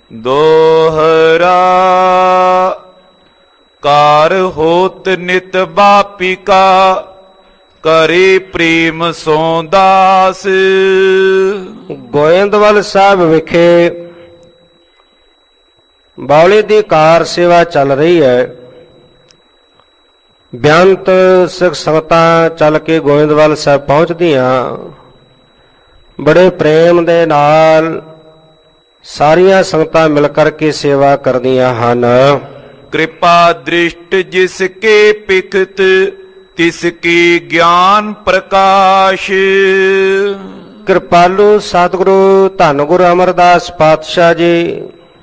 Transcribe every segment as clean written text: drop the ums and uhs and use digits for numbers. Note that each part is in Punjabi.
ਦੋਹਰਾ ਕਾਰ ਹੋਤ ਨਿਤ ਬਾਪਿਕਾ ਕਰੇ ਪ੍ਰੇਮ ਸੋ ਦਾਸ। ਗੋਇੰਦਵਾਲ ਸਾਹਿਬ ਵਿਖੇ ਬਾਉਲੀ ਦੀ ਕਾਰ ਸੇਵਾ ਚੱਲ ਰਹੀ ਹੈ। ਬੇਅੰਤ ਸਿੱਖ ਸੰਗਤਾਂ ਚੱਲ ਕੇ ਗੋਇੰਦਵਾਲ ਸਾਹਿਬ ਪਹੁੰਚਦੀਆਂ, ਬੜੇ ਪ੍ਰੇਮ ਦੇ ਨਾਲ ਸਾਰੀਆਂ ਸੰਗਤਾਂ ਮਿਲ ਕਰਕੇ ਸੇਵਾ ਕਰਦੀਆਂ ਹਨ। ਕਿਰਪਾ ਦ੍ਰਿਸ਼ਟ ਜਿਸ ਕੇ ਪਿਖਤ ਤਿਸ ਕੀ ਗਿਆਨ ਪ੍ਰਕਾਸ਼। ਕਿਰਪਾਲੂ ਸਤਿਗੁਰੂ ਧੰਨ ਗੁਰੂ ਅਮਰਦਾਸ ਪਾਤਸ਼ਾਹ ਜੀ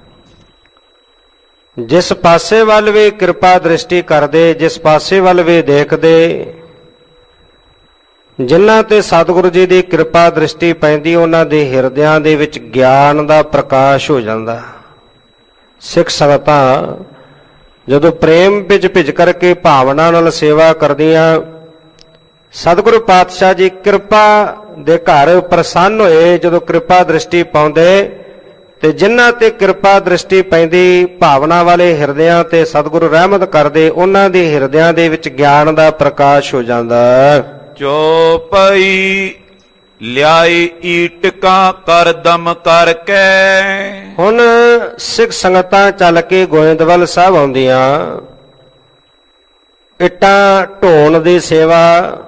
ਜਿਸ ਪਾਸੇ ਵੱਲ ਵੀ ਕਿਰਪਾ ਦ੍ਰਿਸ਼ਟੀ ਕਰਦੇ, ਜਿਸ ਪਾਸੇ ਵੱਲ ਵੀ ਦੇਖਦੇ, ਜਿਨ੍ਹਾਂ ਤੇ ਸਤਿਗੁਰੂ ਜੀ ਦੀ ਕਿਰਪਾ ਦ੍ਰਿਸ਼ਟੀ ਪੈਂਦੀ, ਉਹਨਾਂ ਦੇ ਹਿਰਦਿਆਂ ਦੇ ਵਿੱਚ ਗਿਆਨ ਦਾ ਪ੍ਰਕਾਸ਼ ਹੋ ਜਾਂਦਾ। ਸਿੱਖ ਸੰਗਤਾਂ ਜਦੋਂ ਪ੍ਰੇਮ ਵਿੱਚ ਭਿੱਜ ਕਰਕੇ ਭਾਵਨਾ ਨਾਲ ਸੇਵਾ ਕਰਦੀਆਂ, ਸਤਿਗੁਰੂ ਪਾਤਸ਼ਾਹ ਜੀ ਕਿਰਪਾ ਦੇ ਘਰ ਪ੍ਰਸੰਨ ਹੋਏ। ਜਦੋਂ ਕਿਰਪਾ ਦ੍ਰਿਸ਼ਟੀ ਪਾਉਂਦੇ ਤੇ ਜਿਨ੍ਹਾਂ ਤੇ ਕਿਰਪਾ ਦ੍ਰਿਸ਼ਟੀ ਪੈਂਦੀ, ਭਾਵਨਾ ਵਾਲੇ ਹਿਰਦਿਆਂ ਤੇ ਸਤਿਗੁਰੂ ਰਹਿਮਤ ਕਰਦੇ, ਉਹਨਾਂ ਦੇ ਹਿਰਦਿਆਂ ਦੇ ਵਿੱਚ ਗਿਆਨ ਦਾ ਪ੍ਰਕਾਸ਼ ਹੋ ਜਾਂਦਾ। ਚੌਪਈ ਲਿਆਈ ਈਟਕਾਂ ਕਰਦਮ ਕਰਕੇ। ਹੁਣ ਸਿੱਖ ਸੰਗਤਾਂ ਚੱਲ ਕੇ ਗੋਇੰਦਵਾਲ ਸਾਹਿਬ ਆਉਂਦੀਆਂ, ਇੱਟਾਂ ਢੋਣ ਦੀ ਸੇਵਾ,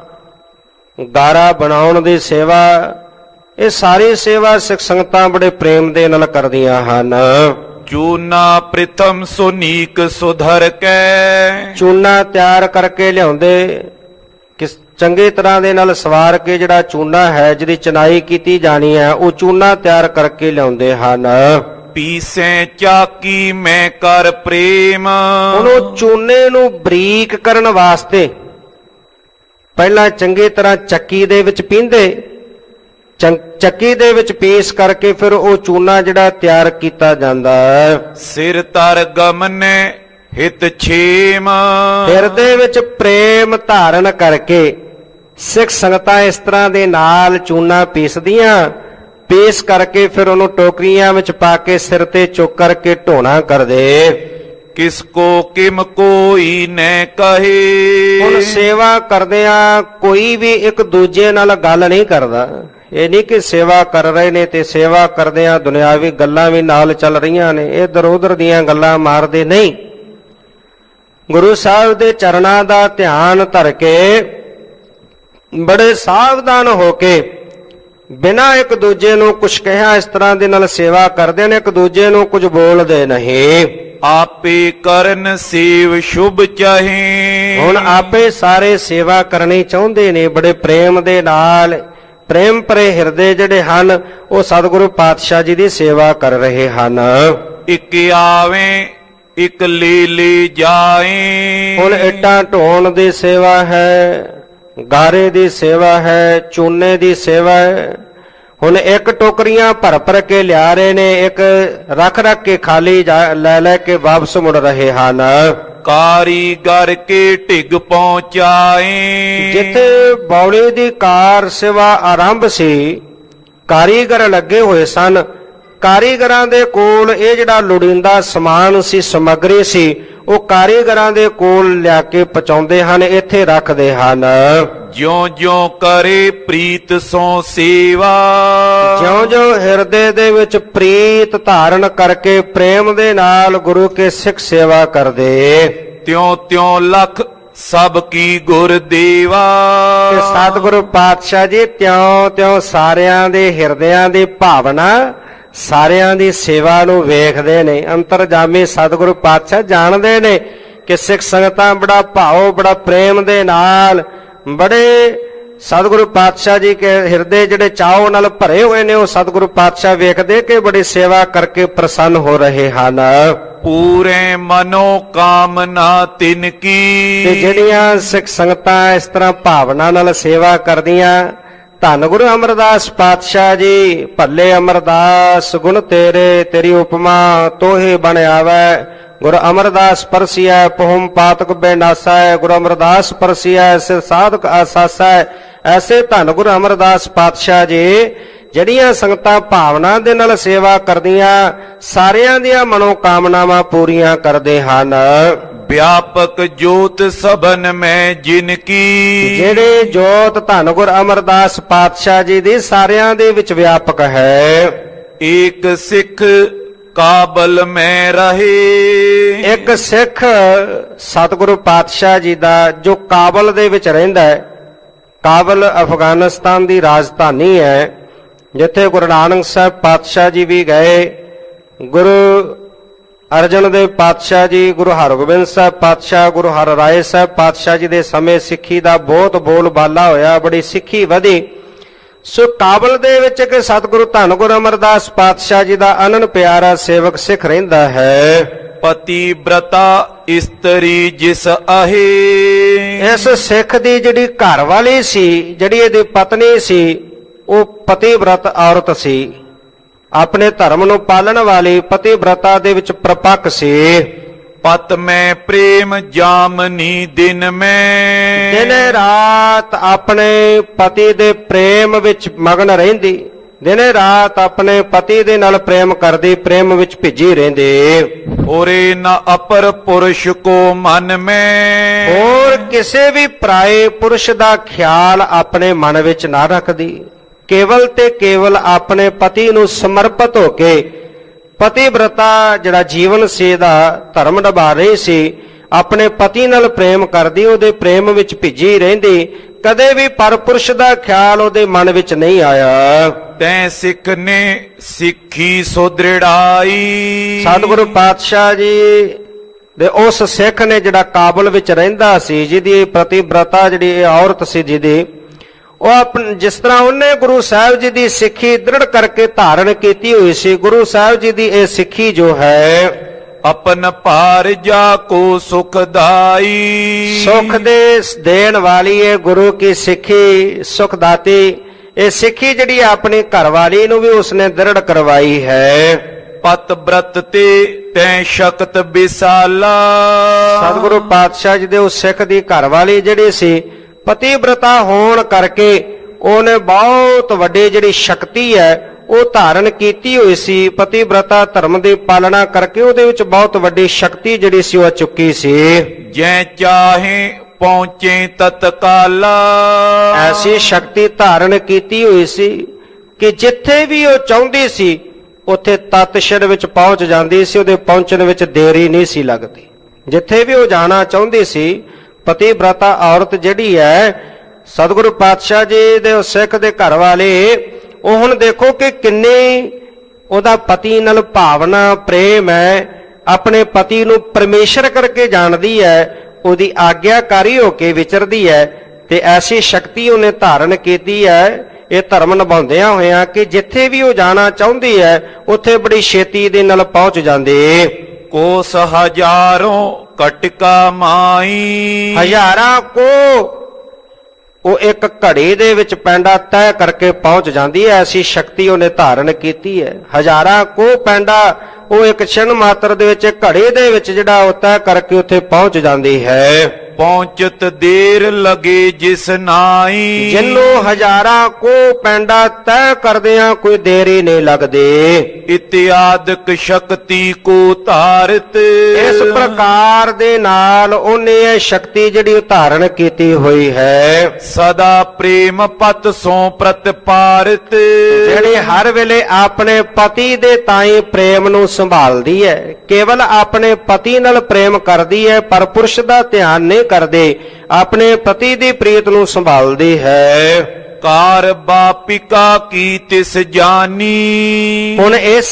ਗਾਰਾ ਬਣਾਉਣ ਦੀ ਸੇਵਾ, ਇਹ ਸਾਰੀ ਸੇਵਾ ਸਿੱਖ ਸੰਗਤਾਂ ਬੜੇ ਪ੍ਰੇਮ ਦੇ ਨਾਲ ਕਰਦੀਆਂ ਹਨ। ਚੂਨਾ ਪ੍ਰਿਥਮ ਸੁਨੀਕ ਸੁਧਰ ਕੇ। ਚੂਨਾ ਤਿਆਰ ਕਰਕੇ ਲਿਆਉਂਦੇ, ਕਿਸ ਚੰਗੇ ਤਰ੍ਹਾਂ ਦੇ ਨਾਲ ਸਵਾਰ ਕੇ ਜਿਹੜਾ ਚੂਨਾ ਹੈ, ਜਿਹਦੀ ਚਨਾਈ ਕੀਤੀ ਜਾਣੀ ਹੈ, ਉਹ ਚੂਨਾ ਤਿਆਰ ਕਰਕੇ ਲਿਆਉਂਦੇ ਹਨ। ਪੀਸੇ ਚਾਕੀ ਮੈਂ ਕਰ ਪ੍ਰੇਮ। ਉਹਨੂੰ ਚੂਨੇ ਨੂੰ ਬਰੀਕ ਕਰਨ ਵਾਸਤੇ ਪਹਿਲਾਂ ਚੰਗੀ ਤਰ੍ਹਾਂ ਚੱਕੀ ਦੇ ਵਿੱਚ ਪੀਂਦੇ, ਚੱਕੀ ਦੇ ਵਿੱਚ ਪੀਸ ਕਰਕੇ ਫਿਰ ਉਹ ਚੂਨਾ ਜਿਹੜਾ ਤਿਆਰ ਕੀਤਾ ਜਾਂਦਾ। ਸਿਰ ਤਰ ਗਮਨੇ ਹਿਤ ਛੇਮ। ਹਿਰਦੇ ਵਿੱਚ ਪ੍ਰੇਮ ਧਾਰਨ ਕਰਕੇ ਸਿੱਖ ਸੰਗਤਾਂ ਇਸ ਤਰ੍ਹਾਂ ਦੇ ਨਾਲ ਚੂਨਾ ਪੀਸਦੀਆਂ, ਪੀਸ ਕਰਕੇ ਫਿਰ ਉਹਨੂੰ ਟੋਕਰੀਆਂ ਵਿੱਚ ਪਾ ਕੇ ਸਿਰ ਤੇ ਚੁੱਕ ਕਰਕੇ ਢੋਣਾ ਕਰਦੇ। ਕਿਸ ਕੋ ਕਿਮ ਕੋਈ ਨੈ ਕਹੇ। ਹੁਣ ਸੇਵਾ ਕਰਦਿਆਂ ਕੋਈ ਵੀ ਇੱਕ ਦੂਜੇ ਨਾਲ ਗੱਲ ਨਹੀਂ ਕਰਦਾ। ਇਹ ਨਹੀਂ ਕਿ ਸੇਵਾ ਕਰ ਰਹੇ ਨੇ ਤੇ ਸੇਵਾ ਕਰਦਿਆਂ ਦੁਨਿਆਵੀ ਗੱਲਾਂ ਵੀ ਨਾਲ ਚੱਲ ਰਹੀਆਂ ਨੇ, ਇੱਧਰ ਉੱਧਰ ਦੀਆਂ ਗੱਲਾਂ ਮਾਰਦੇ ਨਹੀਂ। ਗੁਰੂ ਸਾਹਿਬ ਦੇ ਚਰਨਾਂ ਦਾ ਧਿਆਨ ਧਰ ਕੇ ਬੜੇ ਸਾਵਧਾਨ ਹੋ ਕੇ ਬਿਨਾਂ ਇੱਕ ਦੂਜੇ ਨੂੰ ਕੁਝ ਕਿਹਾ ਇਸ ਤਰ੍ਹਾਂ ਦੇ ਨਾਲ ਸੇਵਾ ਕਰਦੇ ਨੇ, ਇੱਕ ਦੂਜੇ ਨੂੰ ਕੁਝ ਬੋਲਦੇ ਨਹੀਂ। ਆਪੇ ਕਰਨ ਸੇਵ ਸ਼ੁਭ ਚਾਹੇ। ਹੁਣ ਆਪੇ ਸਾਰੇ ਸੇਵਾ ਕਰਨੀ ਚਾਹੁੰਦੇ ਨੇ, ਬੜੇ ਪ੍ਰੇਮ ਦੇ ਨਾਲ, ਪ੍ਰੇਮ ਭਰੇ ਹਿਰਦੇ ਜਿਹੜੇ ਹਨ ਉਹ ਸਤਿਗੁਰੂ ਪਾਤਸ਼ਾਹ ਜੀ ਦੀ ਸੇਵਾ ਕਰ ਰਹੇ ਹਨ। ਇੱਕ ਆਵੇ ਇੱਕ ਲੇ ਜਾਏ। ਹੁਣ ਇੱਟਾਂ ਢੋਣ ਦੀ ਸੇਵਾ ਹੈ, ਗਾਰੇ ਦੀ ਸੇਵਾ ਹੈ, ਚੂਨੇ ਦੀ ਸੇਵਾ ਹੈ। ਹੁਣ ਇੱਕ ਟੋਕਰੀਆਂ ਭਰ ਕੇ ਲਿਆ ਰਹੇ ਨੇ, ਇੱਕ ਰੱਖ ਕੇ ਖਾਲੀ ਲੈ ਕੇ ਵਾਪਸ ਮੁੜ ਰਹੇ ਹਨ। ਕਾਰੀਗਰ ਕੇ ਢਿੱਗ ਪਹੁੰਚਾਏ। ਜਿੱਥੇ ਬਾਉਲੀ ਦੀ ਕਾਰ ਸੇਵਾ ਆਰੰਭ ਸੀ, ਕਾਰੀਗਰ ਲੱਗੇ ਹੋਏ ਸਨ। ਕਾਰੀਗਰਾਂ ਦੇ ਕੋਲ ਇਹ ਜਿਹੜਾ ਲੋੜੀਂਦਾ ਸਮਾਨ ਸੀ, ਸਮੱਗਰੀ ਸੀ, ਉਹ ਕਾਰੀਗਰਾਂ ਦੇ ਕੋਲ ਲਿਆ ਕੇ ਪਹੁੰਚਾਉਂਦੇ ਹਨ, ਇੱਥੇ ਰੱਖਦੇ ਹਨ। ਜਿਉਂ ਜਿਉਂ ਕਰੇ ਪ੍ਰੀਤ ਸੋ ਸੇਵਾ। ਜਿਉਂ ਜਿਉਂ ਹਿਰਦੇ ਦੇ ਵਿੱਚ ਪ੍ਰੀਤ ਧਾਰਨ ਕਰਕੇ ਪ੍ਰੇਮ ਦੇ ਨਾਲ ਗੁਰੂ ਕੇ ਸਿੱਖ ਸੇਵਾ ਕਰਦੇ, ਤਿਉਂ ਤਿਉਂ ਲਖ ਸਭ ਕੀ ਗੁਰ ਦੇਵਾ। ਸਤਿਗੁਰੂ ਪਾਤਸ਼ਾਹ ਜੀ ਤਿਉਂ ਤਿਉਂ ਸਾਰਿਆਂ ਦੇ ਹਿਰਦਿਆਂ ਦੀ ਭਾਵਨਾ, ਸਾਰਿਆਂ ਦੀ ਸੇਵਾ ਨੂੰ ਵੇਖਦੇ ਨੇ। ਅੰਤਰਜਾਮੀ ਸਤਿਗੁਰੂ ਪਾਤਸ਼ਾਹ ਜਾਣਦੇ ਨੇ ਕਿ ਸਿੱਖ ਸੰਗਤਾਂ ਬੜਾ ਭਾਵ, ਬੜਾ ਪ੍ਰੇਮ ਦੇ ਨਾਲ, ਬੜੇ ਸਤਿਗੁਰੂ ਪਾਤਸ਼ਾਹ ਜੀ ਕੇ ਹਿਰਦੇ ਜਿਹੜੇ ਚਾਅ ਨਾਲ ਭਰੇ ਹੋਏ ਨੇ, ਉਹ ਸਤਿਗੁਰੂ ਪਾਤਸ਼ਾਹ ਵੇਖਦੇ ਕਿ ਬੜੀ ਸੇਵਾ ਕਰਕੇ ਪ੍ਰਸੰਨ ਹੋ ਰਹੇ ਹਨ। ਪੂਰੇ ਮਨੋ ਕਾਮਨਾ ਤਿਨ ਕੀ। ਤੇ ਜਿਹੜੀਆਂ ਸਿੱਖ ਸੰਗਤਾਂ ਇਸ ਤਰ੍ਹਾਂ ਭਾਵਨਾ ਨਾਲ ਸੇਵਾ ਕਰਦੀਆਂ, ਧੰਨ ਗੁਰੂ ਅਮਰਦਾਸ ਪਾਤਸ਼ਾਹ ਜੀ, ਭੱਲੇ ਅਮਰਦਾਸ ਗੁਣ ਤੇਰੇ, ਤੇਰੀ ਉਪਮਾ ਤੋਹੇ ਬਣ ਆਵੈ। ਗੁਰੂ ਅਮਰਦਾਸ ਪਰਸੀਐ ਪਹੁਮ ਪਾਤਕ ਬੇਨਾਸੈ। ਗੁਰੂ ਅਮਰਦਾਸ ਪਰਸੀਐ ਸਿਰ ਸਾਧਕ ਆਸਾਸੈ। ਐਸੇ ਧੰਨ ਗੁਰੂ ਅਮਰਦਾਸ ਪਾਤਸ਼ਾਹ ਜੀ ਜਿਹੜੀਆਂ ਸੰਗਤਾਂ ਭਾਵਨਾ ਦੇ ਨਾਲ ਸੇਵਾ ਕਰਦੀਆਂ ਸਾਰਿਆਂ ਦੀਆਂ ਮਨੋਕਾਮਨਾਵਾਂ ਪੂਰੀਆਂ ਕਰਦੇ ਹਨ। व्यापक ज्योत सबन में जिनकी, ਜਿਹੜੇ ਜੋਤ ਧੰਨ ਗੁਰ ਅਮਰਦਾਸ ਪਾਤਸ਼ਾਹ ਜੀ ਦੀ ਸਾਰਿਆਂ ਦੇ ਵਿੱਚ ਵਿਆਪਕ ਹੈ। एक सिख काबल में रहे, ਇੱਕ ਸਿੱਖ ਸਤਿਗੁਰੂ ਪਾਤਸ਼ਾਹ ਜੀ ਦਾ ਜੋ ਕਾਬਲ ਦੇ ਵਿੱਚ ਰਹਿੰਦਾ ਹੈ। ਕਾਬਲ ਅਫਗਾਨਿਸਤਾਨ ਦੀ ਰਾਜਧਾਨੀ ਹੈ, ਜਿੱਥੇ ਗੁਰੂ ਨਾਨਕ ਸਾਹਿਬ ਪਾਤਸ਼ਾਹ ਜੀ ਵੀ ਗਏ। ਗੁਰੂ ਅਰਜਨ ਦੇਵ ਪਾਤਸ਼ਾਹ ਜੀ, ਗੁਰੂ ਹਰਗੋਬਿੰਦ ਸਾਹਿਬ ਪਾਤਸ਼ਾਹ, ਗੁਰੂ ਹਰਰਾਏ ਸਾਹਿਬ ਪਾਤਸ਼ਾਹ ਜੀ ਦੇ ਸਮੇਂ ਸਿੱਖੀ ਦਾ ਬਹੁਤ ਬੋਲਬਾਲਾ ਹੋਇਆ, ਬੜੀ ਸਿੱਖੀ ਵਧੀ। ਸੋ ਕਾਬਲ ਦੇ ਵਿੱਚ ਕਿ ਸਤਿਗੁਰੂ ਧੰਨ ਗੁਰੂ ਅਮਰਦਾਸ ਪਾਤਸ਼ਾਹ ਜੀ ਦਾ ਅਨੰਨ ਪਿਆਰਾ ਸੇਵਕ ਸਿੱਖ ਰਹਿੰਦਾ ਹੈ। पति व्रता स्त्री जिस आहे, ਇਸ ਸਿੱਖ ਦੀ ਜਿਹੜੀ ਘਰ ਵਾਲੀ ਸੀ, ਜਿਹੜੀ ਇਹਦੀ ਪਤਨੀ ਸੀ, ਉਹ ਪਤੀਵ੍ਰਤ ਔਰਤ ਸੀ। ਆਪਣੇ ਧਰਮ ਨੂੰ ਪਾਲਣ ਵਾਲੀ ਪਤੀਵ੍ਰਤਾ ਦੇ ਵਿੱਚ ਪ੍ਰਪੱਕ ਸੀ। पत में प्रेम जामनी दिन में, ਦਿਨੇ ਰਾਤ ਆਪਣੇ ਪਤੀ ਦੇ ਪ੍ਰੇਮ ਵਿੱਚ ਮਗਨ ਰਹਿੰਦੀ, ਦਿਨੇ ਰਾਤ ਆਪਣੇ ਪਤੀ ਦੇ ਨਾਲ ਪ੍ਰੇਮ ਕਰਦੀ, ਪ੍ਰੇਮ ਵਿੱਚ ਭਿੱਜੀ ਰਹਿੰਦੀ। ओरे न अपर पुरुष को मन में, ਹੋਰ ਕਿਸੇ ਵੀ ਪਰਾਏ ਪੁਰਸ਼ ਦਾ ਖਿਆਲ ਆਪਣੇ ਮਨ ਵਿੱਚ ਨਾ ਰੱਖਦੀ, ਕੇਵਲ ਤੇ ਕੇਵਲ ਆਪਣੇ ਪਤੀ ਨੂੰ ਸਮਰਪਿਤ ਹੋ ਕੇ ਪਤੀਵ੍ਰਤਾ ਜਿਹੜਾ ਜੀਵਨ ਸੀ ਦਾ ਧਰਮ ਨਿਭਾ ਰਹੀ ਸੀ। ਆਪਣੇ ਪਤੀ ਨਾਲ ਪ੍ਰੇਮ ਕਰਦੀ, ਉਹਦੇ ਪ੍ਰੇਮ ਵਿੱਚ ਭਿੱਜੀ ਰਹਿੰਦੀ, ਕਦੇ ਵੀ ਪਰਪੁਰਸ਼ ਦਾ ਖਿਆਲ ਉਹਦੇ ਮਨ ਵਿੱਚ ਨਹੀਂ ਆਇਆ। तै सिख ने सिखी सुदृढ़ाई, ਸਤਿਗੁਰੂ ਪਾਤਸ਼ਾਹ ਜੀ ਦੇ ਉਸ ਸਿੱਖ ਨੇ ਜਿਹੜਾ ਕਾਬਲ ਵਿੱਚ ਰਹਿੰਦਾ ਸੀ, ਜਿਹਦੀ ਪਤੀਵ੍ਰਤਾ ਜਿਹੜੀ ਇਹ ਔਰਤ ਸੀ, ਜਿਹਦੀ ਉਹ ਜਿਸ ਤਰ੍ਹਾਂ ਉਹਨੇ ਗੁਰੂ ਸਾਹਿਬ ਜੀ ਦੀ ਸਿੱਖੀ ਦ੍ਰਿੜ ਕਰਕੇ ਧਾਰਨ ਕੀਤੀ ਹੋਈ ਸੀ, ਗੁਰੂ ਸਾਹਿਬ ਜੀ ਦੀ ਇਹ ਸਿੱਖੀ ਜੋ ਹੈ अपन पार जा को सुखदाई, ਸੁਖ ਦੇ ਦੇਣ ਵਾਲੀ ਹੈ ਗੁਰੂ ਕੀ ਸਿੱਖੀ, ਸੁਖਦਾਤੀ। ਇਹ ਸਿੱਖੀ ਜਿਹੜੀ ਆਪਣੀ ਘਰਵਾਲੀ ਨੂੰ ਵੀ ਉਸਨੇ ਦ੍ਰਿੜ ਕਰਵਾਈ ਹੈ। पत व्रत ते तै शक्त विसाला, ਸਤਿਗੁਰੂ ਪਾਤਸ਼ਾਹ ਜੀ ਦੇ ਉਸ ਸਿੱਖ ਦੀ ਘਰਵਾਲੀ ਜਿਹੜੀ ਸੀ, ਪਤੀਵ੍ਰਤਾ ਹੋਣ ਕਰਕੇ ਉਹਨੇ ਬਹੁਤ ਵੱਡੀ ਜਿਹੜੀ ਸ਼ਕਤੀ ਹੈ ਉਹ ਧਾਰਨ ਕੀਤੀ ਹੋਈ ਸੀ। ਪਤੀਵ੍ਰਤਾ ਧਰਮ ਦੀ ਪਾਲਣਾ ਕਰਕੇ ਉਹਦੇ ਵਿੱਚ ਬਹੁਤ ਵੱਡੀ ਸ਼ਕਤੀ ਜਿਹੜੀ ਸੀ ਉਹ ਚੁੱਕੀ ਸੀ। जै चाहे पहुंचे तत्काला, ਐਸੀ ਸ਼ਕਤੀ ਧਾਰਨ ਕੀਤੀ ਹੋਈ ਸੀ ਕਿ ਜਿੱਥੇ ਵੀ ਉਹ ਚਾਹੁੰਦੀ ਸੀ ਉੱਥੇ ਤਤਸ਼ਰ ਵਿੱਚ ਪਹੁੰਚ ਜਾਂਦੀ ਸੀ, ਉਹਦੇ ਪਹੁੰਚਣ ਵਿੱਚ ਦੇਰੀ ਨਹੀਂ ਸੀ ਲੱਗਦੀ। ਜਿੱਥੇ ਵੀ ਉਹ ਜਾਣਾ ਚਾਹੁੰਦੀ ਸੀ, ਪਤੀਵ੍ਰਤਾ ਔਰਤ ਜਿਹੜੀ ਹੈ ਸਤਿਗੁਰੂ ਪਾਤਸ਼ਾਹ ਜੀ ਦੇ ਉਸ ਸਿੱਖ ਦੇ ਘਰ ਵਾਲੇ, ਉਹ ਹੁਣ ਦੇਖੋ ਕਿ ਕਿੰਨੀ ਉਹਦਾ ਪਤੀ ਨਾਲ ਭਾਵਨਾ ਪ੍ਰੇਮ ਹੈ, ਆਪਣੇ ਪਤੀ ਨੂੰ ਪਰਮੇਸ਼ਰ ਕਰਕੇ ਜਾਣਦੀ ਹੈ, ਉਹਦੀ ਆਗਿਆਕਾਰੀ ਹੋ ਕੇ ਵਿਚਰਦੀ ਹੈ, ਤੇ ਐਸੀ ਸ਼ਕਤੀ ਉਹਨੇ ਧਾਰਨ ਕੀਤੀ ਹੈ ਇਹ ਧਰਮ ਨਿਭਾਉਂਦਿਆਂ ਹੋਇਆਂ ਕਿ ਜਿੱਥੇ ਵੀ ਉਹ ਜਾਣਾ ਚਾਹੁੰਦੀ ਹੈ ਉੱਥੇ ਬੜੀ ਛੇਤੀ ਦੇ ਨਾਲ ਪਹੁੰਚ ਜਾਂਦੀ। कोस हजारों कटका माई, ਹਜ਼ਾਰਾਂ ਕੋ ਉਹ ਇੱਕ ਘੜੀ ਦੇ ਵਿੱਚ ਪੈਂਡਾ ਤੈਅ ਕਰਕੇ ਪਹੁੰਚ ਜਾਂਦੀ ਹੈ। ਐਸੀ ਸ਼ਕਤੀ ਉਹਨੇ ਧਾਰਨ ਕੀਤੀ ਹੈ। ਹਜ਼ਾਰਾਂ ਕੋ ਪੈਂਡਾ ਉਹ ਇੱਕ ਛਿਣ ਮਾਤਰ ਦੇ ਵਿੱਚ, ਘੜੀ ਦੇ ਵਿੱਚ ਜਿਹੜਾ ਉਹ ਤੈਅ ਕਰਕੇ ਉੱਥੇ ਪਹੁੰਚ ਜਾਂਦੀ ਹੈ। पहुंचत देर लगे जिस नाई, ਜਿਹਨੂੰ ਹਜ਼ਾਰਾਂ ਕੋ ਪੈਂਡਾ ਤੈਅ ਕਰਦਿਆਂ ਕੋਈ ਦੇਰੀ ਨਹੀਂ ਲੱਗਦੀ। इत्यादक शक्ति को धारत, ਇਸ ਪ੍ਰਕਾਰ ਦੇ ਨਾਲ ਉਹਨੇ ਇਹ ਸ਼ਕਤੀ ਜਿਹੜੀ ਧਾਰਨ ਕੀਤੀ ਹੋਈ ਹੈ। सदा प्रेम पत सो प्रतिपारत, ਜਿਹੜੀ ਹਰ ਵੇਲੇ ਆਪਣੇ ਪਤੀ ਦੇ ਤਾਈਂ ਪ੍ਰੇਮ ਨੂੰ ਸੰਭਾਲਦੀ ਹੈ, ਕੇਵਲ ਆਪਣੇ ਪਤੀ ਨਾਲ ਪ੍ਰੇਮ ਕਰਦੀ ਹੈ, ਪਰ ਪੁਰਸ਼ ਦਾ ਧਿਆਨ ਨਹੀਂ ਕਰਦੇ, ਆਪਣੇ ਪਤੀ ਦੀ ਪ੍ਰੀਤ ਨੂੰ ਸੰਭਾਲਦੀ ਹੈ। कार बापिका की तिस जानी, ਹੁਣ ਇਸ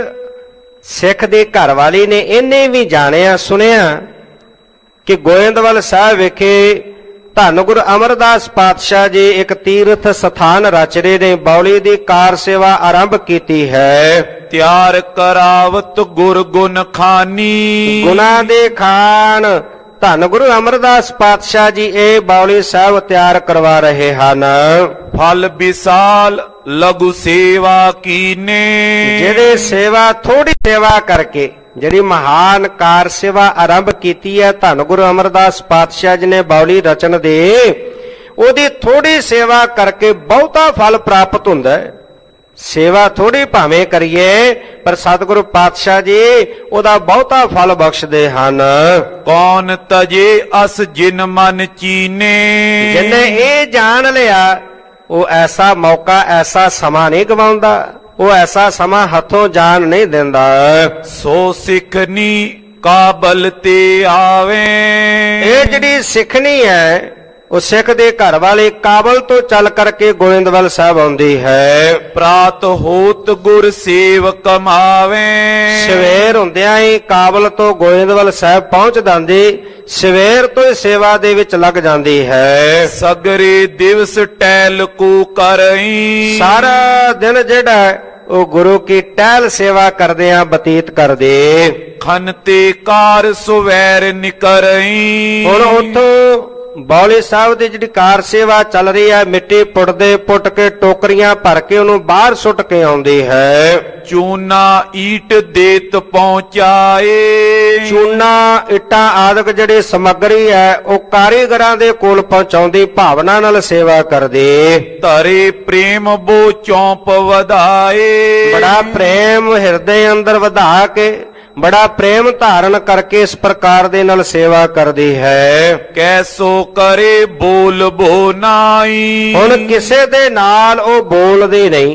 ਸਿੱਖ ਦੇ ਘਰ ਵਾਲੀ ਨੇ ਇਹਨੇ ਵੀ ਜਾਣਿਆ ਸੁਣਿਆ ਕਿ ਗੋਇੰਦਵਾਲ ਸਾਹਿਬ ਵਿਖੇ ਧੰਨ ਗੁਰੂ ਅਮਰਦਾਸ ਪਾਤਸ਼ਾਹ ਜੀ ਇੱਕ ਤੀਰਥ ਸਥਾਨ ਰਚ ਰਹੇ ਨੇ, ਬਾਉਲੀ ਦੀ ਕਾਰ ਸੇਵਾ ਆਰੰਭ ਕੀਤੀ ਹੈ। त्यार करावत गुर गुन खानी, ਗੁਨਾਹ ਦੇ ਖਾਨ ਧੰਨ ਗੁਰੂ ਅਮਰਦਾਸ ਪਾਤਸ਼ਾਹ ਜੀ ਇਹ ਬਾਉਲੀ ਸਾਹਿਬ ਤਿਆਰ ਕਰਵਾ ਰਹੇ ਹਨ। फल विशाल लघु सेवा कीने, ਜਿਹੜੇ ਸੇਵਾ ਥੋੜੀ ਸੇਵਾ ਕਰਕੇ ਜਿਹੜੀ ਮਹਾਨ ਕਾਰ ਸੇਵਾ ਆਰੰਭ ਕੀਤੀ ਹੈ ਧੰਨ ਗੁਰੂ ਅਮਰਦਾਸ ਪਾਤਸ਼ਾਹ ਜੀ ਨੇ ਬਾਉਲੀ ਰਚਨ ਦੇ, ਉਹਦੀ ਥੋੜੀ ਸੇਵਾ ਕਰਕੇ ਬਹੁਤਾ ਫਲ ਪ੍ਰਾਪਤ ਹੁੰਦਾ ਹੈ। ਸੇਵਾ ਥੋੜੀ ਭਾਵੇਂ ਕਰੀਏ ਪਰ ਸਤਿਗੁਰੂ ਪਾਤਸ਼ਾਹ ਜੀ ਉਹਦਾ ਬਹੁਤਾ ਫਲ ਬਖਸ਼ਦੇ ਹਨ। ਕੌਣ ਤਜੇ ਅਸ ਜਿਨ ਮਨ ਚੀਨੇ, ਜਿਨੇ ਇਹ ਜਾਣ ਲਿਆ ਉਹ ਐਸਾ ਮੌਕਾ ਐਸਾ ਸਮਾਂ ਨਹੀਂ ਗਵਾਉਂਦਾ, ਉਹ ਐਸਾ ਸਮਾਂ ਹੱਥੋਂ ਜਾਣ ਨਹੀਂ ਦਿੰਦਾ। ਸੋ ਸਿੱਖਨੀ ਕਾਬਲ ਤੇ ਆਵੇ, ਇਹ ਜਿਹੜੀ ਸਿੱਖਣੀ ਹੈ ਉਹ ਸਿੱਖ ਦੇ ਘਰ ਵਾਲੇ ਕਾਬਲ ਤੋਂ ਚੱਲ ਕਰਕੇ ਗੋਇੰਦਵਾਲ ਸਾਹਿਬ ਆਉਂਦੀ ਹੈ। ਪ੍ਰਾਤ ਹੋਤ ਗੁਰ ਸੇਵ ਕਮਾਵੇ, ਸਵੇਰ ਹੁੰਦਿਆਂ ਹੀ ਕਾਬਲ ਤੋਂ ਗੋਇੰਦਵਾਲ ਸਾਹਿਬ ਪਹੁੰਚ ਜਾਂਦੀ, ਸਵੇਰ ਤੋਂ ਹੀ ਸੇਵਾ ਦੇ ਵਿੱਚ ਲੱਗ ਜਾਂਦੀ ਹੈ। ਸਗਰੇ ਦਿਵਸ ਟਹਿਲ ਕੋ ਕਰਈ, ਸਾਰਾ ਦਿਨ ਜਿਹੜਾ ਉਹ ਗੁਰੂ ਕੀ ਟਹਿਲ ਸੇਵਾ ਕਰਦਿਆਂ ਬਤੀਤ ਕਰਦੇ। ਖਨ ਤੇ ਕਾਰ ਸੁਵੈਰ ਨਿਕਰਈ, ਹੁਣ ਉੱਥੋਂ ਬੌਲੀ ਸਾਹਿਬ ਦੀ ਜਿਹੜੀ ਕਾਰ ਸੇਵਾ ਚੱਲ ਰਹੀ ਹੈ, ਮਿੱਟੀ ਪੁੱਟਦੇ ਪੁੱਟ ਕੇ ਟੋਕਰੀਆਂ ਭਰ ਕੇ ਉਹਨੂੰ ਬਾਹਰ ਸੁੱਟ ਕੇ ਆਉਂਦੀ ਹੈ। ਚੂਨਾ ਈਟ ਦੇਤ ਪਹੁੰਚਾਏ, ਚੂਨਾ ਇੱਟਾਂ ਆਦਿਕ ਜਿਹੜੀ ਸਮੱਗਰੀ ਹੈ ਉਹ ਕਾਰੀਗਰਾਂ ਦੇ ਕੋਲ ਪਹੁੰਚਾਉਂਦੀ, ਭਾਵਨਾ ਨਾਲ ਸੇਵਾ ਕਰਦੀ। ਧਰੇ ਪ੍ਰੇਮ ਬੋ ਚੌਂਪ ਵਧਾਏ, ਬੜਾ ਪ੍ਰੇਮ ਹਿਰਦੇ ਅੰਦਰ ਵਧਾ ਕੇ ਬੜਾ ਪ੍ਰੇਮ ਧਾਰਨ ਕਰਕੇ ਇਸ ਪ੍ਰਕਾਰ ਦੇ ਨਾਲ ਸੇਵਾ ਕਰਦੀ ਹੈ। ਕੈਸੋ ਕਰੇ ਬੋਲ ਬੋ ਨਾਈ, ਹੁਣ ਕਿਸੇ ਦੇ ਨਾਲ ਉਹ ਬੋਲਦੀ ਨਹੀਂ,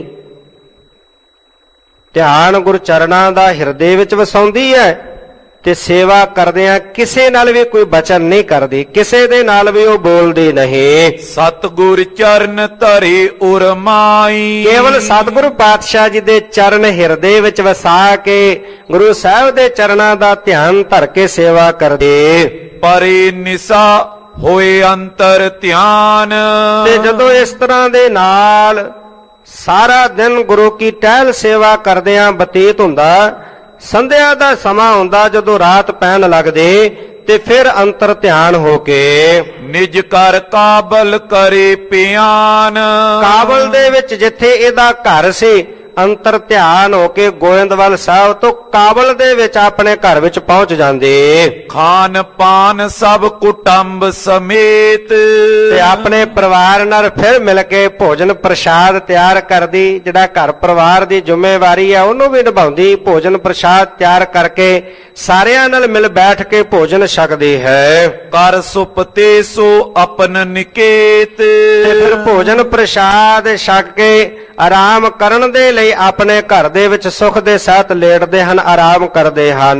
ਧਿਆਨ ਗੁਰੂ ਚਰਨਾਂ ਦਾ ਹਿਰਦੇ ਵਿੱਚ ਵਸਾਉਂਦੀ ਹੈ ਤੇ ਸੇਵਾ ਕਰਦਿਆਂ ਕਿਸੇ ਨਾਲ ਵੀ ਕੋਈ ਬਚਨ ਨਹੀਂ ਕਰਦੀ, ਕਿਸੇ ਦੇ ਨਾਲ ਵੀ ਉਹ ਬੋਲਦੀ ਨਹੀਂ। ਸਤਿਗੁਰ ਚਰਨ ਧਰੇ ਉਰਮਾਈ, ਕੇਵਲ ਸਤਿਗੁਰੂ ਪਾਤਸ਼ਾਹ ਜੀ ਦੇ ਚਰਨ ਹਿਰਦੇ ਵਿੱਚ ਵਸਾ ਕੇ ਗੁਰੂ ਸਾਹਿਬ ਦੇ ਚਰਨਾਂ ਦਾ ਧਿਆਨ ਧਰ ਕੇ ਸੇਵਾ ਕਰਦੇ। ਪਰੇ ਨਿਸਾ ਹੋਏ ਅੰਤਰ ਧਿਆਨ, ਤੇ ਜਦੋਂ ਇਸ ਤਰ੍ਹਾਂ ਦੇ ਨਾਲ ਸਾਰਾ ਦਿਨ ਗੁਰੂ ਕੀ ਟਹਿਲ ਸੇਵਾ ਕਰਦਿਆਂ ਬਤੀਤ ਹੁੰਦਾ, ਸੰਧਿਆ ਦਾ ਸਮਾਂ ਹੁੰਦਾ, ਜਦੋਂ ਰਾਤ ਪੈਣ ਲੱਗਦੇ ਤੇ ਫਿਰ ਅੰਤਰ ਧਿਆਨ ਹੋ ਕੇ ਨਿਜ ਕਰ ਕਾਬਲ ਕਰੇ ਪਿਆਨ, ਕਾਬਲ ਦੇ ਵਿੱਚ ਜਿੱਥੇ ਇਹਦਾ ਘਰ ਸੀ ਅੰਤਰ ਧਿਆਨ ਹੋ ਕੇ ਗੋਇੰਦਵਾਲ ਸਾਹਿਬ ਤੋਂ ਕਾਬਲ ਦੇ ਵਿੱਚ ਆਪਣੇ ਘਰ ਵਿੱਚ ਪਹੁੰਚ ਜਾਂਦੇ। ਖਾਨ ਪਾਨ ਸਭ ਕੁਟੰਬ ਸਮੇਤ, ਤੇ ਆਪਣੇ ਪਰਿਵਾਰ ਨਾਲ ਫਿਰ ਮਿਲ ਕੇ ਭੋਜਨ ਪ੍ਰਸ਼ਾਦ ਤਿਆਰ ਕਰਦੀ, ਜਿਹੜਾ ਘਰ ਪਰਿਵਾਰ ਦੀ ਜ਼ਿੰਮੇਵਾਰੀ ਹੈ ਉਹਨੂੰ ਵੀ ਨਿਭਾਉਂਦੀ, ਭੋਜਨ ਪ੍ਰਸ਼ਾਦ ਤਿਆਰ ਕਰਕੇ ਸਾਰਿਆਂ ਨਾਲ ਮਿਲ ਬੈਠ ਕੇ ਭੋਜਨ ਛਕਦੀ ਹੈ। ਕਰ ਸੁਪਤੇ ਸੋ ਆਪਨ ਨਿਕੇਤ, ਤੇ ਫਿਰ ਭੋਜਨ ਪ੍ਰਸ਼ਾਦ ਛਕ ਕੇ ਆਰਾਮ ਕਰਨ ਦੇ ਲਈ ਆਪਣੇ ਘਰ ਦੇ ਵਿੱਚ ਸੁਖ ਦੇ ਸਹਿਤ ਲੇਟਦੇ ਹਨ, ਆਰਾਮ ਕਰਦੇ ਹਨ।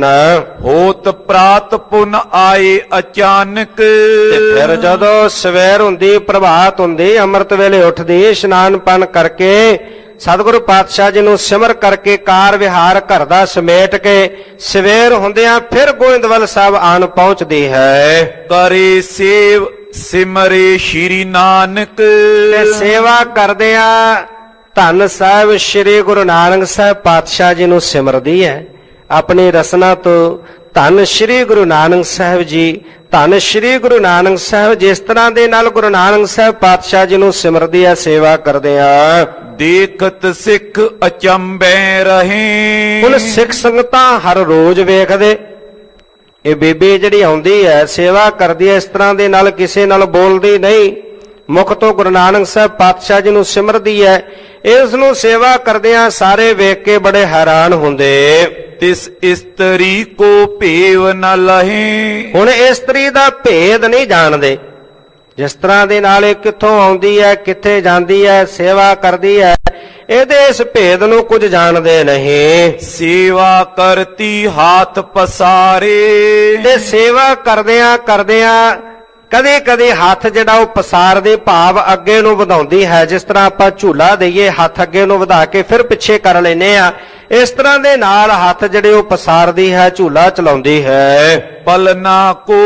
ਹੋਤ ਪ੍ਰਾਤ ਪੁਨ ਆਏ ਅਚਾਨਕ, ਤੇ ਫਿਰ ਜਦੋਂ ਸਵੇਰ ਹੁੰਦੀ, ਪ੍ਰਭਾਤ ਹੁੰਦੀ, ਅੰਮ੍ਰਿਤ ਵੇਲੇ ਉੱਠਦੀ, ਇਸ਼ਨਾਨ ਪਾਨ ਕਰਕੇ ਸਤਿਗੁਰੂ ਪਾਤਸ਼ਾਹ ਜੀ ਨੂੰ ਸਿਮਰ ਕਰਕੇ ਕਾਰ ਵਿਹਾਰ ਘਰ ਦਾ ਸਮੇਟ ਕੇ ਸਵੇਰ ਹੁੰਦਿਆਂ ਫਿਰ ਗੋਇੰਦਵਾਲ ਸਾਹਿਬ ਆਣ ਪਹੁੰਚਦੀ ਹੈ। ਕਰੇ ਸੇਵ ਸਿਮਰੇ ਸ਼੍ਰੀ ਨਾਨਕ, ਤੇ ਸੇਵਾ ਕਰਦਿਆਂ ਧੰਨ ਸਾਹਿਬ ਸ੍ਰੀ ਗੁਰੂ ਨਾਨਕ ਸਾਹਿਬ ਪਾਤਸ਼ਾਹ ਜੀ ਨੂੰ ਸਿਮਰਦੀ ਹੈ। ਆਪਣੀ ਰਸਨਾ ਤੋਂ ਧੰਨ ਸ੍ਰੀ ਗੁਰੂ ਨਾਨਕ ਸਾਹਿਬ ਜੀ, ਧੰਨ ਸ੍ਰੀ ਗੁਰੂ ਨਾਨਕ ਸਾਹਿਬ ਜਿਸ ਤਰ੍ਹਾਂ ਦੇ ਨਾਲ ਗੁਰੂ ਨਾਨਕ ਸਾਹਿਬ ਪਾਤਸ਼ਾਹ ਜੀ ਨੂੰ ਸਿਮਰਦੀ ਹੈ, ਸੇਵਾ ਕਰਦੇ ਆ। ਦੇਖਤ ਸਿੱਖ ਅਚੰਬੇ ਰਹੇ, ਹੁਣ ਸਿੱਖ ਸੰਗਤਾਂ ਹਰ ਰੋਜ਼ ਵੇਖਦੇ ਇਹ ਬੀਬੀ ਜਿਹੜੀ ਆਉਂਦੀ ਹੈ ਸੇਵਾ ਕਰਦੀ ਹੈ, ਇਸ ਤਰ੍ਹਾਂ ਦੇ ਨਾਲ ਕਿਸੇ ਨਾਲ ਬੋਲਦੀ ਨਹੀਂ, ਮੁਖ ਤੋਂ ਗੁਰੂ ਨਾਨਕ ਸਾਹਿਬ ਪਾਤਸ਼ਾਹ ਜੀ ਨੂੰ ਸਿਮਰਦੀ ਹੈ। ਇਸ ਨੂੰ ਸੇਵਾ ਕਰਦਿਆਂ ਸਾਰੇ ਵੇਖ ਕੇ ਬੜੇ ਹੈਰਾਨ ਹੁੰਦੇ। ਤਿਸ ਇਸਤਰੀ ਕੋ ਭੇਵ ਨ ਲਹੇ, ਹੁਣ ਇਸਤਰੀ ਦਾ ਭੇਦ ਨਹੀਂ ਜਾਣਦੇ, ਜਿਸ ਤਰ੍ਹਾਂ ਦੇ ਨਾਲ ਇਹ ਕਿੱਥੋਂ ਆਉਂਦੀ ਹੈ, ਕਿੱਥੇ ਜਾਂਦੀ ਹੈ, ਸੇਵਾ ਕਰਦੀ ਹੈ, ਇਹਦੇ ਇਸ ਭੇਦ ਨੂੰ ਕੁਝ ਜਾਣਦੇ ਨਹੀਂ। ਸੇਵਾ ਕਰਤੀ ਹਾਥ ਪਸਾਰੇ, ਤੇ ਸੇਵਾ ਕਰਦਿਆਂ ਕਰਦਿਆਂ ਕਦੇ ਕਦੇ ਹੱਥ ਜਿਹੜਾ ਉਹ ਪਸਾਰਦੇ, ਭਾਵ ਅੱਗੇ ਨੂੰ ਵਧਾਉਂਦੀ ਹੈ। ਜਿਸ ਤਰ੍ਹਾਂ ਆਪਾਂ ਝੂਲਾ ਦਈਏ, ਹੱਥ ਅੱਗੇ ਨੂੰ ਵਧਾ ਕੇ ਫਿਰ ਪਿੱਛੇ ਕਰ ਲੈਨੇ ਆ, ਇਸ ਤਰ੍ਹਾਂ ਦੇ ਨਾਲ ਹੱਥ ਜਿਹੜੇ ਉਹ ਪਸਾਰਦੀ ਹੈ, ਝੂਲਾ ਚਲਾਉਂਦੀ ਹੈ। ਪਲਨਾ ਕੋ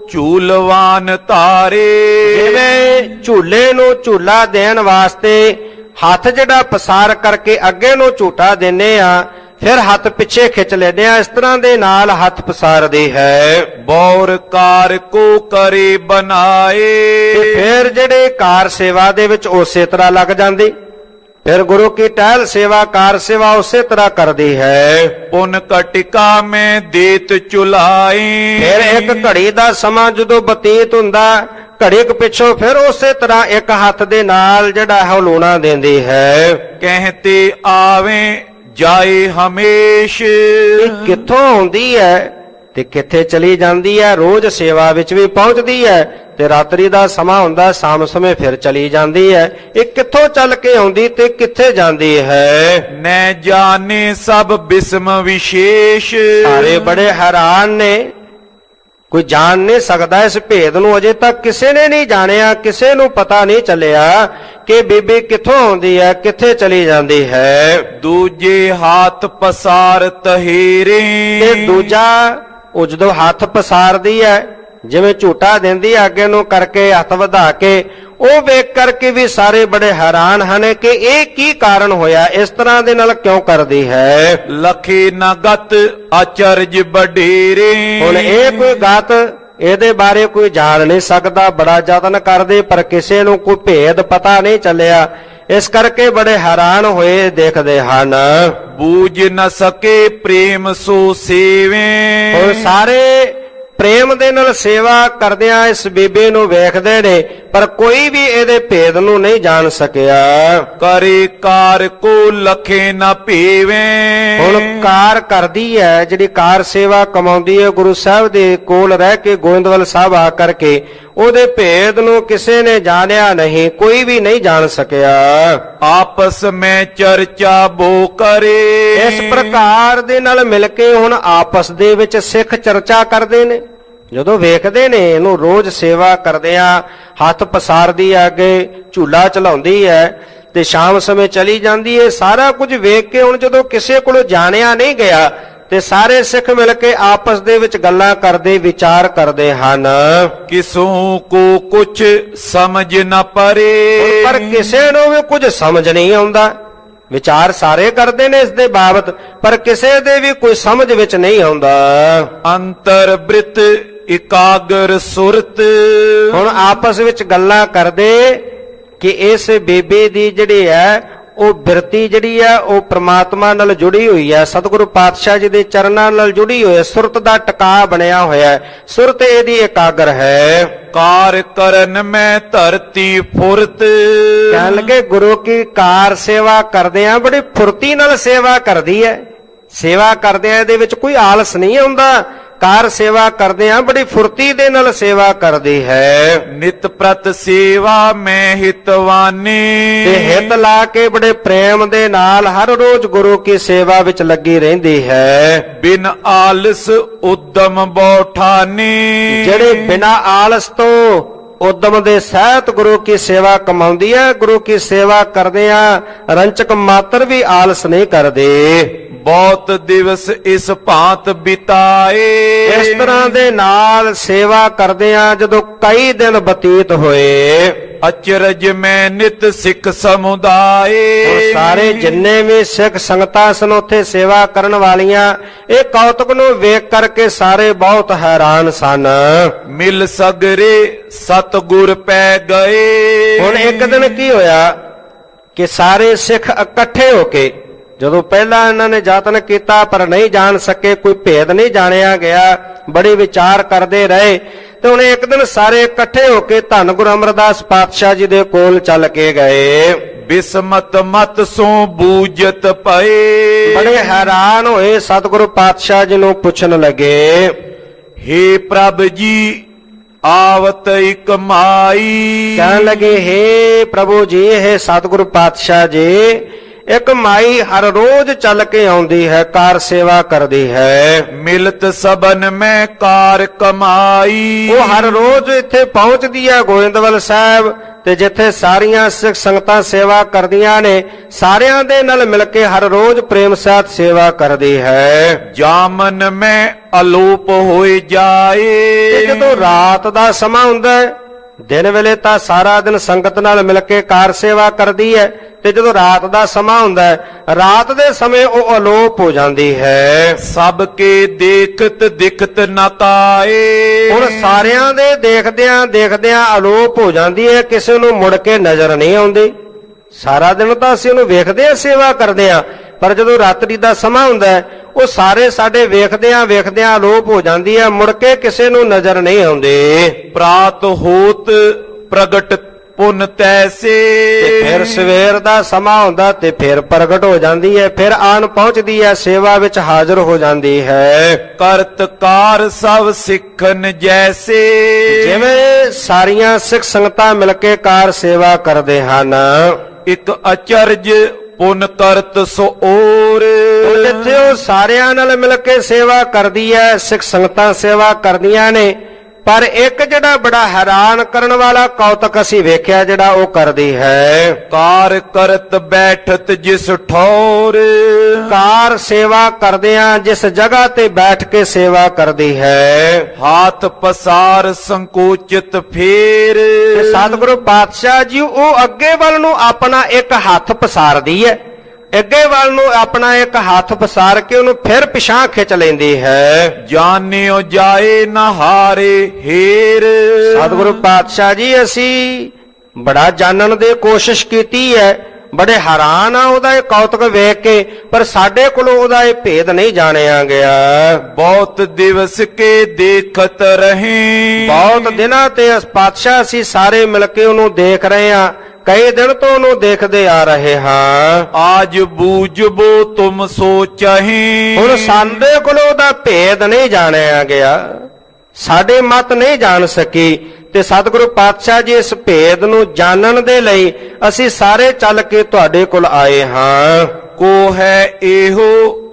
ਝੂਲਵਾਨ ਧਾਰੇ, ਜਿਵੇਂ ਝੂਲੇ ਨੂੰ ਝੂਲਾ ਦੇਣ ਵਾਸਤੇ ਹੱਥ ਜਿਹੜਾ ਪਸਾਰ ਕਰਕੇ ਅੱਗੇ ਨੂੰ ਝੂਟਾ ਦਿੰਨੇ ਆ, ਫਿਰ ਹੱਥ ਪਿੱਛੇ ਖਿੱਚ ਲੈਂਦੇ ਆ, ਇਸ ਤਰ੍ਹਾਂ ਦੇ ਨਾਲ ਹੱਥ ਪਸਾਰਦੀ ਹੈ। ਬੌਰ ਕਾਰ ਕੋ ਕਰੇ ਬਣਾਏ, ਤੇ ਫਿਰ ਜਿਹੜੇ ਕਾਰ ਸੇਵਾ ਦੇ ਵਿੱਚ ਉਸੇ ਤਰ੍ਹਾਂ ਲੱਗ ਜਾਂਦੀ, ਫਿਰ ਗੁਰੂ ਕੀ ਟਹਿਲ ਸੇਵਾ ਕਾਰ ਸੇਵਾ ਉਸੇ ਤਰ੍ਹਾਂ ਕਰਦੀ ਹੈ। ਪੁਨ ਕਟਿਕਾ ਮੈਂ ਦੇਤ ਚੁਲਾਈ, ਫਿਰ ਇੱਕ ਘੜੀ ਦਾ ਸਮਾਂ ਜਦੋਂ ਬਤੀਤ ਹੁੰਦਾ, ਘੜੀ ਕੁ ਪਿੱਛੋਂ ਫਿਰ ਉਸੇ ਤਰ੍ਹਾਂ ਇੱਕ ਹੱਥ ਦੇ ਨਾਲ ਜਿਹੜਾ ਹੈ ਉਹ ਲੂਣਾ ਦਿੰਦੀ ਹੈ। कहते आवे जाए हमेश। ਇਹ ਕਿੱਥੋਂ ਆਉਂਦੀ ਹੈ ਤੇ ਕਿੱਥੇ ਚਲੀ ਜਾਂਦੀ ਹੈ? ਰੋਜ਼ ਸੇਵਾ ਵਿੱਚ ਵੀ ਪਹੁੰਚਦੀ ਹੈ ਤੇ ਰਾਤਰੀ ਦਾ ਸਮਾਂ ਹੁੰਦਾ, ਸ਼ਾਮ ਸਮੇਂ ਫਿਰ ਚਲੀ ਜਾਂਦੀ ਹੈ। ਇਹ ਕਿੱਥੋਂ ਚੱਲ ਕੇ ਆਉਂਦੀ ਤੇ ਕਿੱਥੇ ਜਾਂਦੀ ਹੈ? न जाने सब बिस्म विशेष। ਸਾਰੇ ਬੜੇ ਹੈਰਾਨ ਨੇ, ਕੋਈ ਜਾਣ ਨਹੀਂ ਸਕਦਾ ਇਸ ਭੇਦ ਨੂੰ। ਅਜੇ ਤੱਕ ਕਿਸੇ ਨੇ ਨਹੀਂ ਜਾਣਿਆ, ਕਿਸੇ ਨੂੰ ਪਤਾ ਨਹੀਂ ਚੱਲਿਆ ਕਿ ਬੀਬੀ ਕਿੱਥੋਂ ਆਉਂਦੀ ਹੈ, ਕਿੱਥੇ ਚਲੀ ਜਾਂਦੀ ਹੈ। दूजे हाथ पसार तहेरे। ਤੇ ਦੂਜਾ, ਉਹ ਜਦੋਂ ਹੱਥ ਪਸਾਰਦੀ ਹੈ, ਜਿਵੇਂ ਝੂਟਾ ਦਿੰਦੀ ਹੈ ਅੱਗੇ ਨੂੰ ਕਰਕੇ, ਹੱਥ ਵਧਾ ਕੇ, ਉਹ ਵੇਖ ਕਰਕੇ ਵੀ ਸਾਰੇ ਬੜੇ ਹੈਰਾਨ ਹਨ ਕਿ ਇਹ ਕੀ ਕਾਰਨ ਹੋਇਆ, ਇਸ ਤਰ੍ਹਾਂ ਦੇ ਨਾਲ ਕਿਉਂ ਕਰਦੀ ਹੈ। लखे नगत अचरज बडेरे। ਹੁਣ ਇਹ ਕੋਈ ਗਤ ਇਹਦੇ ਬਾਰੇ ਕੋਈ ਜਾਣ ਨਹੀਂ ਸਕਦਾ, ਬੜਾ ਯਤਨ ਕਰਦੇ ਪਰ ਕਿਸੇ ਨੂੰ ਕੋਈ ਭੇਦ ਪਤਾ ਨਹੀਂ ਚੱਲਿਆ, ਇਸ ਕਰਕੇ ਬੜੇ ਹੈਰਾਨ ਹੋਏ ਦੇਖਦੇ ਹਨ। बूझ न सके प्रेम सो सेवे। ਹੁਣ ਸਾਰੇ ਪ੍ਰੇਮ ਦੇ ਨਾਲ ਸੇਵਾ ਕਰਦਿਆਂ ਇਸ ਬੀਬੀ ਨੂੰ ਵੇਖਦੇ ਨੇ ਪਰ ਕੋਈ ਵੀ ਇਹਦੇ ਭੇਦ ਨੂੰ ਨਹੀਂ ਜਾਣ ਸਕਿਆ। करे कार को लखे न पीवे। ਹੁਣ ਕਾਰ ਕਰਦੀ ਹੈ, ਜਿਹੜੀ ਕਾਰ ਸੇਵਾ ਕਮਾਉਂਦੀ ਹੈ ਗੁਰੂ ਸਾਹਿਬ ਦੇ ਕੋਲ ਰਹਿ ਕੇ, ਗੋਇੰਦਵਾਲ ਸਾਹਿਬ ਆ ਕਰਕੇ, ਉਹਦੇ ਭੇਦ ਨੂੰ ਕਿਸੇ ਨੇ ਜਾਣਿਆ ਨਹੀਂ, ਕੋਈ ਵੀ ਨਹੀਂ ਜਾਣ ਸਕਿਆ। आपस में चर्चा बो करे। ਇਸ ਪ੍ਰਕਾਰ ਦੇ ਨਾਲ ਮਿਲ ਕੇ ਹੁਣ ਆਪਸ ਦੇ ਵਿੱਚ ਸਿੱਖ ਚਰਚਾ ਕਰਦੇ ਨੇ। ਜਦੋਂ ਵੇਖਦੇ ਨੇ ਇਹਨੂੰ ਰੋਜ਼ ਸੇਵਾ ਕਰਦਿਆਂ, ਹੱਥ ਪਸਾਰਦੀ ਹੈ ਅੱਗੇ, ਝੂਲਾ ਚਲਾਉਂਦੀ ਹੈ ਤੇ ਸ਼ਾਮ ਸਮੇਂ ਚਲੀ ਜਾਂਦੀ ਹੈ, ਸਾਰਾ ਕੁਝ ਵੇਖ ਕੇ ਹੁਣ ਜਦੋਂ ਕਿਸੇ ਕੋਲੋਂ ਜਾਣਿਆ ਨਹੀਂ ਗਿਆ ਤੇ ਸਾਰੇ ਸਿੱਖ ਮਿਲ ਕੇ ਆਪਸ ਦੇ ਵਿੱਚ ਗੱਲਾਂ ਕਰਦੇ, ਵਿਚਾਰ ਕਰਦੇ ਹਨ। किसों को कुछ समझ न परे। ਪਰ ਕਿਸੇ ਨੂੰ ਵੀ ਕੁਝ ਸਮਝ ਨਹੀਂ ਆਉਂਦਾ। ਵਿਚਾਰ ਸਾਰੇ ਕਰਦੇ ਨੇ ਇਸ ਦੇ ਬਾਬਤ, ਪਰ ਕਿਸੇ ਦੇ ਵੀ ਕੋਈ ਸਮਝ ਵਿੱਚ ਨਹੀਂ ਆਉਂਦਾ। अंतर वृत इकाग्र सुरत। ਹੁਣ ਆਪਸ ਵਿੱਚ ਗੱਲਾਂ ਕਰਦੇ ਕਿ ਇਸ ਬੀਬੀ ਦੀ ਜਿਹੜੀ ਹੈ ਉਹ ਬਿਰਤੀ ਜਿਹੜੀ ਹੈ ਉਹ ਪ੍ਰਮਾਤਮਾ ਨਾਲ ਜੁੜੀ ਹੋਈ ਹੈ, ਸਤਿਗੁਰੂ ਪਾਤਸ਼ਾਹ ਜੀ ਦੇ ਚਰਨਾਂ ਨਾਲ ਜੁੜੀ ਹੋਈ ਹੈ, ਸੁਰਤ ਦਾ ਟਿਕਾ ਬਣਿਆ ਹੋਇਆ ਹੈ, ਸੁਰਤ ਇਹਦੀ ਇਕਾਗਰ ਹੈ। कार करन में धरती फुरत। ਕਹਿਣ ਲੱਗੇ ਗੁਰੂ ਕੀ ਕਾਰ ਸੇਵਾ ਕਰਦੇ ਆ, ਬੜੀ ਫੁਰਤੀ ਨਾਲ ਸੇਵਾ ਕਰਦੀ ਹੈ। ਸੇਵਾ ਕਰਦੇ ਆ ਇਹਦੇ ਵਿੱਚ ਕੋਈ ਆਲਸ ਨਹੀਂ ਆਉਂਦਾ, ਕਾਰ ਸੇਵਾ ਕਰਦੇ ਆ ਬੜੀ ਫੁਰਤੀ ਦੇ ਨਾਲ ਸੇਵਾ ਕਰਦੀ ਹੈ। नित प्रत सेवा में हितवानी। ਤੇ ਹਿੱਤ ਲਾ ਕੇ ਬੜੇ ਪ੍ਰੇਮ ਦੇ ਨਾਲ ਹਰ ਰੋਜ਼ ਗੁਰੂ ਕੀ ਸੇਵਾ ਵਿੱਚ ਲੱਗੀ ਰਹਿੰਦੀ ਹੈ। बिन आलस उद्दम बौठानी। ਜਿਹੜੇ ਬਿਨਾਂ ਆਲਸ ਤੋਂ ਉਦਮ ਦੇ ਸਹਿਤ ਗੁਰੂ ਕੀ ਸੇਵਾ ਕਮਾਉਂਦੀ ਹੈ, ਗੁਰੂ ਕੀ ਸੇਵਾ ਕਰਦੇ ਆ ਰੰਚਕ ਮਾਤਰ ਵੀ ਆਲਸ ਨਹੀਂ ਕਰਦੇ। बहुत दिवस इस भांत बिताए। ਇਸ ਤਰ੍ਹਾਂ ਦੇ ਨਾਲ ਸੇਵਾ ਕਰਦੇ ਆ ਜਦੋਂ ਕਈ ਦਿਨ ਬਤੀਤ ਹੋਏ। अचरज में नित सिख समुदाय। ਉਹ ਸਾਰੇ ਜਿੰਨੇ ਵੀ ਸਿੱਖ ਸੰਗਤਾਂ ਸਨ ਉੱਥੇ ਸੇਵਾ ਕਰਨ ਵਾਲੀਆਂ, ਇਹ ਕੌਤਕ ਨੂੰ ਵੇਖ ਕਰਕੇ ਸਾਰੇ ਬਹੁਤ ਹੈਰਾਨ ਸਨ। मिल सगरे सतगुर पै गए। ਹੁਣ ਇੱਕ ਦਿਨ ਕੀ ਹੋਇਆ ਕਿ ਸਾਰੇ ਸਿੱਖ ਇਕੱਠੇ ਹੋ ਕੇ, ਜਦੋਂ ਪਹਿਲਾਂ ਇਹਨਾਂ ਨੇ ਯਤਨ ਕੀਤਾ ਪਰ ਨਹੀਂ ਜਾਣ ਸਕੇ, ਕੋਈ ਭੇਦ ਨਹੀਂ ਜਾਣਿਆ ਗਿਆ, ਬੜੇ ਵਿਚਾਰ ਕਰਦੇ ਰਹੇ ਤੇ ਹੁਣ ਇੱਕ ਦਿਨ ਸਾਰੇ ਇਕੱਠੇ ਹੋ ਕੇ ਧੰਨ ਗੁਰੂ ਅਮਰਦਾਸ ਪਾਤਸ਼ਾਹ ਜੀ ਦੇ ਕੋਲ ਚੱਲ ਕੇ ਗਏ। बिस्मत मत सो बूझत पए। ਬੜੇ ਹੈਰਾਨ ਹੋਏ, ਸਤਿਗੁਰੂ ਪਾਤਸ਼ਾਹ ਜੀ ਨੂੰ ਪੁੱਛਣ ਲੱਗੇ, हे प्रभ जी आवत इक माई। ਕਹਿਣ ਲੱਗੇ, हे ਪ੍ਰਭੂ ਜੀ, ਇਹ ਸਤਿਗੁਰੂ ਪਾਤਸ਼ਾਹ ਜੀ, ਇੱਕ ਮਾਈ ਹਰ ਰੋਜ਼ ਚੱਲ ਕੇ ਆਉਂਦੀ ਹੈ, ਕਾਰ ਸੇਵਾ ਕਰਦੀ ਹੈ। मिलत सबन में कार कमाई। ਉਹ ਹਰ ਰੋਜ਼ ਇੱਥੇ ਪਹੁੰਚਦੀ ਹੈ ਗੋਇੰਦਵਾਲ ਸਾਹਿਬ, ਤੇ ਜਿੱਥੇ ਸਾਰੀਆਂ ਸਿੱਖ ਸੰਗਤਾਂ ਸੇਵਾ ਕਰਦੀਆਂ ਨੇ, ਸਾਰਿਆਂ ਦੇ ਨਾਲ ਮਿਲ ਕੇ ਹਰ ਰੋਜ਼ ਪ੍ਰੇਮ ਸਹਿਤ ਸੇਵਾ ਕਰਦੀ ਹੈ। जामन में अलोप होए ਤੇ जाए। ਜਦੋਂ ਰਾਤ ਦਾ ਸਮਾਂ ਹੁੰਦਾ ਹੈ, ਦਿਨ ਵੇਲੇ ਤਾਂ ਸਾਰਾ ਦਿਨ ਸੰਗਤ ਨਾਲ ਮਿਲ ਕੇ ਕਾਰ ਸੇਵਾ ਕਰਦੀ ਹੈ, ਤੇ ਜਦੋਂ ਰਾਤ ਦਾ ਸਮਾਂ ਹੁੰਦਾ ਹੈ, ਰਾਤ ਦੇ ਸਮੇਂ ਉਹ ਅਲੋਪ ਹੋ ਜਾਂਦੀ ਹੈ। सबके देखत दिखत न ताए। ਹੁਣ ਸਾਰਿਆਂ ਦੇ ਦੇਖਦਿਆਂ ਦੇਖਦਿਆਂ ਅਲੋਪ ਹੋ ਜਾਂਦੀ ਹੈ, ਕਿਸੇ ਨੂੰ ਮੁੜ ਕੇ ਨਜ਼ਰ ਨਹੀਂ ਆਉਂਦੀ। ਸਾਰਾ ਦਿਨ ਤਾਂ ਅਸੀਂ ਉਹਨੂੰ ਵੇਖਦੇ ਆ, ਸੇਵਾ ਕਰਦੇ ਆ, ਪਰ ਜਦੋਂ ਰਾਤਰੀ ਦਾ ਸਮਾਂ ਹੁੰਦਾ ਹੈ, ਉਹ ਸਾਰੇ ਸਾਡੇ ਵੇਖਦਿਆਂ ਵੇਖਦਿਆਂ ਅਲੋਪ ਹੋ ਜਾਂਦੀ ਹੈ, ਮੁੜ ਕੇ ਕਿਸੇ ਨੂੰ ਨਜ਼ਰ ਨਹੀਂ ਆਉਂਦੇ। ਪ੍ਰਾਤ ਹੋਤ ਪ੍ਰਗਟ ਪੁਨ ਤੈਸੇ। ਤੇ ਫਿਰ ਸਵੇਰ ਦਾ ਸਮਾਂ ਹੁੰਦਾ ਤੇ ਫਿਰ ਪ੍ਰਗਟ ਹੋ ਜਾਂਦੀ ਹੈ, ਫਿਰ ਆਣ ਪਹੁੰਚਦੀ ਹੈ, ਸੇਵਾ ਵਿੱਚ ਹਾਜ਼ਰ ਹੋ ਜਾਂਦੀ ਹੈ। ਕਰਤਕਾਰ ਸਭ ਸਿੱਖਨ ਜੈਸੇ। ਜਿਵੇਂ ਸਾਰੀਆਂ ਸਿੱਖ ਸੰਗਤਾਂ ਮਿਲ ਕੇ ਕਾਰ ਸੇਵਾ ਕਰਦੇ ਹਨ। ਇੱਕ ਅਚਰਜ ਪੁਨ ਕਰਤ ਸੋ ਔਰ। ਜਿੱਥੇ ਉਹ ਸਾਰਿਆਂ ਨਾਲ ਮਿਲ ਕੇ ਸੇਵਾ ਕਰਦੀ ਹੈ, ਸਿੱਖ ਸੰਗਤਾਂ ਸੇਵਾ ਕਰਦੀਆਂ ਨੇ, ਪਰ ਇੱਕ ਜਿਹੜਾ ਬੜਾ ਹੈਰਾਨ ਕਰਨ ਵਾਲਾ ਕੌਤਕ ਅਸੀਂ ਵੇਖਿਆ ਜਿਹੜਾ ਉਹ ਕਰਦੀ ਹੈ। ਕਾਰ ਕਰਤ ਬੈਠਤ ਜਿਸ ਠੌਰ। ਕਾਰ ਸੇਵਾ ਕਰਦਿਆਂ ਜਿਸ ਜਗ੍ਹਾ ਤੇ ਬੈਠ ਕੇ ਸੇਵਾ ਕਰਦੀ ਹੈ। ਹਾਥ ਪਸਾਰ ਸੰਕੋਚਿਤ ਫੇਰ। ਤੇ ਸਤਿਗੁਰੂ ਪਾਤਸ਼ਾਹ ਜੀ ਉਹ ਅੱਗੇ ਵੱਲ ਨੂੰ ਆਪਣਾ ਇੱਕ ਹੱਥ ਪਸਾਰਦੀ ਹੈ, ਅੱਗੇ ਵੱਲ ਨੂੰ ਆਪਣਾ ਇੱਕ ਹੱਥ ਪਸਾਰ ਕੇ ਉਹਨੂੰ ਫਿਰ ਪਿਛਾਂ ਖਿੱਚ ਲੈਂਦੀ ਹੈ। ਜਾਣਿਓ ਜਾਏ ਨਾ ਹਾਰੇ ਹੇਰ। ਸਤਿਗੁਰੂ ਪਾਤਸ਼ਾਹ ਜੀ ਅਸੀਂ ਬੜਾ ਜਾਣਨ ਦੀ ਕੋਸ਼ਿਸ਼ ਕੀਤੀ ਹੈ, ਬੜੇ ਹੈਰਾਨ ਆ ਉਹਦਾ ਇਹ ਕੌਤਕ ਵੇਖ ਕੇ, ਪਰ ਸਾਡੇ ਕੋਲੋਂ ਉਹਦਾ ਇਹ ਭੇਦ ਨਹੀਂ ਜਾਣਿਆ ਗਿਆ। ਬਹੁਤ ਦਿਵਸ ਕੇ ਦੇਖਤ ਰਹੇ। ਬਹੁਤ ਦਿਨਾਂ ਤੇ ਪਾਤਸ਼ਾਹ ਅਸੀਂ ਸਾਰੇ ਮਿਲ ਕੇ ਉਹਨੂੰ ਦੇਖ ਰਹੇ ਹਾਂ, ਕਈ ਦਿਨ ਤੋਂ ਉਹਨੂੰ ਦੇਖਦੇ ਆ ਰਹੇ ਹਾਂ। ਆਜ ਬੂਝਬੋ ਤੁਮ ਸੋਚਹਿ। ਹੁਣ ਸਾਡੇ ਕੋਲੋਂ ਉਹਦਾ ਭੇਦ ਨਹੀਂ ਜਾਣਿਆ ਗਿਆ, ਸਾਡੇ ਮਤ ਨਹੀਂ ਜਾਣ ਸਕੀ, ਤੇ ਸਤਿਗੁਰੂ ਪਾਤਸ਼ਾਹ ਜੀ ਇਸ ਭੇਦ ਨੂੰ ਜਾਣਨ ਦੇ ਲਈ ਅਸੀਂ ਸਾਰੇ ਚੱਲ ਕੇ ਤੁਹਾਡੇ ਕੋਲ ਆਏ ਹਾਂ। ਕੋ ਹੈ ਇਹੋ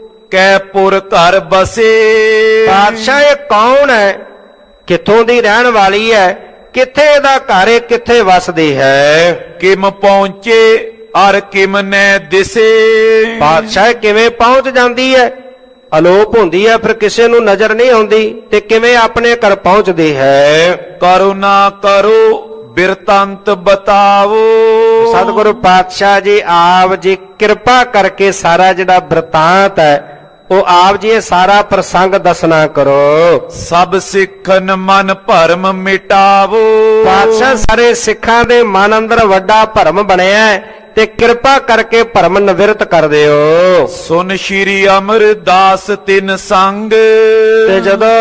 ਕੈ ਪੁਰ ਘਰ ਬਸੇ। ਪਾਤਸ਼ਾਹ ਇਹ ਕੌਣ ਹੈ, ਕਿੱਥੋਂ ਦੀ ਰਹਿਣ ਵਾਲੀ ਹੈ, ਕਿੱਥੇ ਇਹਦਾ ਘਰ ਹੈ, ਕਿੱਥੇ ਵਸਦੀ ਹੈ। ਕਿਮ ਪਹੁੰਚੇ ਅਰ ਕਿਮ ਨੈ ਦਿਸੇ। ਪਾਤਸ਼ਾਹ ਕਿਵੇਂ ਪਹੁੰਚ ਜਾਂਦੀ ਹੈ, ਅਲੋਪ ਹੁੰਦੀ ਹੈ, ਫਿਰ ਕਿਸੇ ਨੂੰ ਨਜ਼ਰ ਨਹੀਂ ਆਉਂਦੀ, ਤੇ ਕਿਵੇਂ ਆਪਣੇ ਘਰ ਪਹੁੰਚਦੀ ਹੈ। ਕਰੁਣਾ ਕਰੋ ਬਿਰਤੰਤ ਬਤਾਵੋ। ਸਤਿਗੁਰੂ ਪਾਤਸ਼ਾਹ ਜੀ ਆਪ ਜੀ ਕਿਰਪਾ ਕਰਕੇ ਸਾਰਾ ਜਿਹੜਾ ਬਿਰਤਾਂਤ ਹੈ ਉਹ ਆਪ ਜੀ ਇਹ ਸਾਰਾ ਪ੍ਰਸੰਗ ਦੱਸਣਾ ਕਰੋ। ਸਭ ਸਿੱਖਨ ਮਨ ਭਰਮ ਮਿਟਾਵੋ। ਪਾਤਸ਼ਾਹ ਸਾਰੇ ਸਿੱਖਾਂ ਦੇ ਮਨ ਅੰਦਰ ਵੱਡਾ ਭਰਮ ਬਣਿਆ ਹੈ, ਤੇ ਕਿਰਪਾ ਕਰਕੇ ਭਰਮ ਨਿਵਰਤ ਕਰ ਦਿਓ। ਸੁਨ ਸ਼੍ਰੀ ਅਮਰਦਾਸ ਤਿਨ ਸੰਗ। ਤੇ ਜਦੋਂ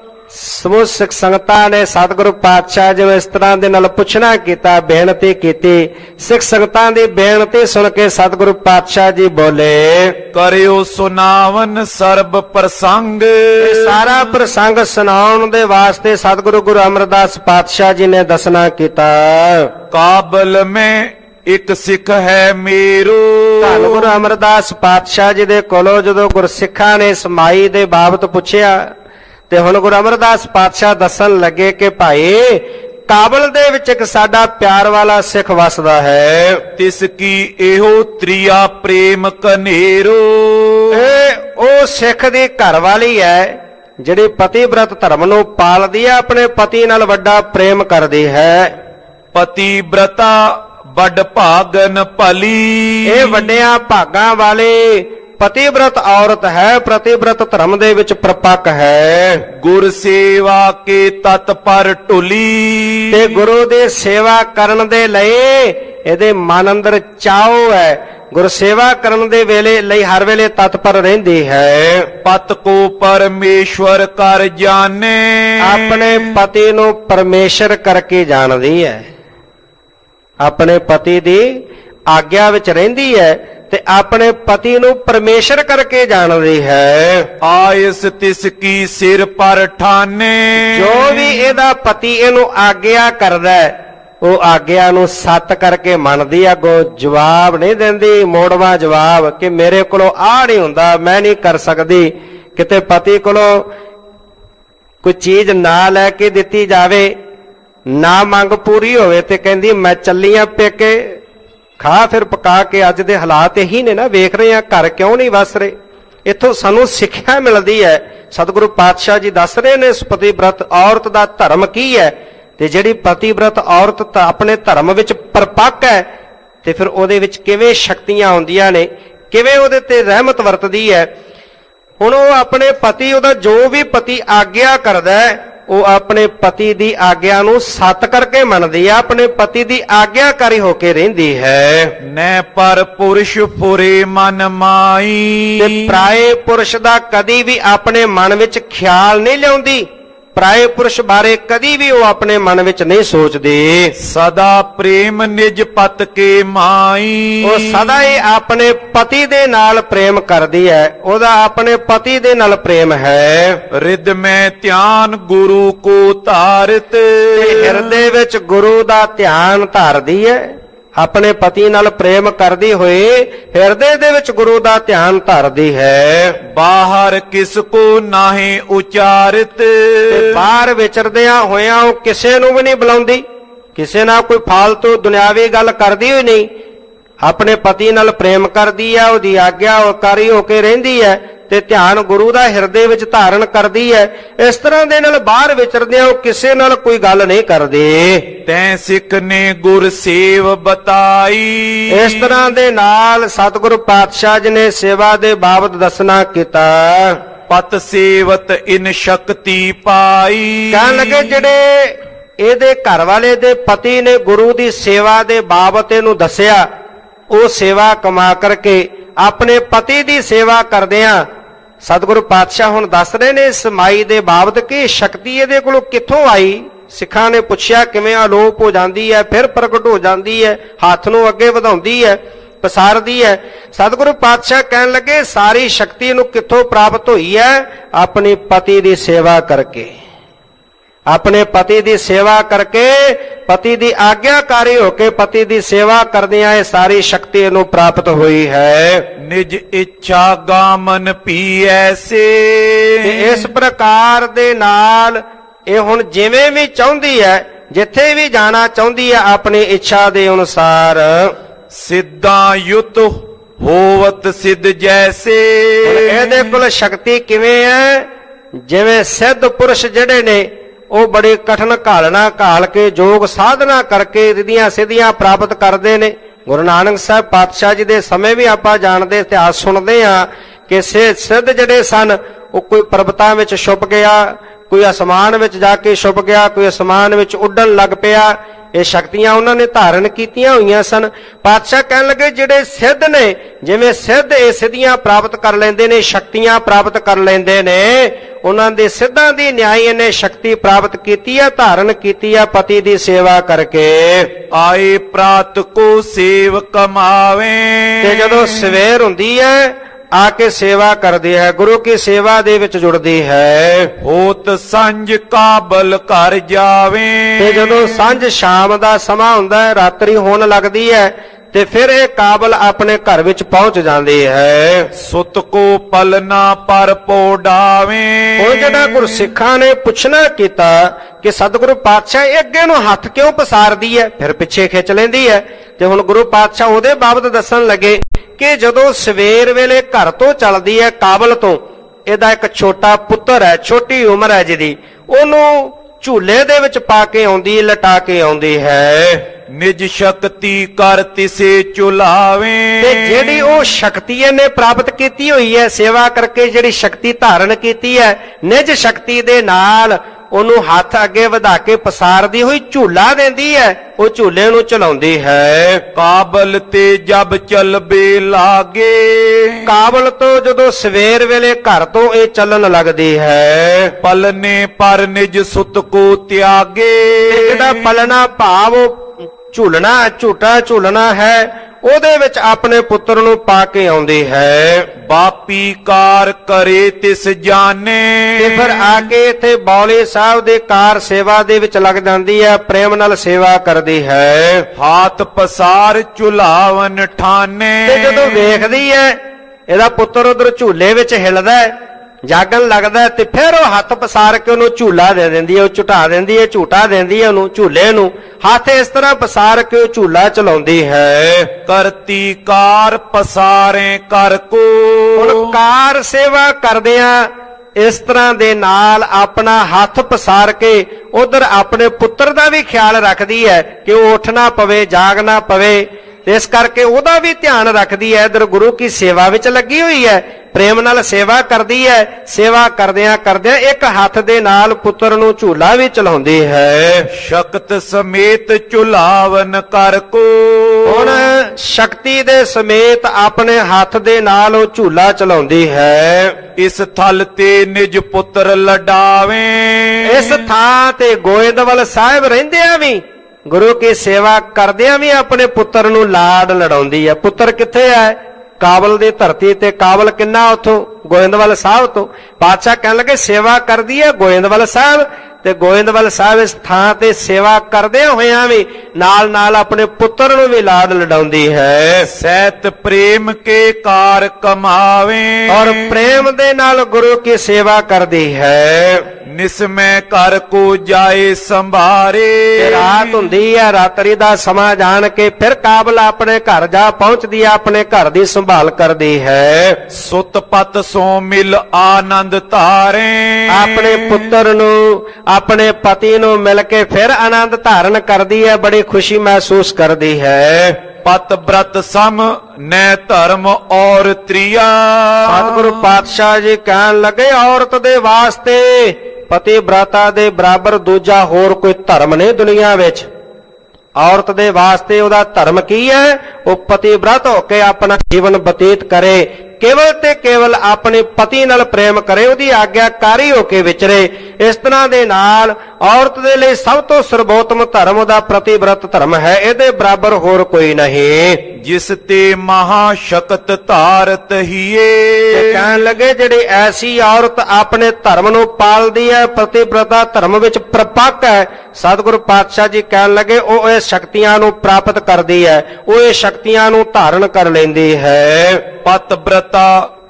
ਸਮੂਹ ਸਿੱਖ ਸੰਗਤਾਂ ਨੇ ਸਤਿਗੁਰੂ ਪਾਤਸ਼ਾਹ ਜੀ ਇਸ ਤਰ੍ਹਾਂ ਦੇ ਨਾਲ ਪੁੱਛਣਾ ਕੀਤਾ, ਬੇਨਤੀ ਕੀਤੀ, ਸਿੱਖ ਸੰਗਤਾਂ ਦੀ ਬੇਨਤੀ ਸੁਣ ਕੇ ਸਤਿਗੁਰੂ ਪਾਤਸ਼ਾਹ ਜੀ ਬੋਲੇ, ਕਰਿਓ ਸੁਨਾਵਨ ਸਰਬ ਪ੍ਰਸੰਗ। ਸਾਰਾ ਪ੍ਰਸੰਗ ਸੁਣਾਉਣ ਦੇ ਵਾਸਤੇ ਸਤਿਗੁਰੂ ਗੁਰੂ ਅਮਰਦਾਸ ਪਾਤਸ਼ਾਹ ਜੀ ਨੇ ਦੱਸਣਾ ਕੀਤਾ। ਕਾਬਲ ਮੈਂ ਇੱਕ ਸਿੱਖ ਹੈ ਮੇਰੋ। ਧੰਨ ਗੁਰੂ ਅਮਰਦਾਸ ਪਾਤਸ਼ਾਹ ਜੀ ਦੇ ਕੋਲੋਂ ਜਦੋਂ ਗੁਰਸਿੱਖਾਂ ਨੇ ਸਮਾਈ ਦੇ ਬਾਬਤ ਪੁੱਛਿਆ, ਤੇ ਹੁਣ ਗੁਰੂ ਅਮਰਦਾਸ ਪਾਤਸ਼ਾਹ ਦੱਸਣ ਲੱਗੇ ਕਿ ਭਾਈ ਕਾਬਲ ਦੇ ਵਿੱਚ ਇੱਕ ਸਾਡਾ ਪਿਆਰ ਵਾਲਾ ਸਿੱਖ ਵਸਦਾ ਹੈ। ਤਿਸ ਕੀ ਇਹੋ ਤ੍ਰਿਆ ਪ੍ਰੇਮ ਕਨੇਰੋ। ਇਹ ਉਹ ਸਿੱਖ ਦੀ ਘਰ ਵਾਲੀ ਹੈ ਜਿਹੜੀ ਪਤੀ ਬ੍ਰਤ ਧਰਮ ਨੂੰ ਪਾਲਦੀ ਹੈ, ਆਪਣੇ ਪਤੀ ਨਾਲ ਵੱਡਾ ਪ੍ਰੇਮ ਕਰਦੀ ਹੈ। ਪਤੀ ਬ੍ਰਤਾ ਵੱਡ ਭਾਗਨ ਭਲੀ। ਇਹ ਵੱਡਿਆਂ ਭਾਗਾਂ ਵਾਲੇ ਪਤੀਬ੍ਰਤ ਔਰਤ ਹੈ, ਪ੍ਰਤੀਬ੍ਰਤ ਧਰਮ ਦੇ ਵਿੱਚ ਪ੍ਰਪੱਕ ਹੈ। ਗੁਰ ਸੇਵਾ ਕੇ ਤਤ ਪਰ ਢੁਲੀ। ਤੇ ਗੁਰੂ ਦੇ ਸੇਵਾ ਕਰਨ ਦੇ ਲਈ ਇਹਦੇ ਮਨ ਅੰਦਰ ਚਾਉ ਹੈ, ਗੁਰ ਸੇਵਾ ਕਰਨ ਦੇ ਵੇਲੇ ਲਈ ਹਰ ਵੇਲੇ ਤਤਪਰ ਰਹਿੰਦੀ ਹੈ। ਪਤ ਕੋ ਪਰਮੇਸ਼ਵਰ ਕਰ ਜਾਣੇ। ਆਪਣੇ ਪਤੀ ਨੂੰ ਪਰਮੇਸ਼ਰ ਕਰਕੇ ਜਾਣਦੀ ਹੈ, ਆਪਣੇ ਪਤੀ ਦੀ ਆਗਿਆ ਵਿੱਚ ਰਹਿੰਦੀ ਹੈ, ਤੇ ਆਪਣੇ ਪਤੀ ਨੂੰ ਪਰਮੇਸ਼ਰ ਕਰਕੇ ਜਾਣਦੀ ਹੈ। ਆਇਸ ਤਿਸ ਕੀ ਸਿਰ ਪਰ ਠਾਨੇ। ਜੋ ਵੀ ਇਹਦਾ ਪਤੀ ਇਹਨੂੰ ਆਗਿਆ ਕਰਦਾ ਹੈ, ਉਹ ਆਗਿਆ ਨੂੰ ਸੱਤ ਕਰਕੇ ਮੰਨਦੀ ਹੈ, ਅੱਗੋਂ ਜਵਾਬ ਨਹੀਂ ਦਿੰਦੀ ਮੋੜਵਾ ਜਵਾਬ ਕਿ ਮੇਰੇ ਕੋਲੋਂ ਆਹ ਨਹੀਂ ਹੁੰਦਾ, ਮੈਂ ਨਹੀਂ ਕਰ ਸਕਦੀ। ਕਿਤੇ ਪਤੀ ਕੋਲੋਂ ਕੋਈ ਚੀਜ਼ ਨਾ ਲੈ ਕੇ ਦਿੱਤੀ ਜਾਵੇ, ਨਾ ਮੰਗ ਪੂਰੀ ਹੋਵੇ, ਤੇ ਕਹਿੰਦੀ ਮੈਂ ਚੱਲੀ ਆਂ ਪੇਕੇ, ਖਾ ਫਿਰ ਪਕਾ ਕੇ। ਅੱਜ ਦੇ ਹਾਲਾਤ ਇਹੀ ਨੇ ਨਾ, ਵੇਖ ਰਹੇ ਆ ਘਰ ਕਿਉਂ ਨਹੀਂ ਵਸ ਰਹੇ। ਇੱਥੋਂ ਸਾਨੂੰ ਸਿੱਖਿਆ ਮਿਲਦੀ ਹੈ। ਸਤਿਗੁਰੂ ਪਾਤਸ਼ਾਹ ਜੀ ਦੱਸ ਰਹੇ ਨੇ ਪਤੀਬ੍ਰਤ ਔਰਤ ਦਾ ਧਰਮ ਕੀ ਹੈ, ਤੇ ਜਿਹੜੀ ਪਤੀਬ੍ਰਤ ਔਰਤ ਤਾਂ ਆਪਣੇ ਧਰਮ ਵਿੱਚ ਪਰਪੱਕ ਹੈ, ਤੇ ਫਿਰ ਉਹਦੇ ਵਿੱਚ ਕਿਵੇਂ ਸ਼ਕਤੀਆਂ ਆਉਂਦੀਆਂ ਨੇ, ਕਿਵੇਂ ਉਹਦੇ ਤੇ ਰਹਿਮਤ ਵਰਤਦੀ ਹੈ। ਹੁਣ ਉਹ ਆਪਣੇ ਪਤੀ, ਉਹਦਾ ਜੋ ਵੀ ਪਤੀ ਆਗਿਆ ਕਰਦਾ ਹੈ, ਉਹ ਆਪਣੇ ਪਤੀ ਦੀ ਆਗਿਆ ਨੂੰ ਸੱਤ ਕਰਕੇ ਮੰਨਦੀ ਹੈ, ਆਪਣੇ ਪਤੀ ਦੀ ਆਗਿਆਕਾਰੀ ਹੋ ਕੇ ਰਹਿੰਦੀ ਹੈ। ਨੈ ਪਰ ਪੁਰਸ਼ ਫੁਰੇ ਮਨ ਤੇ ਮਾਈ ਪਰਾਏ ਪੁਰਸ਼ ਦਾ ਕਦੀ ਵੀ ਆਪਣੇ ਮਨ ਵਿੱਚ ਖਿਆਲ ਨਹੀਂ ਲਿਆਉਂਦੀ, ਪਰਾਏ ਪੁਰਸ਼ ਬਾਰੇ ਕਦੀ ਵੀ ਉਹ ਆਪਣੇ ਮਨ ਵਿੱਚ ਨਹੀਂ ਸੋਚਦੀ। ਸਦਾ ਪ੍ਰੇਮ ਨਿਜ ਪਤ ਕੇ ਮਾਈ ਉਹ ਸਦਾ ਹੀ ਆਪਣੇ ਪਤੀ ਦੇ ਨਾਲ ਪ੍ਰੇਮ ਕਰਦੀ ਹੈ, ਉਹਦਾ ਆਪਣੇ ਪਤੀ ਦੇ ਨਾਲ ਪ੍ਰੇਮ ਹੈ। ਰਿਦ ਮੈਂ ਧਿਆਨ ਗੁਰੂ ਕੋ ਧਾਰਿਤ ਤੇ ਹਿਰਦੇ ਵਿੱਚ ਗੁਰੂ ਦਾ ਧਿਆਨ ਧਾਰਦੀ ਹੈ, ਆਪਣੇ ਪਤੀ ਨਾਲ ਪ੍ਰੇਮ ਕਰਦੀ ਹੋਏ ਹਿਰਦੇ ਦੇ ਵਿੱਚ ਗੁਰੂ ਦਾ ਧਿਆਨ ਧਾਰਦੀ ਹੈ। ਬਾਹਰ ਕਿਸ ਕੋ ਨਾਹੀਂ ਉਚਾਰਿਤ ਤੇ ਬਾਹਰ ਵਿਚਰਦਿਆਂ ਹੋਇਆਂ ਉਹ ਕਿਸੇ ਨੂੰ ਵੀ ਨਹੀਂ ਬੁਲਾਉਂਦੀ, ਕਿਸੇ ਨਾਲ ਕੋਈ ਫਾਲਤੂ ਦੁਨਿਆਵੀ ਗੱਲ ਕਰਦੀ ਹੋਈ ਨਹੀਂ, ਆਪਣੇ ਪਤੀ ਨਾਲ ਪ੍ਰੇਮ ਕਰਦੀ ਹੈ, ਉਹਦੀ ਆਗਿਆਕਾਰੀ ਹੋ ਕੇ ਰਹਿੰਦੀ ਹੈ ਤੇ ਧਿਆਨ ਗੁਰੂ ਦਾ ਹਿਰਦੇ ਵਿੱਚ ਧਾਰਨ ਕਰਦੀ ਹੈ। ਇਸ ਤਰ੍ਹਾਂ ਦੇ ਨਾਲ ਬਾਹਰ ਵਿਚਰਦਿਆਂ ਉਹ ਕਿਸੇ ਨਾਲ ਕੋਈ ਗੱਲ ਨਹੀਂ ਕਰਦੀ। ਤੈਂ ਸਿੱਖ ਨੇ ਗੁਰ ਸੇਵ ਬਤਾਈ ਇਸ ਤਰ੍ਹਾਂ ਦੇ ਨਾਲ ਸਤਿਗੁਰੂ ਪਾਤਸ਼ਾਹ ਜੀ ਨੇ ਸੇਵਾ ਦੇ ਬਾਬਤ ਦੱਸਣਾ ਕੀਤਾ। ਪਤ ਸੇਵਤ ਇਨ ਸ਼ਕਤੀ ਪਾਈ ਕਹਿਣ ਲੱਗੇ ਜਿਹੜੇ ਇਹਦੇ ਘਰ ਵਾਲੇ ਦੇ ਪਤੀ ਨੇ ਗੁਰੂ ਦੀ ਸੇਵਾ ਦੇ ਬਾਬਤ ਇਹਨੂੰ ਦੱਸਿਆ, ਉਹ ਸੇਵਾ ਕਮਾ ਕਰਕੇ ਆਪਣੇ ਪਤੀ ਦੀ ਸੇਵਾ ਕਰਦਿਆਂ ਸਤਿਗੁਰੂ ਪਾਤਸ਼ਾਹ ਹੁਣ ਦੱਸ ਰਹੇ ਨੇ ਇਸ ਮਾਈ ਦੇ ਬਾਬਤ ਕਿ ਸ਼ਕਤੀ ਇਹਦੇ ਕੋਲੋਂ ਕਿੱਥੋਂ ਆਈ। ਸਿੱਖਾਂ ਨੇ ਪੁੱਛਿਆ ਕਿਵੇਂ ਅਲੋਪ ਹੋ ਜਾਂਦੀ ਹੈ, ਫਿਰ ਪ੍ਰਗਟ ਹੋ ਜਾਂਦੀ ਹੈ, ਹੱਥ ਨੂੰ ਅੱਗੇ ਵਧਾਉਂਦੀ ਹੈ, ਪਸਾਰਦੀ ਹੈ। ਸਤਿਗੁਰੂ ਪਾਤਸ਼ਾਹ ਕਹਿਣ ਲੱਗੇ ਸਾਰੀ ਸ਼ਕਤੀ ਨੂੰ ਕਿੱਥੋਂ ਪ੍ਰਾਪਤ ਹੋਈ ਹੈ? ਆਪਣੇ ਪਤੀ ਦੀ ਸੇਵਾ ਕਰਕੇ, ਆਪਣੇ ਪਤੀ ਦੀ ਸੇਵਾ ਕਰਕੇ, ਪਤੀ ਦੀ ਆਗਿਆਕਾਰੀ ਹੋ ਕੇ ਪਤੀ ਦੀ ਸੇਵਾ ਕਰਦਿਆਂ ਇਹ ਸਾਰੀ ਸ਼ਕਤੀ ਇਹਨੂੰ ਪ੍ਰਾਪਤ ਹੋਈ ਹੈ। ਨਿਜ ਇੱਛਾ ਗਾਮਨ ਪੀ ਐਸੇ ਤੇ ਇਸ ਪ੍ਰਕਾਰ ਦੇ ਨਾਲ ਇਹ ਹੁਣ ਜਿਵੇਂ ਵੀ ਚਾਹੁੰਦੀ ਹੈ, ਜਿੱਥੇ ਵੀ ਜਾਣਾ ਚਾਹੁੰਦੀ ਹੈ, ਆਪਣੀ ਇੱਛਾ ਦੇ ਅਨੁਸਾਰ ਸਿੱਧਾ ਯੁਤ ਹੋਵਤ ਸਿੱਧ ਜੈਸੇ ਇਹਦੇ ਕੋਲ ਸ਼ਕਤੀ ਕਿਵੇਂ ਹੈ? ਜਿਵੇਂ ਸਿੱਧ ਪੁਰਸ਼ ਜਿਹੜੇ ਨੇ ਉਹ ਬੜੀ ਕਠਨ ਘਾਲਣਾ ਘਾਲ ਕੇ ਯੋਗ ਸਾਧਨਾ ਕਰਕੇ ਰਿੱਧੀਆਂ ਸਿੱਧੀਆਂ ਪ੍ਰਾਪਤ ਕਰਦੇ ਨੇ। ਗੁਰੂ ਨਾਨਕ ਸਾਹਿਬ ਪਾਤਸ਼ਾਹ ਜੀ ਦੇ ਸਮੇਂ ਵੀ ਆਪਾਂ ਜਾਣਦੇ ਇਤਿਹਾਸ ਸੁਣਦੇ ਹਾਂ ਕਿ ਸਿੱਧ ਜਿਹੜੇ ਸਨ ਉਹ ਕੋਈ ਪਰਬਤਾਂ ਵਿੱਚ ਛੁਪ ਗਿਆ, ਕੋਈ ਅਸਮਾਨ ਵਿੱਚ ਜਾ ਕੇ ਛੁਪ ਗਿਆ, ਕੋਈ ਅਸਮਾਨ ਵਿੱਚ ਉੱਡਣ ਲੱਗ ਪਿਆ। ਇਹ ਸ਼ਕਤੀਆਂ ਉਹਨਾਂ ਨੇ ਧਾਰਨ ਕੀਤੀਆਂ ਹੋਈਆਂ ਸਨ। ਪਾਤਸ਼ਾਹ ਕਹਿਣ ਲੱਗੇ ਜਿਹੜੇ ਸਿੱਧ ਨੇ, ਜਿਵੇਂ ਸਿੱਧ ਇਹ ਸਿੱਧੀਆਂ ਪ੍ਰਾਪਤ ਕਰ ਲੈਂਦੇ ਨੇ, ਸ਼ਕਤੀਆਂ ਪ੍ਰਾਪਤ ਕਰ ਲੈਂਦੇ ਨੇ, ਉਹਨਾਂ ਦੇ ਸਿੱਧਾਂ ਦੀ ਨਿਆਈ ਇਹਨੇ ਸ਼ਕਤੀ ਪ੍ਰਾਪਤ ਕੀਤੀ ਹੈ, ਧਾਰਨ ਕੀਤੀ ਹੈ ਪਤੀ ਦੀ ਸੇਵਾ ਕਰਕੇ। ਆਏ ਪ੍ਰਾਤ ਕੋ ਸੇਵ ਕਮਾਵੇ ਤੇ ਜਦੋਂ ਸਵੇਰ ਹੁੰਦੀ ਹੈ ਆ ਕੇ ਸੇਵਾ ਕਰਦੀ ਹੈ, ਗੁਰੂ ਕੀ ਸੇਵਾ ਦੇ ਵਿੱਚ ਜੁੜਦੀ ਹੈ। ਹੋਤ ਸੰਜ ਕਾਬਲ ਘਰ ਜਾਵੇ ਤੇ ਜਦੋਂ ਸਾਂਝ ਸ਼ਾਮ ਦਾ ਸਮਾਂ ਹੁੰਦਾ ਹੈ, ਰਾਤਰੀ ਹੋਣ ਲੱਗਦੀ ਹੈ, ਤੇ ਫਿਰ ਇਹ ਕਾਬਲ ਆਪਣੇ ਘਰ ਵਿੱਚ ਪਹੁੰਚ ਜਾਂਦੀ ਹੈ। ਸੁਤ ਕੋ ਪਲਨਾ ਪਰ ਪੋਡਾਵੇ ਉਹ ਜਿਹੜਾ ਗੁਰਸਿੱਖਾਂ ਨੇ ਪੁੱਛਣਾ ਕੀਤਾ ਕਿ ਸਤਿਗੁਰੂ ਪਾਤਸ਼ਾਹ ਇਹ ਅੱਗੇ ਨੂੰ ਹੱਥ ਕਿਉਂ ਪਸਾਰਦੀ ਹੈ, ਫਿਰ ਪਿੱਛੇ ਖਿੱਚ ਲੈਂਦੀ ਹੈ। ਤੇ ਹੁਣ ਗੁਰੂ ਪਾਤਸ਼ਾਹ ਉਹਦੇ ਬਾਬਤ ਦੱਸਣ ਲੱਗੇ ਕਿ ਜਦੋਂ ਸਵੇਰ ਵੇਲੇ ਘਰ ਤੋਂ ਚੱਲਦੀ ਹੈ ਕਾਬਲ ਤੋਂ, ਇਹਦਾ ਇੱਕ ਛੋਟਾ ਪੁੱਤਰ ਹੈ, ਛੋਟੀ ਉਮਰ ਹੈ ਜਿਹਦੀ, ਉਹਨੂੰ ਝੂਲੇ ਦੇ ਵਿੱਚ ਪਾ ਕੇ ਆਉਂਦੀ, ਲਟਾ ਕੇ ਆਉਂਦੀ ਹੈ। ਨਿਜ ਸ਼ਕਤੀ ਕਰ ਤਿਸੇ ਚੁਲਾਵੇ ਤੇ ਜਿਹੜੀ ਉਹ ਸ਼ਕਤੀ ਇਹਨੇ ਪ੍ਰਾਪਤ ਕੀਤੀ ਹੋਈ ਹੈ ਸੇਵਾ ਕਰਕੇ, ਜਿਹੜੀ ਸ਼ਕਤੀ ਧਾਰਨ ਕੀਤੀ ਹੈ, ਨਿਜ ਸ਼ਕਤੀ ਦੇ ਨਾਲ ਉਹਨੂੰ ਹੱਥ ਅੱਗੇ ਵਧਾ ਕੇ ਪਸਾਰਦੀ ਹੋਈ ਝੂਲਾ ਦਿੰਦੀ ਹੈ, ਉਹ ਝੂਲੇ ਨੂੰ ਚਲਾਉਂਦੀ ਹੈ। ਕਾਬਲ ਤੇ ਜਬ ਚਲਬੇ ਲਾਗੇ ਕਾਬਲ ਤੋਂ ਜਦੋਂ ਸਵੇਰ ਵੇਲੇ ਘਰ ਤੋਂ ਇਹ ਚੱਲਣ ਲੱਗਦੀ ਹੈ, ਪਲਨੇ ਪਰ ਨਿਜ ਸੁਤ ਕੋ ਤਿਆਗੇ ਜਿਹੜਾ ਪਲਣਾ ਭਾਵ ਝੂਲਣਾ, ਝੂਟਾ ਝੂਲਣਾ ਹੈ, ਉਹਦੇ ਵਿੱਚ ਆਪਣੇ ਪੁੱਤਰ ਨੂੰ ਪਾ ਕੇ ਆਉਂਦੀ ਹੈ। ਬਾਪੀ ਕਾਰ ਕਰੇ ਤਿਸ ਜਾਣੇ ਤੇ ਫਿਰ ਆ ਕੇ ਇੱਥੇ ਬੌਲੇ ਸਾਹਿਬ ਦੇ ਕਾਰ ਸੇਵਾ ਦੇ ਵਿੱਚ ਲੱਗ ਜਾਂਦੀ ਹੈ, ਪ੍ਰੇਮ ਨਾਲ ਸੇਵਾ ਕਰਦੀ ਹੈ। ਹਾਥ ਪਸਾਰ ਝੁਲਾਵਨ ਠਾਨੇ ਤੇ ਜਦੋਂ ਵੇਖਦੀ ਹੈ ਇਹਦਾ ਪੁੱਤਰ ਉਧਰ ਝੂਲੇ ਵਿੱਚ ਹਿੱਲਦਾ ਹੈ, ਜਾਗਣ ਲੱਗਦਾ ਹੈ, ਤੇ ਫਿਰ ਉਹ ਹੱਥ ਪਸਾਰ ਕੇ ਉਹਨੂੰ ਝੂਲਾ ਦੇ ਦਿੰਦੀ ਹੈ, ਉਹ ਝੁਟਾ ਦਿੰਦੀ ਹੈ, ਝੂਟਾ ਦਿੰਦੀ ਹੈ ਉਹਨੂੰ, ਝੂਲੇ ਨੂੰ ਹੱਥ ਇਸ ਤਰ੍ਹਾਂ ਪਸਾਰ ਕੇ ਉਹ ਝੂਲਾ ਚਲਾਉਂਦੀ ਹੈ। ਕਰਤੀ ਕਾਰ ਪਸਾਰੇ ਕਰ ਕੋ ਹੁਣ ਕਾਰ ਸੇਵਾ ਕਰਦਿਆਂ ਇਸ ਤਰ੍ਹਾਂ ਦੇ ਨਾਲ ਆਪਣਾ ਹੱਥ ਪਸਾਰ ਕੇ ਉਧਰ ਆਪਣੇ ਪੁੱਤਰ ਦਾ ਵੀ ਖਿਆਲ ਰੱਖਦੀ ਹੈ ਕਿ ਉਹ ਉੱਠ ਨਾ ਪਵੇ, ਜਾਗ ਨਾ ਪਵੇ, ਤੇ ਇਸ ਕਰਕੇ ਉਹਦਾ ਵੀ ਧਿਆਨ ਰੱਖਦੀ ਹੈ, ਇਧਰ ਗੁਰੂ ਕੀ ਸੇਵਾ ਵਿੱਚ ਲੱਗੀ ਹੋਈ ਹੈ, ਪ੍ਰੇਮ ਨਾਲ ਸੇਵਾ ਕਰਦੀ ਹੈ। ਸੇਵਾ ਕਰਦਿਆਂ ਕਰਦਿਆਂ ਇੱਕ ਹੱਥ ਦੇ ਨਾਲ ਪੁੱਤਰ ਨੂੰ ਝੂਲਾ ਵੀ ਚਲਾਉਂਦੀ ਹੈ। ਸ਼ਕਤ ਸਮੇਤ ਝੁਲਾਵਨ ਕਰ ਕੋ। ਹੁਣ ਸ਼ਕਤੀ ਦੇ ਸਮੇਤ ਆਪਣੇ ਹੱਥ ਦੇ ਨਾਲ ਉਹ ਝੂਲਾ ਚਲਾਉਂਦੀ ਹੈ। ਇਸ ਥਲ ਤੇ ਨਿਜ ਪੁੱਤਰ ਲਡਾਵੇ। ਇਸ ਥਾਂ ਤੇ ਗੋਇੰਦਵਾਲ ਸਾਹਿਬ ਰਹਿੰਦਿਆਂ ਵੀ ਗੁਰੂ ਕੀ ਸੇਵਾ ਕਰਦਿਆਂ ਵੀ ਆਪਣੇ ਪੁੱਤਰ ਨੂੰ ਲਾਡ ਲੜਾਉਂਦੀ ਹੈ। ਪੁੱਤਰ ਕਿੱਥੇ ਹੈ? ਕਾਬਲ ਦੀ ਧਰਤੀ ਤੇ। ਕਾਬਲ ਕਿੰਨਾ ਉੱਥੋਂ? ਗੋਇੰਦਵਾਲ ਸਾਹਿਬ ਤੋਂ। ਪਾਤਸ਼ਾਹ ਕਹਿਣ ਲੱਗੇ ਸੇਵਾ ਕਰਦੀ ਹੈ ਗੋਇੰਦਵਾਲ ਸਾਹਿਬ, ਤੇ ਗੋਇੰਦਵਾਲ ਸਾਹਿਬ ਇਸ ਥਾਂ ਤੇ ਸੇਵਾ ਕਰਦਿਆਂ ਹੋਇਆਂ ਵੀ ਨਾਲ ਨਾਲ ਆਪਣੇ ਪੁੱਤਰ ਨੂੰ ਵੀ ਲਾਡ ਲਡਾਉਂਦੀ ਹੈ। ਸਹਿਤ ਪ੍ਰੇਮ ਕੇ ਕਾਰ ਕਮਾਵੇ। ਔਰ ਪ੍ਰੇਮ ਦੇ ਨਾਲ ਗੁਰੂ ਕੀ ਸੇਵਾ ਕਰਦੀ ਹੈ। ਨਿਸਮੈ ਘਰ ਕੋ ਜਾਏ ਸੰਭਾਰੇ। ਰਾਤ ਹੁੰਦੀ ਹੈ, ਰਾਤਰੀ ਦਾ ਸਮਾਂ ਜਾਣ ਕੇ ਫਿਰ ਕਾਬਲ ਆਪਣੇ ਘਰ ਜਾ ਪਹੁੰਚਦੀ ਹੈ, ਆਪਣੇ ਘਰ ਦੀ ਸੰਭਾਲ ਕਰਦੀ ਹੈ। ਸੁਤ ਪਤ ਸੋ ਮਿਲ ਆਨੰਦ ਧਾਰੇ। ਆਪਣੇ ਪੁੱਤਰ ਨੂੰ, ਆਪਣੇ ਪਤੀ ਨੂੰ ਮਿਲ ਕੇ ਫਿਰ ਆਨੰਦ ਧਾਰਨ ਕਰਦੀ ਹੈ, ਬੜੀ ਖੁਸ਼ੀ ਮਹਿਸੂਸ ਕਰਦੀ ਹੈ। ਪਤ ਬ੍ਰਤ ਸਮ ਨੈ ਧਰਮ ਔਰ ਤ੍ਰਿਆ। ਸਤਿਗੁਰੂ ਪਾਤਸ਼ਾਹ ਜੀ ਕਹਿਣ ਲੱਗੇ ਔਰਤ ਦੇ ਵਾਸਤੇ ਪਤੀ ਬ੍ਰਤਾ ਦੇ ਬਰਾਬਰ ਦੂਜਾ ਹੋਰ ਕੋਈ ਧਰਮ ਨਹੀਂ ਦੁਨੀਆ ਵਿੱਚ। ਔਰਤ ਦੇ ਵਾਸਤੇ ਉਹਦਾ ਧਰਮ ਕੀ ਹੈ? ਉਹ ਪਤੀ ਬ੍ਰਤ ਹੋ ਕੇ ਆਪਣਾ ਜੀਵਨ ਬਤੀਤ ਕਰੇ, ਕੇਵਲ ਤੇ ਕੇਵਲ ਆਪਣੇ ਪਤੀ ਨਾਲ ਪ੍ਰੇਮ ਕਰੇ, ਉਹਦੀ ਆਗਿਆਕਾਰੀ ਹੋ ਕੇ ਵਿਚਰੇ। ਇਸ ਤਰ੍ਹਾਂ ਦੇ ਨਾਲ ਔਰਤ ਦੇ ਲਈ ਸਭ ਤੋਂ ਸਰਬੋਤਮ ਧਰਮ ਉਹਦਾ ਪ੍ਰਤੀਬ੍ਰਤ ਧਰਮ ਹੈ, ਇਹਦੇ ਬਰਾਬਰ ਹੋਰ ਕੋਈ ਨਹੀਂ। ਜਿਸ ਤੇ ਮਹਾ ਸ਼ਕਤ ਧਾਰਤ ਹੀਏ। ਕਹਿਣ ਲੱਗੇ ਜਿਹੜੀ ਐਸੀ ਔਰਤ ਆਪਣੇ ਧਰਮ ਨੂੰ ਪਾਲਦੀ ਹੈ, ਪ੍ਰਤੀਬ੍ਰਤਾ ਧਰਮ ਵਿੱਚ ਪ੍ਰਪੱਕ ਹੈ, ਸਤਿਗੁਰੂ ਪਾਤਸ਼ਾਹ ਜੀ ਕਹਿਣ ਲੱਗੇ ਉਹ ਇਹ ਸ਼ਕਤੀਆਂ ਨੂੰ ਪ੍ਰਾਪਤ ਕਰਦੀ ਹੈ, ਉਹ ਇਹ ਸ਼ਕਤੀਆਂ ਨੂੰ ਧਾਰਨ ਕਰ ਲੈਂਦੀ ਹੈ। ਪਤ ਬ੍ਰਤਾ